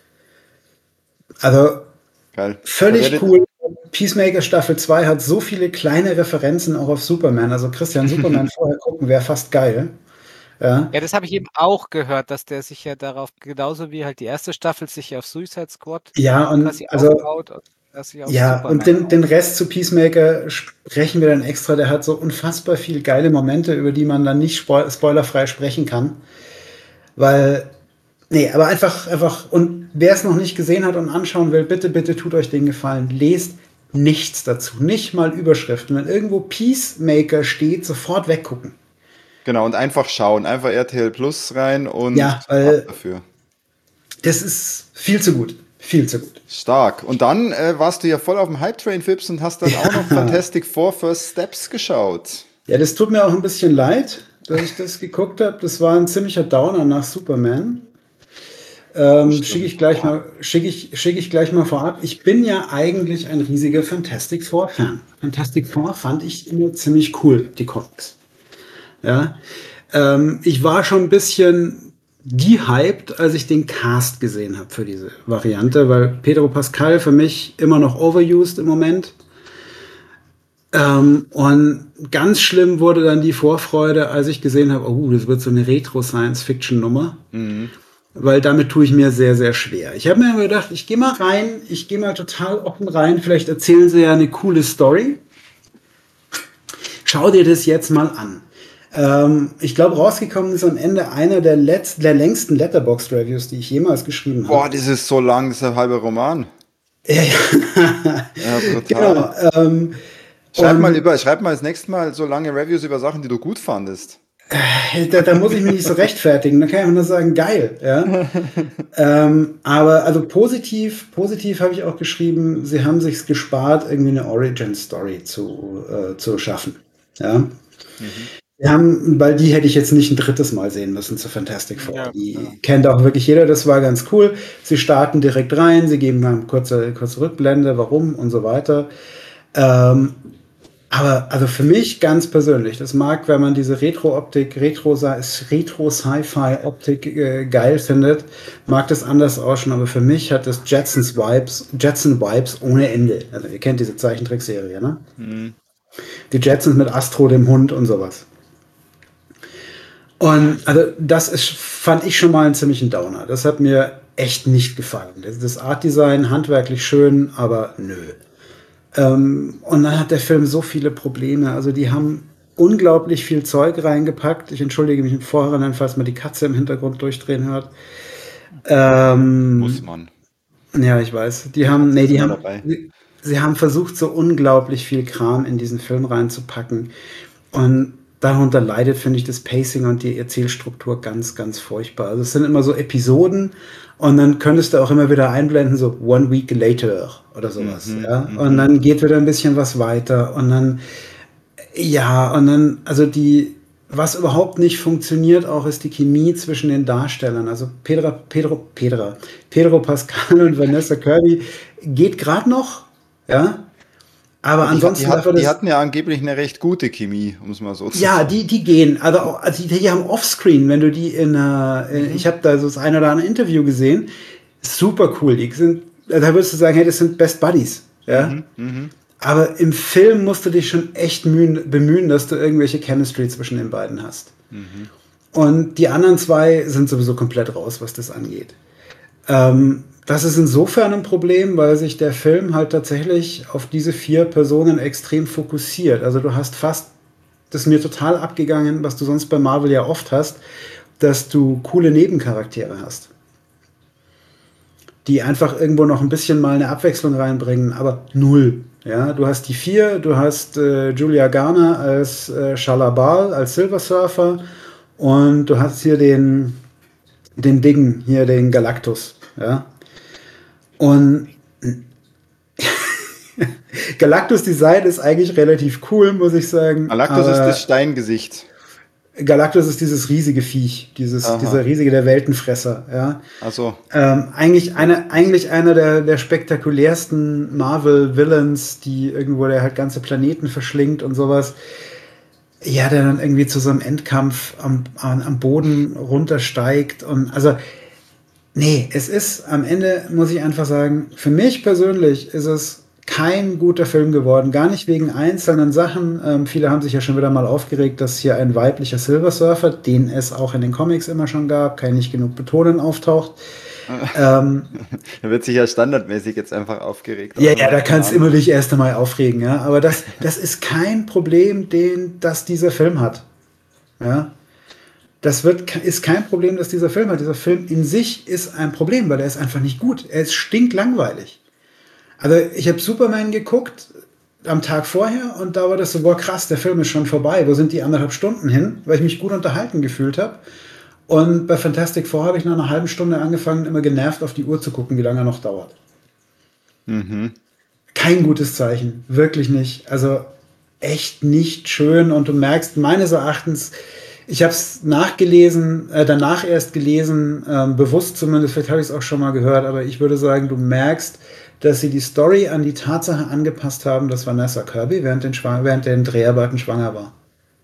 Also geil. Völlig cool. Peacemaker Staffel zwei hat so viele kleine Referenzen auch auf Superman. Also Christian, Superman vorher gucken wäre fast geil. Ja, ja, das habe ich eben auch gehört, dass der sich ja darauf, genauso wie halt die erste Staffel sich auf Suicide Squad ja, und also, aufbaut. Ja, Superman und den, den Rest zu Peacemaker sprechen wir dann extra. Der hat so unfassbar viele geile Momente, über die man dann nicht spo- spoilerfrei sprechen kann. Weil, nee, aber einfach, einfach, und wer es noch nicht gesehen hat und anschauen will, bitte, bitte tut euch den Gefallen. Lest nichts dazu, nicht mal Überschriften. Wenn irgendwo Peacemaker steht, sofort weggucken. Genau, und einfach schauen, einfach R T L Plus rein und ja, weil dafür. Das ist viel zu gut. Viel zu gut. Stark. Und dann äh, warst du ja voll auf dem Hype-Train, Fips, und hast dann ja. auch noch Fantastic Four First Steps geschaut. Ja, das tut mir auch ein bisschen leid, dass ich das geguckt habe. Das war ein ziemlicher Downer nach Superman. Ähm, schicke ich gleich mal, schicke ich, schicke ich gleich mal vorab. Ich bin ja eigentlich ein riesiger Fantastic Four-Fan. Fantastic Four fand ich immer ziemlich cool, die Comics. Ja. Ähm, ich war schon ein bisschen gehypt, als ich den Cast gesehen habe für diese Variante, weil Pedro Pascal für mich immer noch overused im Moment. Ähm, und ganz schlimm wurde dann die Vorfreude, als ich gesehen habe, oh, das wird so eine Retro-Science-Fiction-Nummer. Mhm. Weil damit tue ich mir sehr, sehr schwer. Ich habe mir immer gedacht, ich gehe mal rein, ich gehe mal total offen rein, vielleicht erzählen sie ja eine coole Story. Schau dir das jetzt mal an. Ähm, ich glaube, rausgekommen ist am Ende einer der, letzt, der längsten Letterboxd-Reviews, die ich jemals geschrieben habe. Boah, das ist so lang, das ist ein halber Roman. Ja, ja. Ja, brutal. Genau, ähm, schreib, mal über, schreib mal das nächste Mal so lange Reviews über Sachen, die du gut fandest. Da, da muss ich mich nicht so rechtfertigen. Da kann ich nur sagen, geil. Ja? ähm, aber also positiv, positiv habe ich auch geschrieben, sie haben sich gespart, irgendwie eine Origin-Story zu, äh, zu schaffen. Ja. Mhm. Wir haben, weil die hätte ich jetzt nicht ein drittes Mal sehen müssen zu Fantastic Four. Ja, die ja. kennt auch wirklich jeder, das war ganz cool. Sie starten direkt rein, sie geben mal eine kurze, kurze Rückblende, warum und so weiter. Ähm, aber also für mich ganz persönlich, das mag, wenn man diese Retro-Optik, Retro-Sci-Fi-Optik äh, geil findet, mag das anders ausschauen, aber für mich hat das Jetsons Vibes, Jetson Vibes ohne Ende. Also ihr kennt diese Zeichentrickserie, ne? Mhm. Die Jetsons mit Astro, dem Hund und sowas. Und also das ist, fand ich schon mal einen ziemlichen Downer. Das hat mir echt nicht gefallen. Das Artdesign handwerklich schön, aber nö. Ähm, und dann hat der Film so viele Probleme. Also die haben unglaublich viel Zeug reingepackt. Ich entschuldige mich im Vorhinein, falls man die Katze im Hintergrund durchdrehen hört. Ähm, Muss man. Ja, ich weiß. Die haben, nee, die haben, sie, sie haben versucht, so unglaublich viel Kram in diesen Film reinzupacken. Und darunter leidet, finde ich, das Pacing und die Erzählstruktur ganz, ganz furchtbar. Also es sind immer so Episoden und dann könntest du auch immer wieder einblenden, so one week later oder sowas. Mhm, ja? Und dann geht wieder ein bisschen was weiter und dann, ja, und dann, also die, was überhaupt nicht funktioniert auch, ist die Chemie zwischen den Darstellern. Also Pedro, Pedro, Pedro, Pedro Pascal und Vanessa Kirby geht gerade noch, ja. Aber Ja, die, hat- die, ansonsten dafür hat, die das, hatten ja angeblich eine recht gute Chemie, um es mal so zu ja, sagen. die, die gehen. Also, auch, also die, die haben Offscreen, wenn du die in, äh, Mhm. ich habe da so das ein oder andere Interview gesehen, super cool. Die sind, da würdest du sagen, hey, das sind Best Buddies. Ja? Mhm. Mhm. Aber im Film musst du dich schon echt mühen, bemühen, dass du irgendwelche Chemistry zwischen den beiden hast. Mhm. Und die anderen zwei sind sowieso komplett raus, was das angeht. Ähm, das ist insofern ein Problem, weil sich der Film halt tatsächlich auf diese vier Personen extrem fokussiert. Also du hast fast, das ist mir total abgegangen, was du sonst bei Marvel ja oft hast, dass du coole Nebencharaktere hast, die einfach irgendwo noch ein bisschen mal eine Abwechslung reinbringen, aber null. Ja, du hast die vier, du hast äh, Julia Garner als äh, Shalabal, als Silver Surfer und du hast hier den, den Dicken, hier den Galactus. Ja, und Galactus Design ist eigentlich relativ cool, muss ich sagen, Galactus ist das aber Steingesicht. Galactus ist dieses riesige Viech, dieses, dieser Aha. riesige, der Weltenfresser, ja. Also, Ähm, eigentlich, eine, eigentlich einer der, der spektakulärsten Marvel-Villains, die irgendwo der halt ganze Planeten verschlingt und sowas. Ja, der dann irgendwie zu so einem Endkampf am, am, am Boden runtersteigt und also, nee, es ist am Ende, muss ich einfach sagen, für mich persönlich ist es kein guter Film geworden. Gar nicht wegen einzelnen Sachen. Ähm, viele haben sich ja schon wieder mal aufgeregt, dass hier ein weiblicher Silver Surfer, den es auch in den Comics immer schon gab, kann ich nicht genug betonen, auftaucht. Ähm, da wird sich ja standardmäßig jetzt einfach aufgeregt, ja, außer ja, man da hat keine kannst du Ahnung. immer dich erst einmal aufregen, ja. Aber das, das ist kein Problem, den, das dieser Film hat. Ja. Das wird, ist kein Problem, das dieser Film hat. Dieser Film in sich ist ein Problem, weil er ist einfach nicht gut. Er ist stinklangweilig. Also ich habe Superman geguckt am Tag vorher und da war das so, boah krass, der Film ist schon vorbei. Wo sind die anderthalb Stunden hin? Weil ich mich gut unterhalten gefühlt habe. Und bei Fantastic Four habe ich nach einer halben Stunde angefangen, immer genervt auf die Uhr zu gucken, wie lange er noch dauert. Mhm. Kein gutes Zeichen, wirklich nicht. Also echt nicht schön und du merkst meines Erachtens, ich habe es nachgelesen, äh, danach erst gelesen, ähm, bewusst zumindest, vielleicht habe ich es auch schon mal gehört, aber ich würde sagen, du merkst, dass sie die Story an die Tatsache angepasst haben, dass Vanessa Kirby während den, Schwang während den Dreharbeiten schwanger war.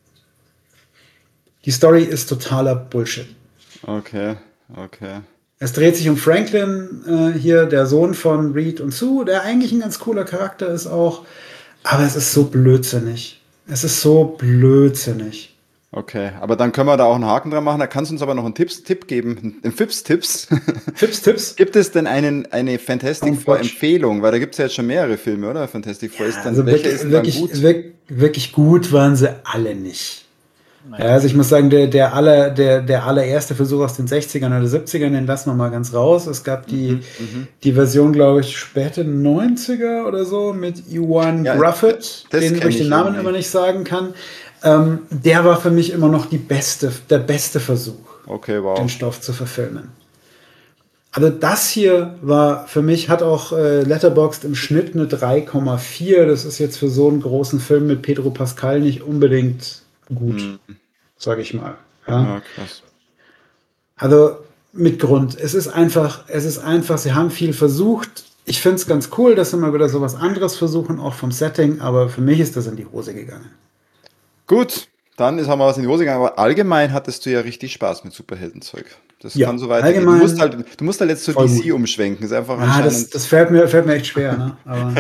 Die Story ist totaler Bullshit. Okay, okay. Es dreht sich um Franklin, äh, hier der Sohn von Reed und Sue, der eigentlich ein ganz cooler Charakter ist auch, aber es ist so blödsinnig. Es ist so blödsinnig. Okay, aber dann können wir da auch einen Haken dran machen. Da kannst du uns aber noch einen Tipps, Tipp geben, einen Fips-Tipps. Fips, Tipps Gibt es denn einen, eine Fantastic und Watch. Four-Empfehlung? Weil da gibt es ja jetzt schon mehrere Filme, oder? Fantastic Four ist dann, Also welcher ist wirklich, denn dann wirklich, gut? wirklich, wirklich gut waren sie alle nicht. Ja, Naja. also ich muss sagen, der, der, aller, der, der allererste Versuch aus den sechzigern oder siebzigern, den lassen wir mal ganz raus. Es gab die, Mhm, mhm. die Version, glaube ich, späte neunziger oder so mit Ewan Ja, d- Gruffett, das den, wo kenne ich den ich Namen irgendwie. immer nicht sagen kann. Ähm, der war für mich immer noch die beste, der beste Versuch, Okay, den wow. Stoff zu verfilmen. Also das hier war für mich, hat auch äh, Letterboxd im Schnitt eine drei Komma vier. Das ist jetzt für so einen großen Film mit Pedro Pascal nicht unbedingt gut, Hm. sage ich mal. Ja. Ja, krass. Also mit Grund. Es ist einfach, es ist einfach, sie haben viel versucht. Ich finde es ganz cool, dass sie mal wieder sowas anderes versuchen, auch vom Setting, aber für mich ist das in die Hose gegangen. Gut, dann ist, haben wir was in die Hose gegangen, aber allgemein hattest du ja richtig Spaß mit Superheldenzeug. Das kann Ja, so weitergehen. Du musst allgemein halt, du musst halt jetzt zu voll gut. D C umschwenken. Ist einfach Ah, das, anscheinend das fällt mir, fällt mir echt schwer, ne? Aber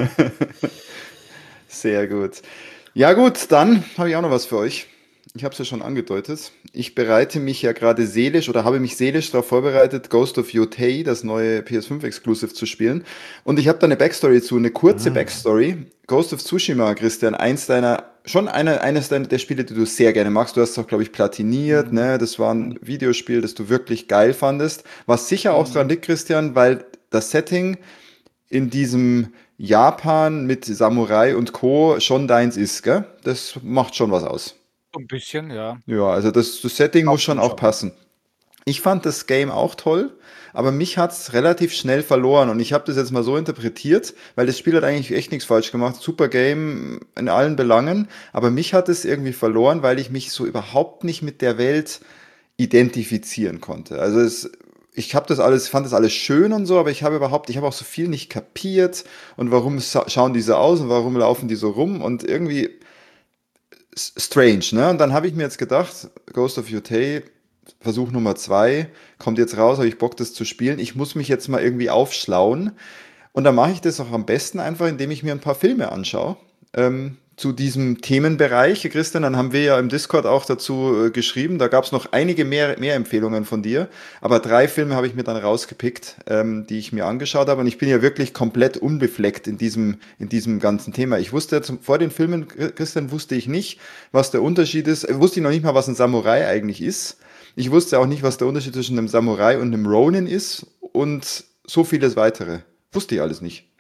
sehr gut. Ja gut, dann habe ich auch noch was für euch. Ich habe es ja schon angedeutet. Ich bereite mich ja gerade seelisch oder habe mich seelisch darauf vorbereitet, Ghost of Yotei, das neue P S fünf Exclusive, zu spielen. Und ich habe da eine Backstory zu, eine kurze Backstory. Ghost of Tsushima, Christian, eins deiner, schon eine, eines deiner, der Spiele, die du sehr gerne magst. Du hast es auch, glaube ich, platiniert, ne? Das war ein Videospiel, das du wirklich geil fandest. Was sicher auch dran liegt, Christian, weil das Setting in diesem Japan mit Samurai und Co. schon deins ist, gell? Das macht schon was aus. So ein bisschen, ja. Ja, also das, das Setting muss auch schon schon auch schon. passen. Ich fand das Game auch toll, aber mich hat's relativ schnell verloren und ich habe das jetzt mal so interpretiert, weil das Spiel hat eigentlich echt nichts falsch gemacht. Super Game in allen Belangen, aber mich hat es irgendwie verloren, weil ich mich so überhaupt nicht mit der Welt identifizieren konnte. Also es, ich habe das alles, fand das alles schön und so, aber ich habe überhaupt, ich habe auch so viel nicht kapiert und warum sa- schauen die so aus und warum laufen die so rum und irgendwie s- strange, ne? Und dann habe ich mir jetzt gedacht, Ghost of Yotei, Versuch Nummer zwei, kommt jetzt raus, habe ich Bock, das zu spielen. Ich muss mich jetzt mal irgendwie aufschlauen. Und dann mache ich das auch am besten einfach, indem ich mir ein paar Filme anschaue. Ähm, zu diesem Themenbereich, Christian, dann haben wir ja im Discord auch dazu äh, geschrieben. Da gab es noch einige mehr, mehr Empfehlungen von dir. Aber drei Filme habe ich mir dann rausgepickt, ähm, die ich mir angeschaut habe. Und ich bin ja wirklich komplett unbefleckt in diesem, in diesem ganzen Thema. Ich wusste zum, vor den Filmen, Christian, wusste ich nicht, was der Unterschied ist. Äh, wusste ich noch nicht mal, was ein Samurai eigentlich ist. Ich wusste auch nicht, was der Unterschied zwischen einem Samurai und einem Ronin ist. Und so vieles weitere. Wusste ich alles nicht.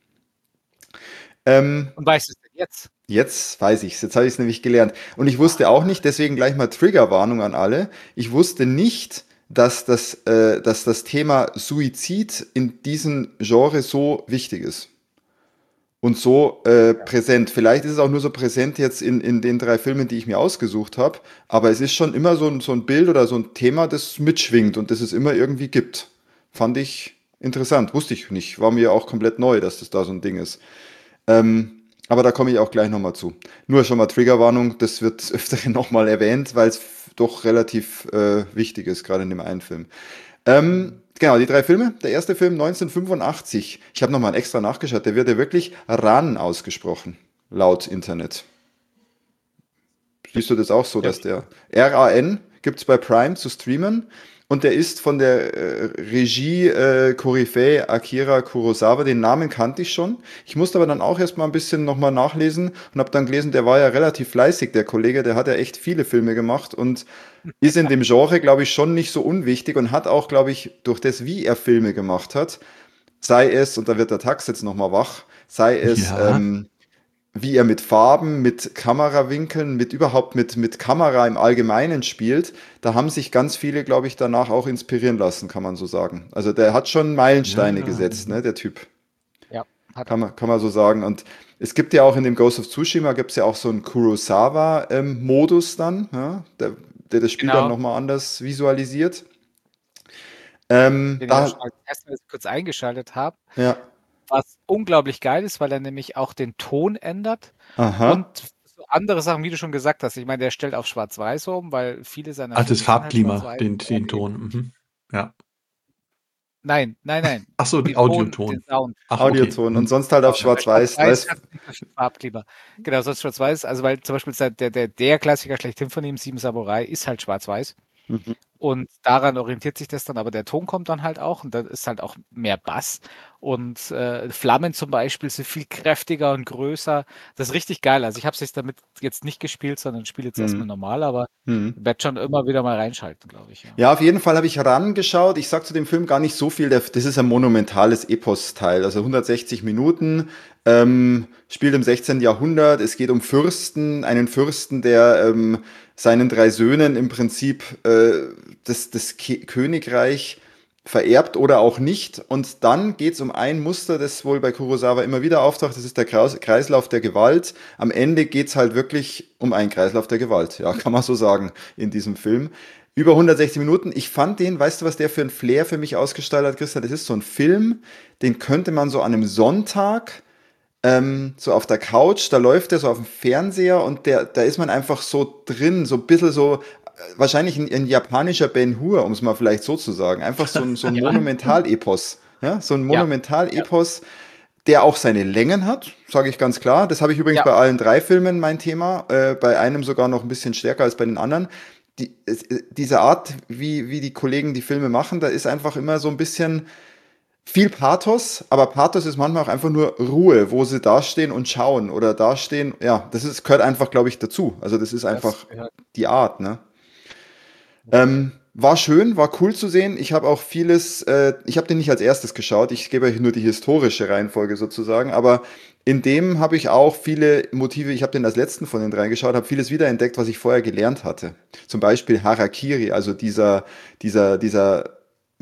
Ähm, Und weißt du es denn jetzt? Jetzt weiß ich's. Jetzt habe ich es nämlich gelernt. Und ich wusste auch nicht, deswegen gleich mal Triggerwarnung an alle. Ich wusste nicht, dass das, äh, dass das Thema Suizid in diesem Genre so wichtig ist und so äh, präsent. Vielleicht ist es auch nur so präsent jetzt in, in den drei Filmen, die ich mir ausgesucht habe, aber es ist schon immer so ein, so ein Bild oder so ein Thema, das mitschwingt und das es immer irgendwie gibt. Fand ich interessant. Wusste ich nicht. War mir auch komplett neu, dass das da so ein Ding ist. Ähm, aber da komme ich auch gleich nochmal zu. Nur schon mal Triggerwarnung, das wird öfter nochmal erwähnt, weil es doch relativ äh, wichtig ist, gerade in dem einen Film. Ähm, genau, die drei Filme. Der erste Film neunzehnhundertfünfundachtzig. Ich habe nochmal extra nachgeschaut, der wird ja wirklich Ran ausgesprochen, laut Internet. Siehst du das auch so, Ja, dass der R A N gibt es bei Prime zu streamen und der ist von der äh, Regie äh, Koryphäe Akira Kurosawa, den Namen kannte ich schon. Ich musste aber dann auch erstmal ein bisschen nochmal nachlesen und habe dann gelesen, der war ja relativ fleißig, der Kollege, der hat ja echt viele Filme gemacht und ist in dem Genre, glaube ich, schon nicht so unwichtig und hat auch, glaube ich, durch das, wie er Filme gemacht hat, sei es, und da wird der Tax jetzt nochmal wach, sei es Ja, ähm, wie er mit Farben, mit Kamerawinkeln, mit überhaupt mit, mit Kamera im Allgemeinen spielt, da haben sich ganz viele, glaube ich, danach auch inspirieren lassen, kann man so sagen. Also der hat schon ja, Meilensteine ja. gesetzt, ne, Mhm. der Typ, ja, hat kann er. man, kann man so sagen. Und es gibt ja auch in dem Ghost of Tsushima, gibt es ja auch so einen Kurosawa-Modus dann, ja, der, der das Spiel dann Genau, nochmal anders visualisiert. Ähm, den ich auch da, schon als erstes kurz eingeschaltet habe. ja, Was unglaublich geil ist, weil er nämlich auch den Ton ändert und aha. so andere Sachen, wie du schon gesagt hast. Ich meine, der stellt auf Schwarz-Weiß um, weil viele seiner Ach, das Filme sind halt Farbklima, schwarz-weiß. den, Ja, den eben. Ton. Mhm. Ja. Nein, nein, nein. Ach so, Den den Ton, den Audioton. Sound. Ach, okay. Audioton und Mhm. sonst halt auf Genau. Bei Schwarz-Weiß. Da Schwarz-Weiß ist, kannst du nicht verschiedene Farbkleber. Genau, sonst Schwarz-Weiß. Also, weil zum Beispiel der, der, der Klassiker schlechthin von ihm, Sieben Samurai, ist halt Schwarz-Weiß. mhm, Und daran orientiert sich das dann, aber der Ton kommt dann halt auch und da ist halt auch mehr Bass. Und äh, Flammen zum Beispiel sind viel kräftiger und größer. Das ist richtig geil. Also ich habe es damit jetzt nicht gespielt, sondern spiele jetzt erstmal mhm, normal, aber mhm. werde schon immer wieder mal reinschalten, glaube ich, ja. Ja, auf jeden Fall habe ich rangeschaut. Ich sag zu dem Film gar nicht so viel. Der- Das ist ein monumentales Epos-Teil, also hundertsechzig Minuten, ähm, spielt im sechzehnten. Jahrhundert. Es geht um Fürsten, einen Fürsten, der ähm, seinen drei Söhnen im Prinzip äh, das, das Ke Königreich vererbt oder auch nicht. Und dann geht es um ein Muster, das wohl bei Kurosawa immer wieder auftaucht. Das ist der Kreis- Kreislauf der Gewalt. Am Ende geht es halt wirklich um einen Kreislauf der Gewalt. Ja, kann man so sagen in diesem Film. Über hundertsechzig Minuten. Ich fand den, weißt du, was der für ein Flair für mich ausgestaltet hat, Christian? Das ist so ein Film, den könnte man so an einem Sonntag, ähm, so auf der Couch, da läuft der so auf dem Fernseher und der, da ist man einfach so drin, so ein bisschen so, äh, wahrscheinlich ein, ein japanischer Ben-Hur, um es mal vielleicht so zu sagen. Einfach so ein, so ein Ja, Monumental-Epos. Ja, so ein ja, ja, Monumental-Epos, der auch seine Längen hat, sage ich ganz klar. Das habe ich übrigens ja, bei allen drei Filmen mein Thema, äh, bei einem sogar noch ein bisschen stärker als bei den anderen. Die, es, äh, diese Art, wie, wie die Kollegen die Filme machen, da ist einfach immer so ein bisschen viel Pathos, aber Pathos ist manchmal auch einfach nur Ruhe, wo sie dastehen und schauen oder dastehen. Ja, das ist, gehört einfach, glaube ich, dazu. Also das ist das einfach gehört. die Art, ne? Ja. Ähm, war schön, war cool zu sehen. Ich habe auch vieles, äh, ich habe den nicht als erstes geschaut, ich gebe euch nur die historische Reihenfolge sozusagen, aber in dem habe ich auch viele Motive, ich habe den als letzten von den drei geschaut, habe vieles wiederentdeckt, was ich vorher gelernt hatte. Zum Beispiel Harakiri, also dieser, dieser, dieser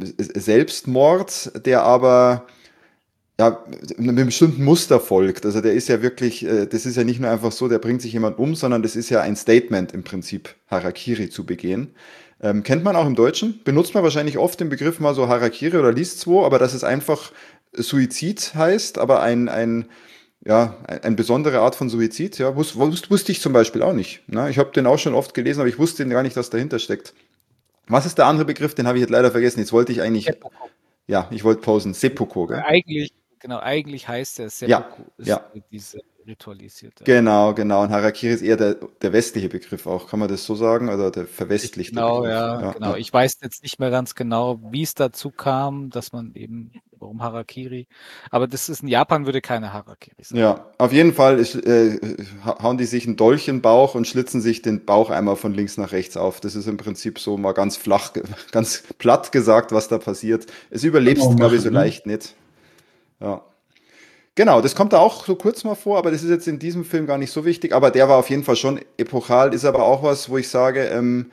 Selbstmord, der aber ja, einem bestimmten Muster folgt. Also der ist ja wirklich, äh, das ist ja nicht nur einfach so, der bringt sich jemand um, sondern das ist ja ein Statement im Prinzip, Harakiri zu begehen. Ähm, kennt man auch im Deutschen, benutzt man wahrscheinlich oft den Begriff mal so Harakiri oder liest zwei, aber dass es einfach Suizid heißt, aber ein, ein ja, ein- eine besondere Art von Suizid, ja, wus, wus, wusste ich zum Beispiel auch nicht. Ne? Ich habe den auch schon oft gelesen, aber ich wusste gar nicht, was dahinter steckt. Was ist der andere Begriff? Den habe ich jetzt leider vergessen. Jetzt wollte ich eigentlich, Seppuku. ja, ich wollte pausen. Seppuku, gell? Eigentlich, genau, eigentlich heißt der Ja, Seppuku, ist ja, diese ritualisierte. genau, genau. Und Harakiri ist eher der, der westliche Begriff auch. Kann man das so sagen? Oder der Ich, verwestlichte genau, Begriff? ja, Ja, genau. ja. Ich weiß jetzt nicht mehr ganz genau, wie es dazu kam, dass man eben, warum Harakiri, aber das ist in Japan würde keine Harakiri sein. Ja, auf jeden Fall ist, äh, ha- hauen die sich einen Dolch in den Bauch und schlitzen sich den Bauch einmal von links nach rechts auf. Das ist im Prinzip so mal ganz flach, ge- ganz platt gesagt, was da passiert. Es Kann man auch überlebst, glaube ich, so machen, ne? leicht nicht. Ja. Genau, das kommt da auch so kurz mal vor, aber das ist jetzt in diesem Film gar nicht so wichtig. Aber der war auf jeden Fall schon epochal, ist aber auch was, wo ich sage, ähm,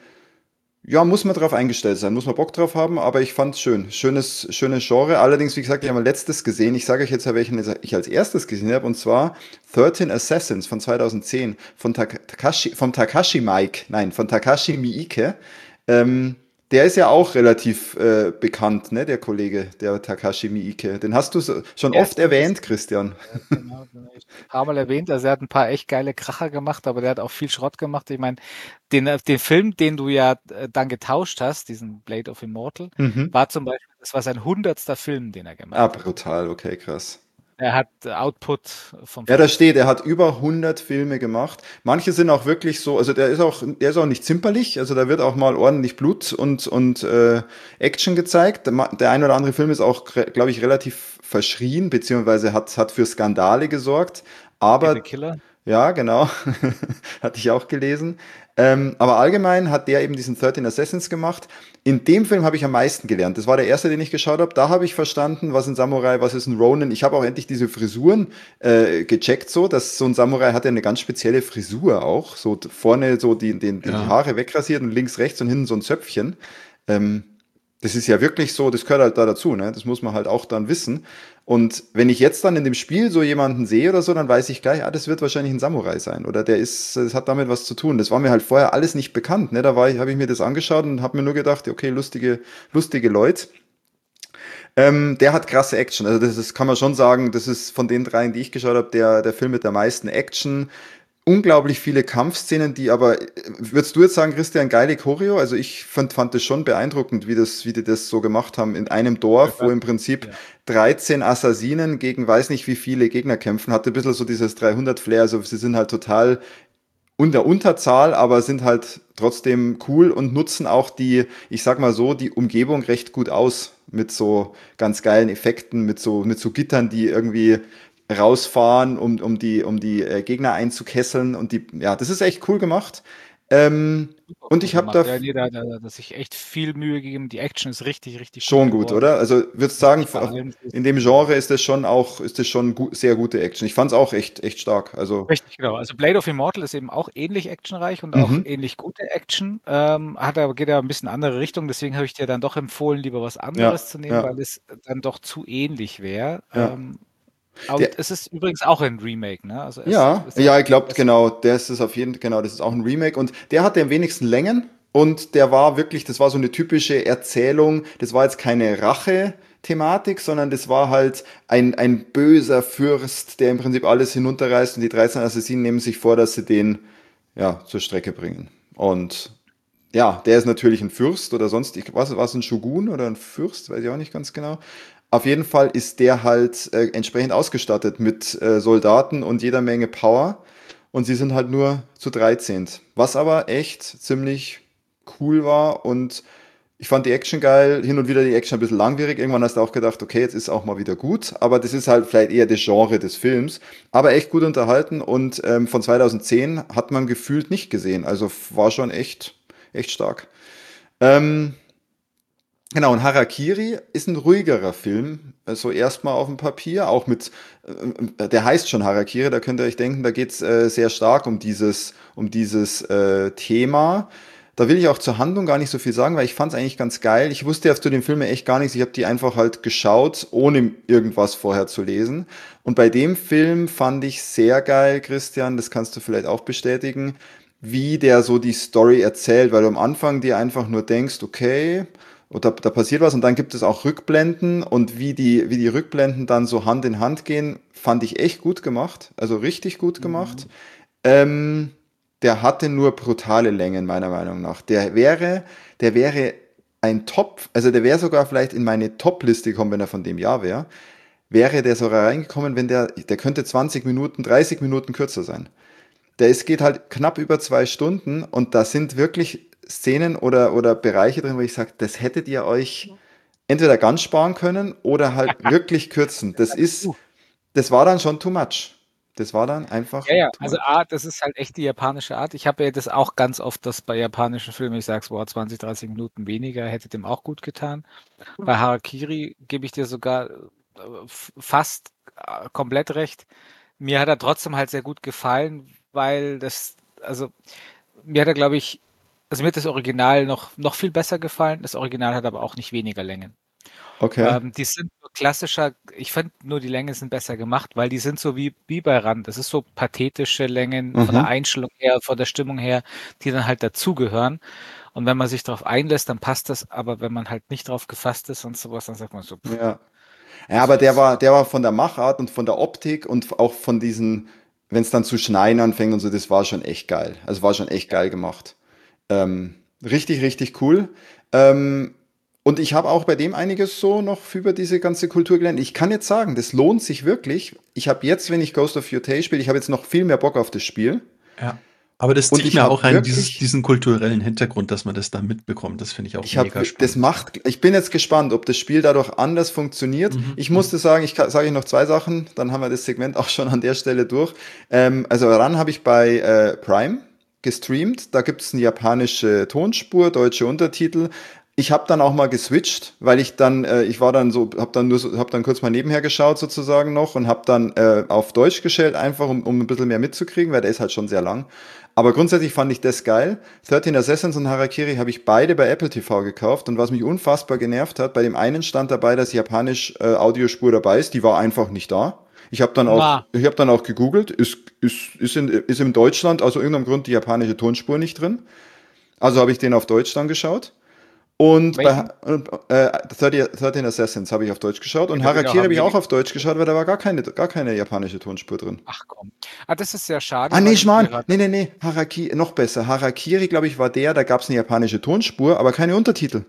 ja, muss man drauf eingestellt sein, muss man Bock drauf haben, aber ich fand's schön. Schönes, schönes Genre. Allerdings, wie gesagt, ich habe mal letztes gesehen. Ich sage euch jetzt, welchen ich als erstes gesehen habe, und zwar dreizehn Assassins von zweitausendzehn von Tak- Takashi, vom Takashi Mike, nein, von Takashi Miike. Ähm, Der ist ja auch relativ äh, bekannt, ne, der Kollege, der Takashi Miike. Den hast du so, schon Ja, oft stimmt, das, erwähnt, Christian. ja, genau, den hab ich ein paar Mal erwähnt. Also er hat ein paar echt geile Kracher gemacht, aber der hat auch viel Schrott gemacht. Ich meine, den, äh, den Film, den du ja äh, dann getauscht hast, diesen Blade of Immortal, Mhm. war zum Beispiel, das war sein hundertster Film, den er Ah, gemacht hat. brutal, okay, krass. Er hat äh, Output vom Ja, da Feinsten. steht, er hat über hundert Filme gemacht. Manche sind auch wirklich so, also der ist auch, der ist auch nicht zimperlich, also da wird auch mal ordentlich Blut und, und äh, Action gezeigt. Der, ma- der ein oder andere Film ist auch, glaube ich, relativ verschrien, beziehungsweise hat, hat für Skandale gesorgt. Okay, The Aber Killer. ja, genau. Hatte ich auch gelesen. Ähm, aber allgemein hat der eben diesen dreizehn Assassins gemacht. In dem Film habe ich am meisten gelernt. Das war der erste, den ich geschaut habe. Da habe ich verstanden, was ein Samurai, was ist ein Ronin. Ich habe auch endlich diese Frisuren äh, gecheckt, so, dass so ein Samurai hat ja eine ganz spezielle Frisur auch. So t- vorne so die, die, die die Ja. Haare wegrasiert und links, rechts und hinten so ein Zöpfchen. Ähm, Das ist ja wirklich so, das gehört halt da dazu, ne? Das muss man halt auch dann wissen. Und wenn ich jetzt dann in dem Spiel so jemanden sehe oder so, dann weiß ich gleich, ah, das wird wahrscheinlich ein Samurai sein. Oder der ist, das hat damit was zu tun. Das war mir halt vorher alles nicht bekannt, ne? Da war ich, habe ich mir das angeschaut und habe mir nur gedacht, okay, lustige, lustige Leute. Ähm, der hat krasse Action. Also das ist, kann man schon sagen, das ist von den dreien, die ich geschaut habe, der, der Film mit der meisten Action. Unglaublich viele Kampfszenen, die aber, äh, würdest du jetzt sagen, Christian, geile Choreo? Also ich fand, fand das schon beeindruckend, wie das, wie die das so gemacht haben in einem Dorf, wo im Prinzip Ja. dreizehn Assassinen gegen weiß nicht wie viele Gegner kämpfen. Hatte ein bisschen so dieses dreihundert-Flair. Also sie sind halt total unter Unterzahl, aber sind halt trotzdem cool und nutzen auch die, ich sag mal so, die Umgebung recht gut aus mit so ganz geilen Effekten, mit so, mit so Gittern, die irgendwie rausfahren, um, um die, um die äh, Gegner einzukesseln und die, ja, das ist echt cool gemacht. Ähm, Super und cool ich habe da gemacht. Ja, nee, da, da, da hat sich echt viel Mühe gegeben. Die Action ist richtig, richtig gut schon gut, geworden. oder? Also würdest Ist sagen, nicht bei allen so. in dem Genre ist das schon auch, ist das schon gu sehr gute Action. Ich fand's auch echt, echt stark. Also, Richtig, genau. Also Blade of Immortal ist eben auch ähnlich actionreich und auch mhm. ähnlich gute Action. Ähm, hat aber, geht aber ein bisschen andere Richtung. Deswegen habe ich dir dann doch empfohlen, lieber was Ja, anderes zu nehmen, ja, weil es dann doch zu ähnlich wäre. ja. Ähm, Der, und es ist übrigens auch ein Remake, ne? Also es Ja, ist ja, ja, ich glaube, es, genau, der ist es auf jeden Fall, genau, das ist auch ein Remake und der hat den wenigsten Längen und der war wirklich, das war so eine typische Erzählung, das war jetzt keine Rache-Thematik, sondern das war halt ein, ein böser Fürst, der im Prinzip alles hinunterreißt und die dreizehn Assassinen nehmen sich vor, dass sie den, ja, zur Strecke bringen. Und ja, der ist natürlich ein Fürst oder sonst, ich, was, was ein Shogun oder ein Fürst, weiß ich auch nicht ganz genau. Auf jeden Fall ist der halt äh, entsprechend ausgestattet mit äh, Soldaten und jeder Menge Power. Und sie sind halt nur zu dreizehn. Was aber echt ziemlich cool war und ich fand die Action geil, hin und wieder die Action ein bisschen langwierig. Irgendwann hast du auch gedacht, okay, jetzt ist auch mal wieder gut. Aber das ist halt vielleicht eher das Genre des Films. Aber echt gut unterhalten und ähm, von zweitausendzehn hat man gefühlt nicht gesehen. Also war schon echt, echt stark. Ähm, genau, und Harakiri ist ein ruhigerer Film. So erstmal auf dem Papier, auch mit, äh, der heißt schon Harakiri, da könnt ihr euch denken, da geht's äh, sehr stark um dieses, um dieses äh, Thema. Da will ich auch zur Handlung gar nicht so viel sagen, weil ich fand es eigentlich ganz geil. Ich wusste ja zu den Filmen echt gar nichts. Ich habe die einfach halt geschaut, ohne irgendwas vorher zu lesen. Und bei dem Film fand ich sehr geil, Christian, das kannst du vielleicht auch bestätigen, wie der so die Story erzählt, weil du am Anfang dir einfach nur denkst, okay, und da, da passiert was und dann gibt es auch Rückblenden und wie die, wie die Rückblenden dann so Hand in Hand gehen, fand ich echt gut gemacht, also richtig gut gemacht. Mhm. Ähm, Der hatte nur brutale Längen, meiner Meinung nach. Der wäre, der wäre ein Top, also der wäre sogar vielleicht in meine Top-Liste gekommen, wenn er von dem Jahr wäre. Wäre der sogar reingekommen, wenn der, der könnte zwanzig Minuten, dreißig Minuten kürzer sein. Der ist, geht halt knapp über zwei Stunden und da sind wirklich Szenen oder, oder Bereiche drin, wo ich sage, das hättet ihr euch entweder ganz sparen können oder halt wirklich kürzen. Das ist, Uh. das war dann schon too much. Das war dann einfach Ja, ja, too also much. A, das ist halt echt die japanische Art. Ich habe ja das auch ganz oft, dass bei japanischen Filmen ich sage, boah, zwanzig, dreißig Minuten weniger hätte dem auch gut getan. Bei Harakiri gebe ich dir sogar äh, f- fast äh, komplett recht. Mir hat er trotzdem halt sehr gut gefallen, weil das, also mir hat er, glaube ich, also mir hat das Original noch, noch viel besser gefallen. Das Original hat aber auch nicht weniger Längen. Okay. Ähm, die sind so klassischer, ich finde nur die Längen sind besser gemacht, weil die sind so wie, wie bei Rand. Das ist so pathetische Längen von der Mhm. Einstellung her, von der Stimmung her, die dann halt dazugehören. Und wenn man sich darauf einlässt, dann passt das, aber wenn man halt nicht drauf gefasst ist und sowas, dann sagt man so, pff, Ja. Ja, also aber der das war, war. der war von der Machart und von der Optik und auch von diesen, wenn es dann zu schneien anfängt und so, das war schon echt geil. Also war schon echt Ja. geil gemacht. Ähm, richtig, richtig cool. Ähm, und ich habe auch bei dem einiges so noch über diese ganze Kultur gelernt. Ich kann jetzt sagen, das lohnt sich wirklich. Ich habe jetzt, wenn ich Ghost of Yotei spiele, ich habe jetzt noch viel mehr Bock auf das Spiel. Ja. Aber das Und zieht ich mir habe auch ein, dieses, wirklich diesen kulturellen Hintergrund, dass man das da mitbekommt. Das finde ich auch Ich habe, mega das spannend. macht, ich bin jetzt gespannt, ob das Spiel dadurch anders funktioniert. Mhm. Ich Mhm. musste sagen, ich sage ich noch zwei Sachen, dann haben wir das Segment auch schon an der Stelle durch. Ähm, also ran habe ich bei äh, Prime gestreamt. Da gibt es eine japanische Tonspur, deutsche Untertitel. Ich habe dann auch mal geswitcht, weil ich dann, äh, ich war dann so, habe dann nur, so, habe dann kurz mal nebenher geschaut sozusagen noch und habe dann äh, auf Deutsch gestellt, einfach um, um ein bisschen mehr mitzukriegen, weil der ist halt schon sehr lang. Aber grundsätzlich fand ich das geil. dreizehn Assassins und Harakiri habe ich beide bei Apple T V gekauft und was mich unfassbar genervt hat, bei dem einen stand dabei, dass japanisch äh, Audiospur dabei ist, die war einfach nicht da. Ich habe dann auch, Na, ich habe dann auch gegoogelt, ist, ist, ist, in, ist in Deutschland aus irgendeinem Grund die japanische Tonspur nicht drin. Also habe ich den auf Deutsch dann geschaut. Und bei welchen? äh, dreizehn, dreizehn Assassins habe ich auf Deutsch geschaut und Genau, genau, Harakiri haben habe ich wir auch auf geguckt. Deutsch geschaut, weil da war gar keine, gar keine japanische Tonspur drin. Ach komm. Ah, das ist sehr Ah, schade, nee, weil ich Schmarrn. gehört Nee, habe. nee, nee. Harakiri, noch besser. Harakiri, glaube ich, war der, da gab es eine japanische Tonspur, aber keine Untertitel.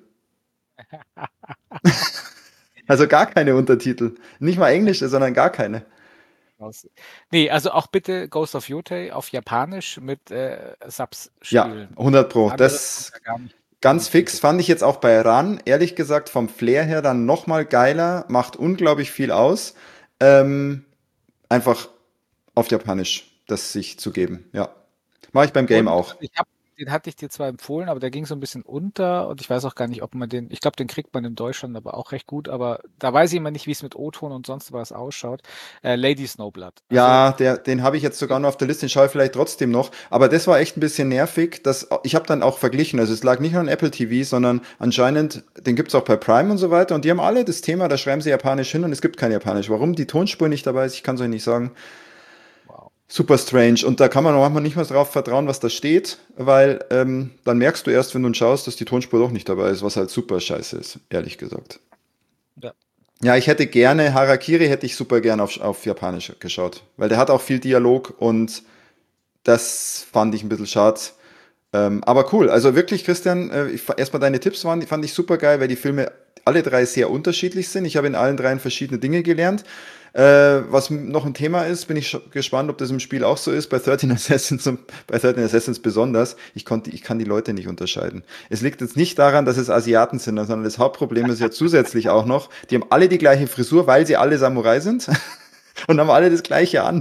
Also gar keine Untertitel. Nicht mal englische, sondern gar keine. Aus. Nee, also auch bitte Ghost of Yotei auf Japanisch mit äh, Subs Ja, spielen. hundert Das Pro. andere kommt Das ja gar nicht in die ganz fix Tüte. fand ich jetzt auch bei Ran, ehrlich gesagt, vom Flair her dann nochmal geiler, macht unglaublich viel aus. Ähm, einfach auf Japanisch das sich zu geben. Ja. Mache ich beim Game Und auch. also ich habe, den hatte ich dir zwar empfohlen, aber der ging so ein bisschen unter und ich weiß auch gar nicht, ob man den, ich glaube, den kriegt man in Deutschland aber auch recht gut, aber da weiß ich immer nicht, wie es mit O-Ton und sonst was ausschaut. Äh, Lady Snowblood. Also, Ja, der, den habe ich jetzt sogar noch auf der Liste, den schaue ich vielleicht trotzdem noch. Aber das war echt ein bisschen nervig. Dass, ich habe dann auch verglichen. Also es lag nicht nur an Apple T V, sondern anscheinend, den gibt's auch bei Prime und so weiter. Und die haben alle das Thema, da schreiben sie Japanisch hin und es gibt kein Japanisch. Warum die Tonspur nicht dabei ist, ich kann es euch nicht sagen. wow. Super strange. Und da kann man manchmal nicht mehr drauf vertrauen, was da steht, weil ähm, dann merkst du erst, wenn du schaust, dass die Tonspur doch nicht dabei ist, was halt super scheiße ist, ehrlich gesagt. Ja. Ja, ich hätte gerne, Harakiri hätte ich super gerne auf, auf Japanisch geschaut, weil der hat auch viel Dialog und das fand ich ein bisschen schade. Ähm, aber cool, also wirklich, Christian, äh, ich, erstmal deine Tipps waren, die fand ich super geil, weil die Filme alle drei sehr unterschiedlich sind. Ich habe in allen dreien verschiedene Dinge gelernt. Äh, was noch ein Thema ist, bin ich sch- gespannt, ob das im Spiel auch so ist, bei dreizehn Assassins und bei dreizehn Assassins besonders. Ich konnte, ich kann die Leute nicht unterscheiden. Es liegt jetzt nicht daran, dass es Asiaten sind, sondern das Hauptproblem ist ja zusätzlich auch noch, die haben alle die gleiche Frisur, weil sie alle Samurai sind und haben alle das gleiche an.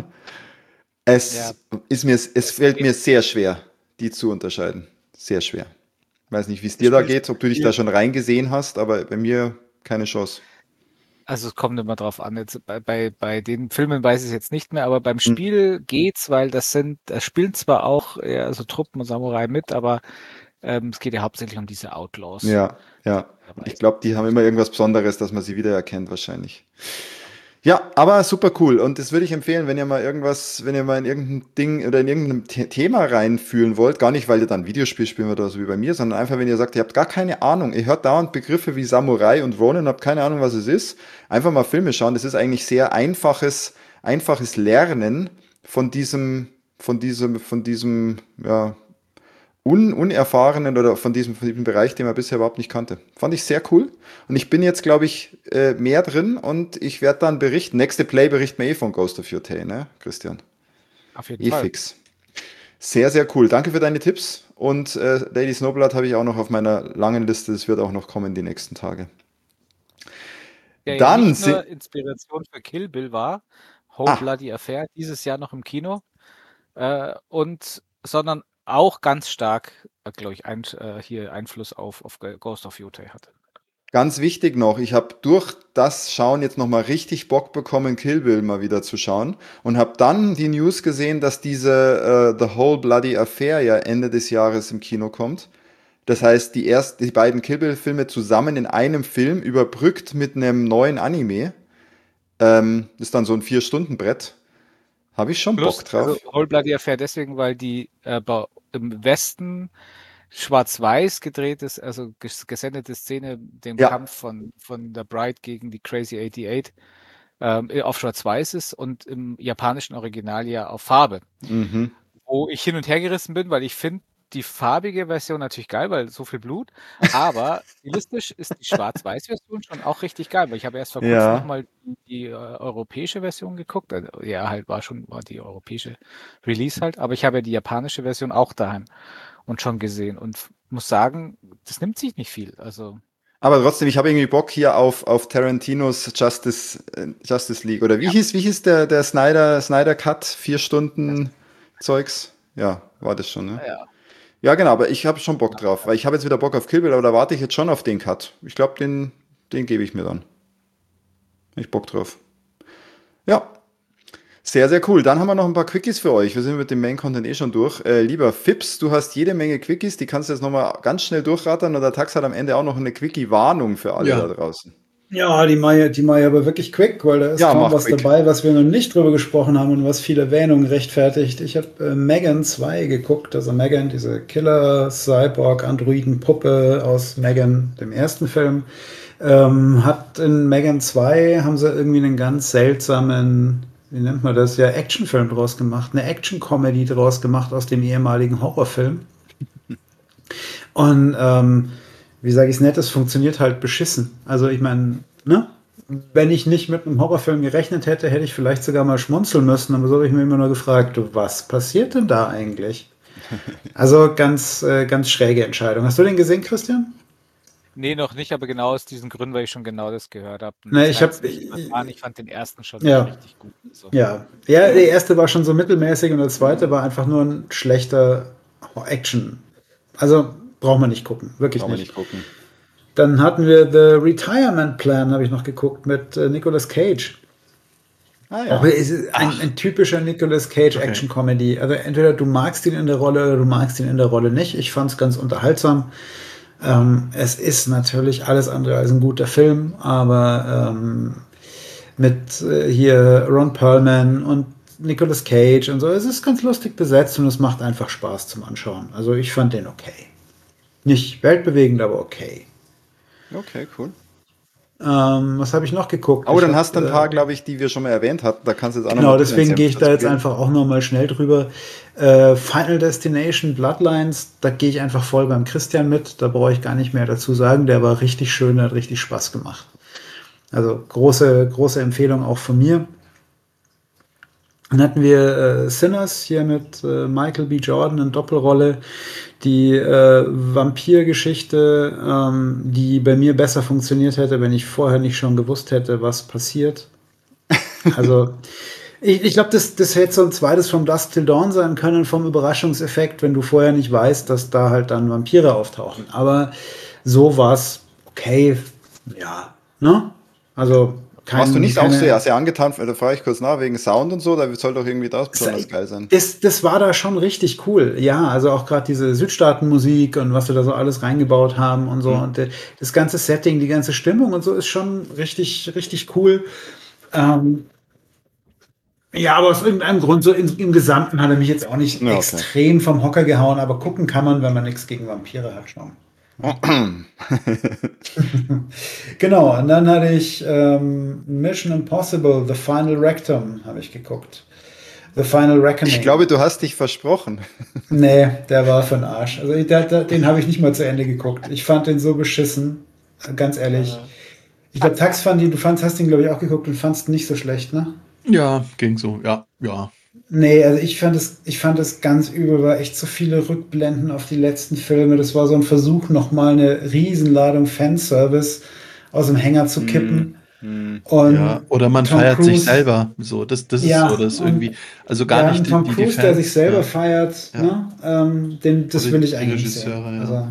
Ja, Es ist mir, es es fällt geht, mir sehr schwer, die zu unterscheiden. Sehr schwer. Weiß nicht, wie es das dir da Spiel ist geht, ob du dich da Spiel. schon reingesehen hast, aber bei mir keine Chance. Also es kommt immer drauf an. Jetzt bei, bei, bei den Filmen weiß ich es jetzt nicht mehr, aber beim Hm. Spiel geht's, weil das sind, da spielen zwar auch ja, so Truppen und Samurai mit, aber ähm, es geht ja hauptsächlich um diese Outlaws, Ja, die ja. dabei Ich sind. glaube, die haben Und immer irgendwas Besonderes, dass man sie wiedererkennt, wahrscheinlich. Ja, aber super cool. Und das würde ich empfehlen, wenn ihr mal irgendwas, wenn ihr mal in irgendein Ding oder in irgendein The Thema reinfühlen wollt. Gar nicht, weil ihr dann Videospiel spielen wollt oder so wie bei mir, sondern einfach, wenn ihr sagt, ihr habt gar keine Ahnung. Ihr hört dauernd Begriffe wie Samurai und Ronin, habt keine Ahnung, was es ist. Einfach mal Filme schauen. Das ist eigentlich sehr einfaches, einfaches Lernen von diesem, von diesem, von diesem, ja, un, unerfahrenen oder von diesem, von diesem Bereich, den man bisher überhaupt nicht kannte. Fand ich sehr cool. Und ich bin jetzt, glaube ich, äh, mehr drin und ich werde dann berichten. Nächste Play berichten wir eh von Ghost of Yotei, ne, Christian? Auf jeden Eh Fall. fix. Sehr, sehr cool. Danke für deine Tipps. Und äh, Lady Snowblood habe ich auch noch auf meiner langen Liste. Das wird auch noch kommen die nächsten Tage. Der ja Dann nicht sind. nur Inspiration für Kill Bill war, Whole Ah, Bloody Affair, dieses Jahr noch im Kino, äh, und sondern auch ganz stark, äh, glaube ich, ein, äh, hier Einfluss auf, auf Ghost of Yotei hatte. ganz wichtig noch, ich habe durch das Schauen jetzt nochmal richtig Bock bekommen, Kill Bill mal wieder zu schauen und habe dann die News gesehen, dass diese äh, The Whole Bloody Affair ja Ende des Jahres im Kino kommt. Das heißt, die, erst, die beiden Kill Bill-Filme zusammen in einem Film überbrückt mit einem neuen Anime. Ähm, ist dann so ein Vier-Stunden-Brett. Habe ich schon Bock Plus, also drauf. Whole Bloody Affair deswegen, weil die äh, bei- im Westen schwarz-weiß gedreht ist, also ges gesendete Szene, dem Ja. Kampf von, von der Bride gegen die Crazy achtundachtzig ähm, auf schwarz-weiß ist und im japanischen Original ja auf Farbe. Mhm. Wo ich hin und her gerissen bin, weil ich finde die farbige Version natürlich geil, weil so viel Blut, aber stilistisch ist die Schwarz-Weiß-Version schon auch richtig geil, weil ich habe erst vor kurzem Ja. nochmal die äh, europäische Version geguckt. Also, ja, halt war schon war die europäische Release halt, aber ich habe ja die japanische Version auch daheim und schon gesehen und f- muss sagen, das nimmt sich nicht viel. Also Aber trotzdem, ich habe irgendwie Bock hier auf, auf Tarantinos Justice, äh, Justice League. Oder wie ja, hieß, wie hieß der, der Snyder, Snyder Cut? Vier das, Stunden Zeugs? Ja, war das schon, ne? ja, Ja, genau, aber ich habe schon Bock ja, drauf, weil ich habe jetzt wieder Bock auf Kill Bill, aber da warte ich jetzt schon auf den Cut. Ich glaube, den, den gebe ich mir dann. Hab ich Bock drauf. Ja, sehr, sehr cool. Dann haben wir noch ein paar Quickies für euch. Wir sind mit dem Main Content eh schon durch. Äh, lieber Fips, du hast jede Menge Quickies, die kannst du jetzt nochmal ganz schnell durchrattern und der Tax hat am Ende auch noch eine Quickie-Warnung für alle da Ja. draußen. Ja, die Maya, die Maya aber wirklich quick, weil da ist Ja, kaum mach was quick. dabei, was wir noch nicht drüber gesprochen haben und was viel Erwähnung rechtfertigt. Ich habe äh, Megan zwei geguckt, also Megan, diese Killer-Cyborg-Androiden-Puppe aus Megan, dem ersten Film. Ähm, hat in Megan zwei haben sie irgendwie einen ganz seltsamen, wie nennt man das, ja, Actionfilm draus gemacht, eine Action-Comedy draus gemacht aus dem ehemaligen Horrorfilm. Und ähm, wie sage ich es nett, es funktioniert halt beschissen. Also ich meine, ne? Wenn ich nicht mit einem Horrorfilm gerechnet hätte, hätte ich vielleicht sogar mal schmunzeln müssen. Aber so habe ich mir immer nur gefragt, du, was passiert denn da eigentlich? Also ganz, äh, ganz schräge Entscheidung. Hast du den gesehen, Christian? nee, noch nicht, aber genau aus diesen Gründen, weil ich schon genau das gehört habe. Und Ne, das ich war habe, jetzt nicht überfahren. Ich fand den ersten schon ja, richtig gut. Also, ja. Ja, der erste war schon so mittelmäßig und der zweite war einfach nur ein schlechter Action. Also braucht man nicht gucken, wirklich Brauchen wir nicht. nicht gucken. Dann hatten wir The Retirement Plan, habe ich noch geguckt, mit äh, Nicolas Cage. Ah Auch ja. es ist ein, Ach, ein typischer Nicolas Cage okay. Action Comedy. Also entweder du magst ihn in der Rolle oder du magst ihn in der Rolle nicht. Ich fand es ganz unterhaltsam. Ähm, es ist natürlich alles andere als ein guter Film, aber ähm, mit äh, hier Ron Perlman und Nicolas Cage und so, es ist ganz lustig besetzt und es macht einfach Spaß zum Anschauen. Also ich fand den okay. Nicht weltbewegend, aber okay. Okay, cool. Ähm, was habe ich noch geguckt? Aber Ich dann habe hast du ein äh, paar, glaube ich, die wir schon mal erwähnt hatten. Da kannst du jetzt auch nochmal Genau, du deinen deswegen gehe Senf ich da jetzt dazugeben. einfach auch nochmal schnell drüber. Äh, Final Destination Bloodlines, da gehe ich einfach voll beim Christian mit. Da brauche ich gar nicht mehr dazu sagen. Der war richtig schön, der hat richtig Spaß gemacht. Also große, große Empfehlung auch von mir. Dann hatten wir äh, Sinners hier mit äh, Michael B. Jordan in Doppelrolle. Die äh, Vampir-Geschichte, ähm, die bei mir besser funktioniert hätte, wenn ich vorher nicht schon gewusst hätte, was passiert. Also ich, ich glaube, das, das hätte so ein zweites From Dusk Till Dawn sein können vom Überraschungseffekt, wenn du vorher nicht weißt, dass da halt dann Vampire auftauchen. Aber so war es okay, ja, ne? Also Warst du kein, nicht auch sehr, keine. sehr angetan? Da frage ich kurz nach, wegen Sound und so. Da soll doch irgendwie das besonders geil sein. Das, das war da schon richtig cool. Ja, also auch gerade diese Südstaatenmusik und was wir da so alles reingebaut haben und so. Hm. Und das ganze Setting, die ganze Stimmung und so ist schon richtig, richtig cool. Ähm, ja, aber aus irgendeinem Grund, so im, im Gesamten hat er mich jetzt auch nicht Ja, okay. extrem vom Hocker gehauen, aber gucken kann man, wenn man nichts gegen Vampire hat, schon. Genau, und dann hatte ich ähm, Mission Impossible, The Final Rectum, habe ich geguckt. The Final Reckoning. Ich glaube, du hast dich versprochen. Nee, der war für den Arsch. Also der, der, den habe ich nicht mal zu Ende geguckt. Ich fand den so beschissen, ganz ehrlich. Ich glaube, Tax fand ihn, du fandst, hast ihn, glaube ich, auch geguckt und fandst ihn nicht so schlecht, ne? Ja, ging so, ja, ja. Nee, also ich fand es, ich fand es ganz übel, war echt so viele Rückblenden auf die letzten Filme. Das war so ein Versuch, nochmal eine Riesenladung Fanservice aus dem Hänger zu kippen. Hm. Und Ja, oder man Tom feiert sich Cruise- selber. So, das, das ist Ja, so, das und- irgendwie, also gar ja, nicht ein die, Tom die, die Cruise, Fans. der sich selber ja. feiert, Ja. ne? Ähm, den, das Oder will die ich eigentlich nicht Regisseure, sehen. ja. Also,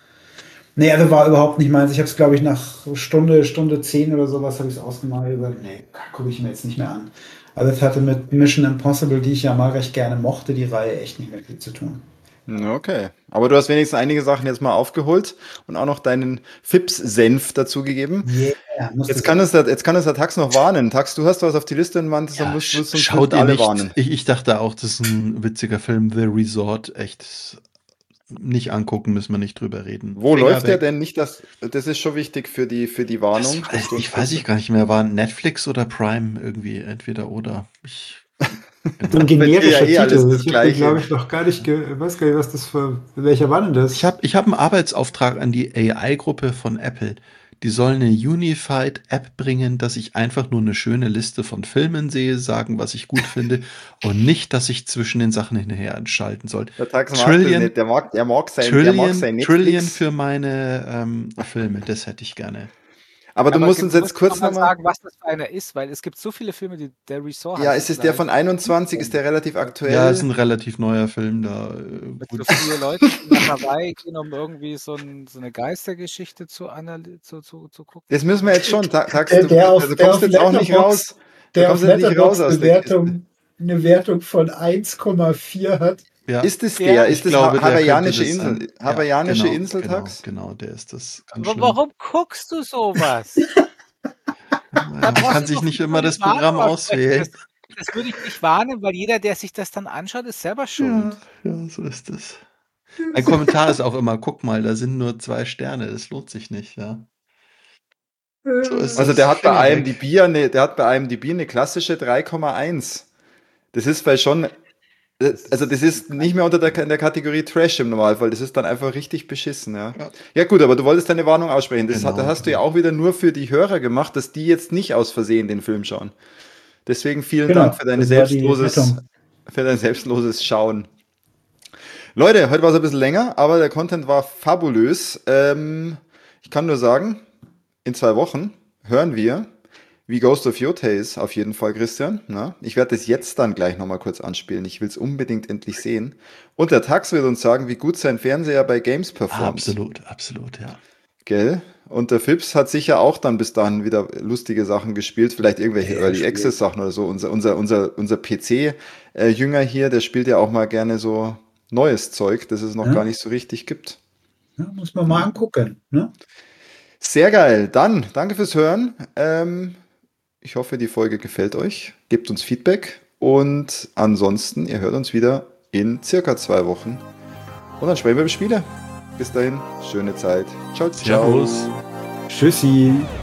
nee, also war überhaupt nicht meins. Ich habe es, glaube ich, nach Stunde, Stunde zehn oder sowas habe ich es ausgemacht. Ich gesagt, nee, gucke ich mir jetzt nicht mehr an. Also es hatte mit Mission Impossible, die ich ja mal recht gerne mochte, die Reihe echt nicht mehr viel zu tun. Okay. Aber du hast wenigstens einige Sachen jetzt mal aufgeholt und auch noch deinen Fips-Senf dazugegeben. Yeah, muss Jetzt das kann, sein. es der, jetzt kann es der Tax noch warnen. Tax, du hast was auf die Liste und meintest, Ja, dann musst, musst du uns schaut ihr alle nicht. warnen. Ich, ich dachte auch, das ist ein witziger Film. The Resort, echt nicht angucken, müssen wir nicht drüber reden. Wo Finger läuft der weg. denn? Nicht, dass, das ist schon wichtig für die, für die Das Warnung. weiß, ich weiß ich gar nicht mehr. War Netflix oder Prime irgendwie, entweder oder. Ich, So ein Bei dir generischer ja eh alles Titel. das Ich habe den, Gleiche. glaube ich, noch gar nicht, ge weiß gar nicht, was das für, welcher war denn das? Ich habe ich hab einen Arbeitsauftrag an die A I-Gruppe von Apple. Die sollen eine Unified App bringen, dass ich einfach nur eine schöne Liste von Filmen sehe, sagen, was ich gut finde und nicht, dass ich zwischen den Sachen hinterher entschalten soll. Der Tax mag das Trillion, nicht. Der mag, der mag sein, der mag Trillion, sein Trillion Netflix. für meine ähm, Filme, das hätte ich gerne. Aber du Aber musst ge- uns du jetzt musst kurz noch mal nochmal. sagen, was das für einer ist, weil es gibt so viele Filme, die der Resort Ja, heißt. ist es der von einundzwanzig? Ist der relativ aktuell? Ja, ist ein relativ neuer Film da. äh, Mit Gut. so vier Leuten, die nach Hawaii gehen, um irgendwie so, ein, so eine Geistergeschichte zu, analy- zu, zu, zu gucken. Das müssen wir jetzt schon. Ta- Tax, Der, du, der auf, du der kommst auf jetzt auch nicht Letterboxd- raus. Du der auf kommst jetzt nicht raus Letterboxd aus eine der Kiste. Wertung, eine Wertung von eins Komma vier hat. Ja, Ist es Ja, der? ich Ist das glaube, ha der hawaiianische könnte das Insel? sein. Ja, Hawaiianische genau, Insel, genau, Tax? genau, der ist das ganz Aber schlimm. warum guckst du sowas? Ja, man brauchst kann du sich doch nicht nicht immer mal die das Programm Warnung aussprechen. auswählen. Das, das würde ich nicht warnen, weil jeder, der sich das dann anschaut, ist selber schuld. Ja, ja, so ist es. Ein Kommentar ist auch immer, guck mal, da sind nur zwei Sterne, das lohnt sich nicht, ja. So ist Also es. der hat bei Finger weg. IMDb eine, der hat bei IMDb eine klassische drei Komma eins. Das ist bei schon, also das ist nicht mehr unter der, in der Kategorie Trash im Normalfall. Das ist dann einfach richtig beschissen, ja. Ja. Ja gut, aber du wolltest deine Warnung aussprechen. Das, Genau, hat, das hast du ja genau. auch wieder nur für die Hörer gemacht, dass die jetzt nicht aus Versehen den Film schauen. Deswegen vielen Genau, Dank für, deine das war die selbstloses, Rettung. für dein selbstloses Schauen. Leute, heute war es ein bisschen länger, aber der Content war fabulös. Ähm, ich kann nur sagen, in zwei Wochen hören wir, wie Ghost of Yotei ist, auf jeden Fall, Christian. Na? Ich werde das jetzt dann gleich nochmal kurz anspielen. Ich will es unbedingt endlich sehen. Und der Tax wird uns sagen, wie gut sein Fernseher bei Games performt. Absolut, absolut, ja. Gell? Und der Fips hat sicher auch dann bis dahin wieder lustige Sachen gespielt, vielleicht irgendwelche Der Early spielt. Access Sachen oder so. Unser, unser, unser, unser P C-Jünger hier, der spielt ja auch mal gerne so neues Zeug, das es noch Ja. gar nicht so richtig gibt. Ja, muss man mal angucken. Ne? Sehr geil. Dann, danke fürs Hören. Ähm, ich hoffe, die Folge gefällt euch. Gebt uns Feedback. Und ansonsten, ihr hört uns wieder in circa zwei Wochen. Und dann sprechen wir über Spiele. Bis dahin, schöne Zeit. Ciao, ciao. Servus. Tschüssi.